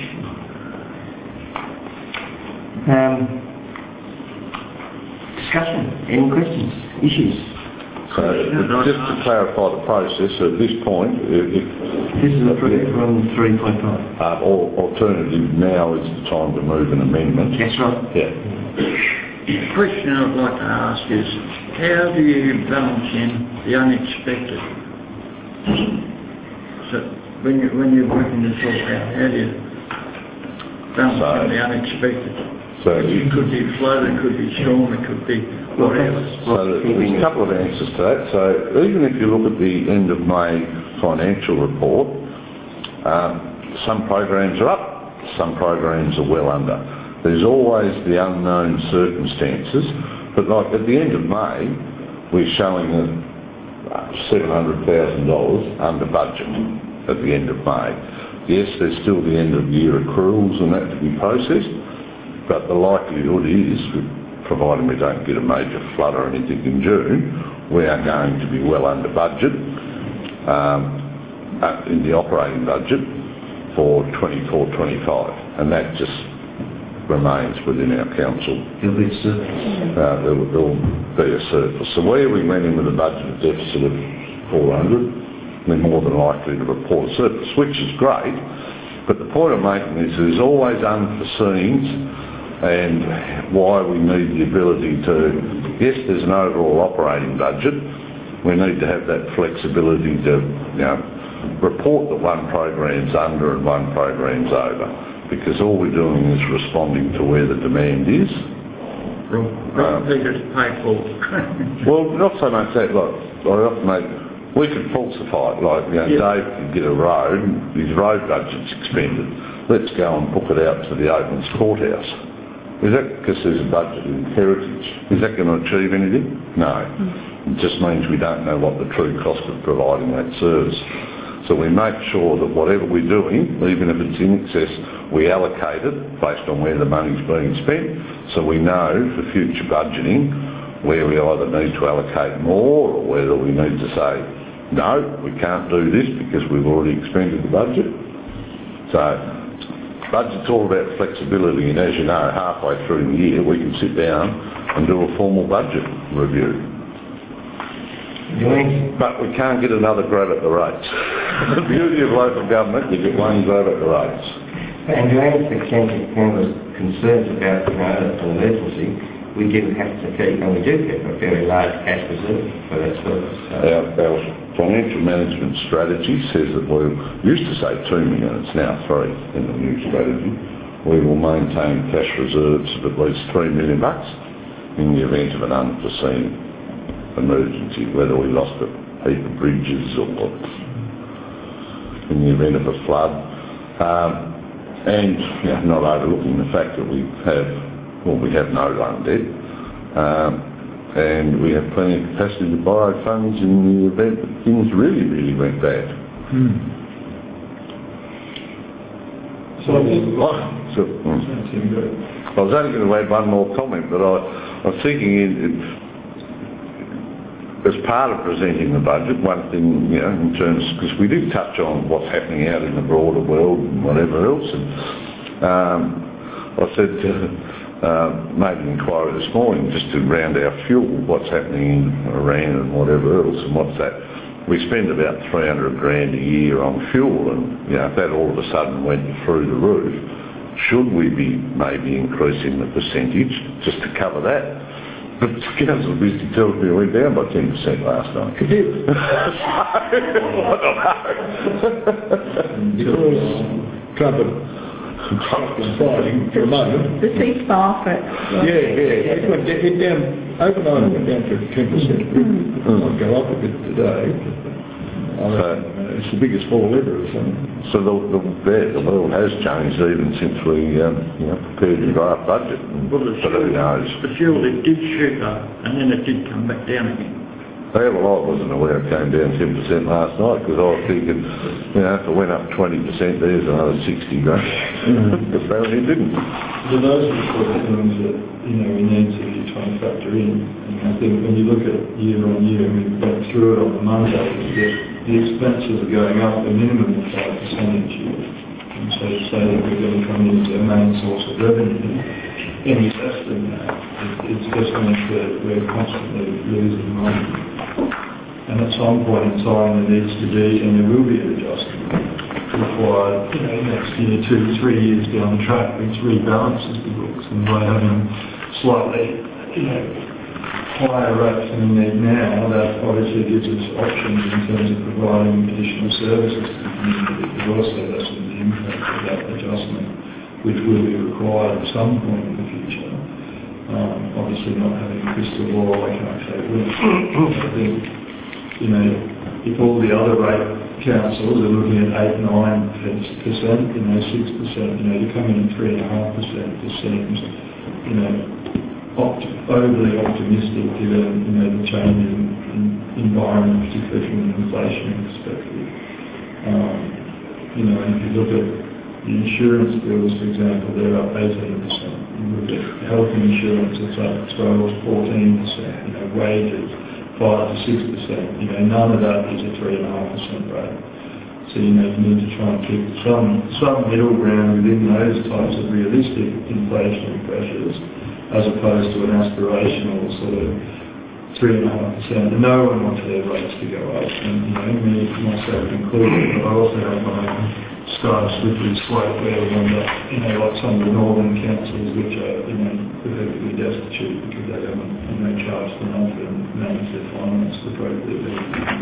Discussion. Any questions? Issues? So just to clarify the process, at this point, this is approved from 3.5. Alternative now is the time to move an amendment. That's right. Yeah. The question I'd like to ask is, how do you balance in the unexpected? So when you're working this all out, how do you the unexpected. So It could be flood, it could be storm, it could be whatever. So there's a couple of answers to that. So even if you look at the end of May financial report, some programs are up, some programs are well under. There's always the unknown circumstances, but like at the end of May, we're showing $700,000 under budget at the end of May. Yes, there's still the end of year accruals and that to be processed, but the likelihood is, provided we don't get a major flood or anything in June, we are going to be well under budget in the operating budget for 24-25, and that just remains within our council. There'll be a surplus. There'll be a surplus. So where we went in with a budget deficit of 400, we're more than likely to report a surplus, which is great, but the point I'm making is there's always unforeseens, and why we need the ability to, yes, there's an overall operating budget, we need to have that flexibility to, report that one program's under and one program's over, because all we're doing is responding to where the demand is. Wrong figures pay for. Well, not so much that, like, I often make, we could falsify it, like, Dave could get a road, his road budget's expended, let's go and book it out to the Open's Courthouse. Is that because there's a budget in heritage? Is that going to achieve anything? No. It just means we don't know what the true cost of providing that service. So we make sure that whatever we're doing, even if it's in excess, we allocate it based on where the money's being spent, so we know for future budgeting where we either need to allocate more or whether we need to say, no, we can't do this because we've already expended the budget. So budget's all about flexibility, and as you know, halfway through the year we can sit down and do a formal budget review. But we can't get another grab at the rates. The beauty of local government, you get one grab at the rates. And to answer Councillor concerns about an emergency, we do have to keep, and we do keep a very large cash reserve for that purpose. Our financial management strategy says that we used to say 2 million, it's now 3 in the new strategy. We will maintain cash reserves of at least $3 million in the event of an unforeseen emergency, whether we lost a heap of bridges or in the event of a flood. And not overlooking the fact that we have no loan debt, and we have plenty of capacity to borrow funds in the event that things really, really went bad. So I think I was only going to add one more comment, but I'm thinking as part of presenting the budget, one thing, in terms, because we do touch on what's happening out in the broader world and whatever else, and I said, made an inquiry this morning just to round our fuel, what's happening in Iran and whatever else, and what's that. We spend about 300 grand a year on fuel, and if that all of a sudden went through the roof, should we be maybe increasing the percentage just to cover that? But Council Bisty tells me it went down by 10% last night. It did. Because Trump and fighting for a moment. The ceasefire. It went down, overnight it went down to 10%. It might go up a bit today. It's the biggest fall ever or something. So the world has changed even since we prepared the draft budget. Well, the fuel, it did shoot up and then it did come back down again. I wasn't aware it came down 10% last night, because I was thinking, if it went up 20%, there's another 60 grand. Apparently it didn't. So those are the sort of things that, we need to try and factor in. And I think when you look at year on year, and we went through it on the Monday, that the expenses are going up a minimum of 5% each year. And so to say that we're going to come in as a main source of revenue, any less than that, it's just means that we're constantly losing money. And at some point in time there needs to be, and there will be an adjustment required, next year, 2 to 3 years down the track, which rebalances the books. And by having slightly, higher rates than we need now, that obviously gives us options in terms of providing additional services to the community. It also lessens the impact of that adjustment which will be required at some point in the future. Obviously not having a crystal ball, I can't say when. I think, you know, if all the other rate councils are looking at 8, 9%, 6%, you know, 6%, you know, you're coming in 3.5%, just seems, you know, overly optimistic given, you know, the change in environment, particularly from an inflation perspective. You know, and if you look at the insurance bills, for example, they're up 18%. You look at health insurance, it's up 12, 14%. You know, wages, 5 to 6%. You know, none of that is a 3.5% rate. So, you know, you need to try and keep some middle ground within those types of realistic inflationary pressures, as opposed to an aspirational sort of 3.5%. And no one wants their rates to go up. And, you know, me, myself included, but I also have my own style slippery slope where we end up, you know, like some of the northern councils which are, you know, perfectly destitute because they haven't, you know, charged enough and managed their finance appropriately.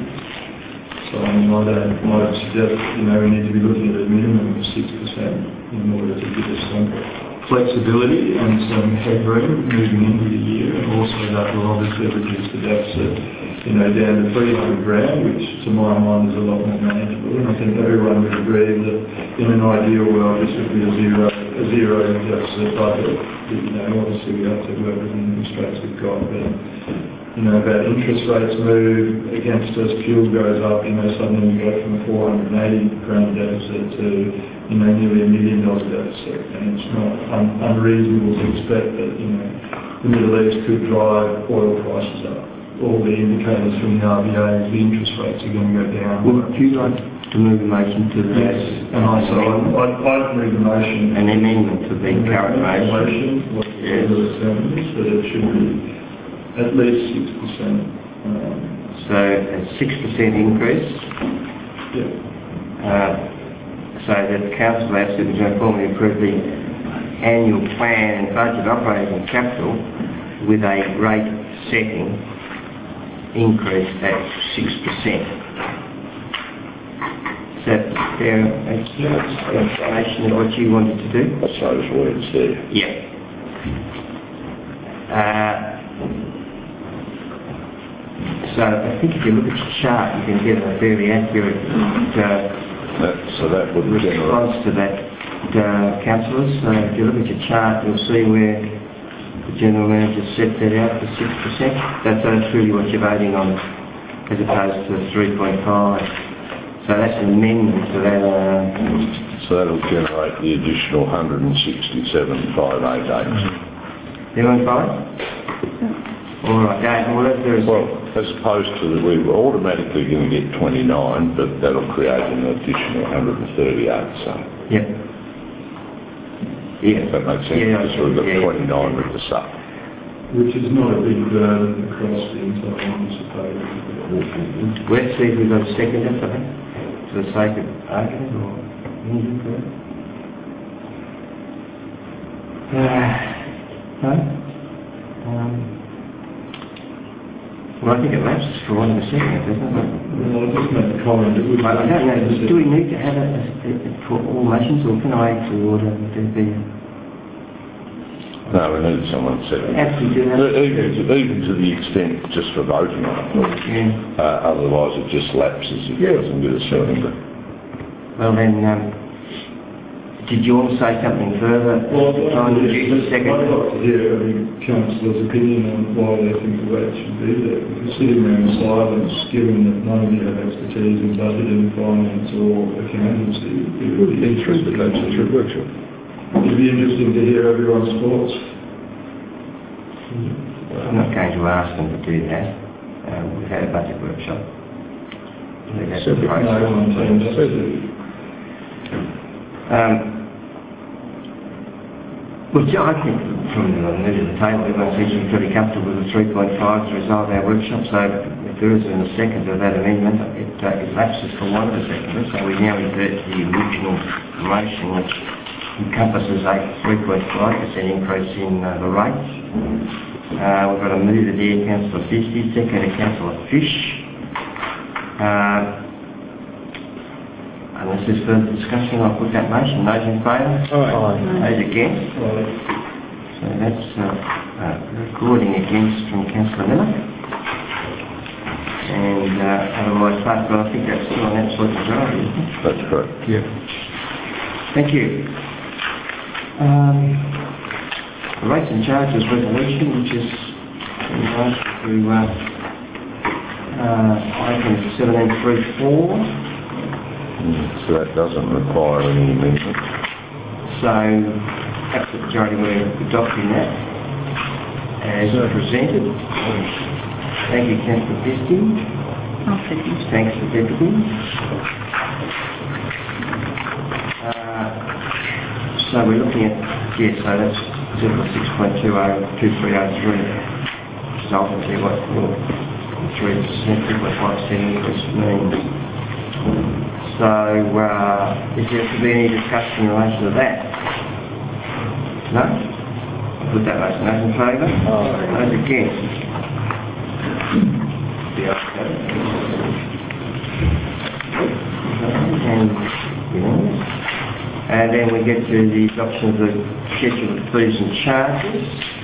So, I mean, I'd suggest, you know, we need to be looking at a minimum of 6% in order to give us some flexibility and some headroom moving into the year, and also that will obviously reduce the deficit, you know, down to 300 grand, which to my mind is a lot more manageable. And I think everyone would agree that in an ideal world this would be a zero deficit budget. You know, obviously we have to work within the constraints we've got, but you know, about interest rates move against us, fuel goes up, you know, suddenly we go from a 480 grand deficit to, you know, nearly $1 million deficit, and it's not unreasonable to expect that, you know, the Middle East could drive oil prices up. All the indicators from the RBA is the interest rates are going to go down. Would you like to move the motion to the... Yes, and I'd move the motion. An amendment to the current motion. Yes. That it should be at least 6%. So a 6% increase? Yeah. So that Council has to formally approve the annual plan and budget operating capital with a rate setting increase at 6%. Is that fair explanation of what you wanted to do? I saw those words there. Yeah. So I think if you look at the chart, you can get a very accurate so that would response to that, councillors. So if you look at your chart, you'll see where the General Manager set that out for 6%. That's really what you're voting on, as opposed to 3.5. So that's an amendment to that. So that'll generate the additional 167,588. You want 5? All right, well, as opposed to that, we were automatically going to get 29, but that'll create an additional 138. So. Yep. Yeah. That makes sense. Yeah, so we've got 29 with the sub. Which is not a big burden across the entire municipality. Let's see if we've got a second for that, for the sake of argument, or anything for that? No? Well, I think it lapses for one of the seconds, doesn't it? Well, I just made a comment. I don't know. Do we need to have it for all motions, or can I actually order to be... No, we need someone to set it. Actually do that. Even to the extent just for voting on it. Yeah. Otherwise it just lapses if it doesn't get a second. Well then, did you want to say something further? Well, I'd like to hear Councillor's opinion on why they think the rate should be there. Because sitting there in silence, given that none of you have expertise in budgeting, finance or accountancy, it would be interesting to workshop. It'd be interesting to hear everyone's thoughts. I'm not going to ask them to do that. We've had a budget workshop. Well, I think from the middle of the table, everyone seems to be pretty comfortable with the 3.5 to resolve our workshop. So if there is a second of that amendment, it lapses for one of the seconds. So we now revert to the original motion, which encompasses a 3.5% increase in the rates. We've got a mover there, Councillor Fisty, second to Councillor Fish. And unless there's further discussion, I'll put that motion. Those in favour? Aye. Those against? So that's recording against from Councillor Miller. And otherwise, but I think that's still an absolute majority, isn't it? That's correct. Yeah. Thank you. The rates and charges resolution, which is in relation to item 1734. So that doesn't require any amendment. So, absolute majority we're adopting that as presented. Thank you, Councillor Pisti. I'll second. Thanks, the Deputy. So we're looking at, yes, so that's Circle 6.202303, which is ultimately what 3%, 3.5% increase means. So, is there to be any discussion in relation to that? No? I'll put that motion. Those in favour? Those against? The ayes have it. And unanimous. And then we get to the adoption of the schedule of fees and charges.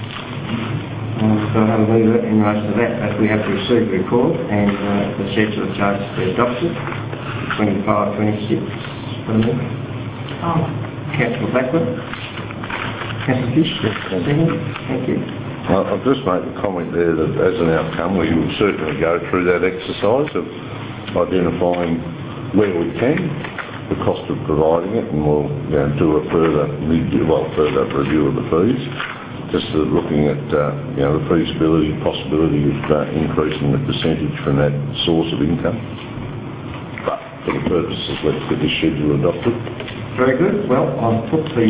So I'll have a move in relation to that, but we have to receive the report and the schedule of charges to be adopted. 25-26. Councillor Blackwood. Councillor Fish. Thank you. I'll just make a comment there that as an outcome we will certainly go through that exercise of identifying where we can, the cost of providing it, and we'll do a further review of the fees, just looking at the feasibility, possibility of increasing the percentage from that source of income. But for the purposes, let's get this schedule adopted. Very good. Well, I'll put the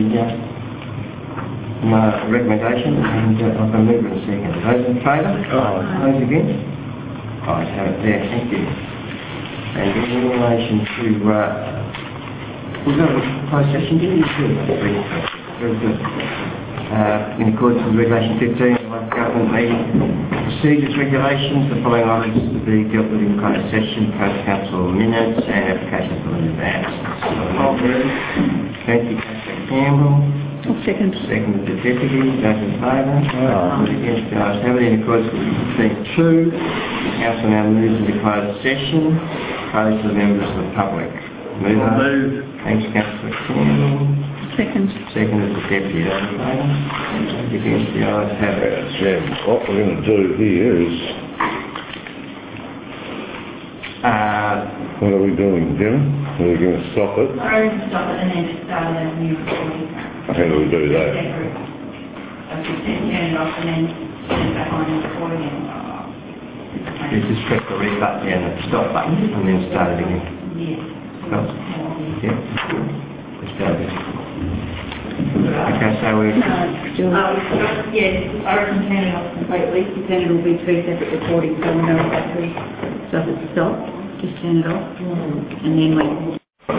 my recommendation and I'll go move in a second. Those in favour? Those against? Ayes have it there. Thank you. And in relation to we've got a closed session, didn't we? Very good. In accordance with Regulation 15 of the Local Government Meeting Procedures Regulations, the following items to be dealt with in closed session: post-council minutes and applications for leave of absence. Thank you, Councillor Campbell. Second. Second to the Deputy. Those in favour? Against? The ayes have it. In accordance with 15.2, the Council now moves into closed session. Closed to the members of the public. Move. Thanks, Councillor Campbell. Second. Second is the Deputy. Those in favour? Against? The ayes have it. What we're going to do here is... what are we doing, Jim? Are we going to stop it? We're going to stop it and then start a new recording. How do we do that? Turn it off and then turn it back on and record again. You just press the red button and the stop button and then start it again. Yes. Well, yeah. Let's start it. Okay, so we're... Yes, I reckon turn it off completely, because then it'll be two separate recordings, so we know exactly. So if it's stopped, just turn it off and then wait.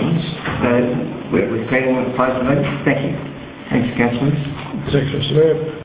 So we're clearing the close the vote. Thank you. Thanks, Councillors. Thanks, Mr. Mayor.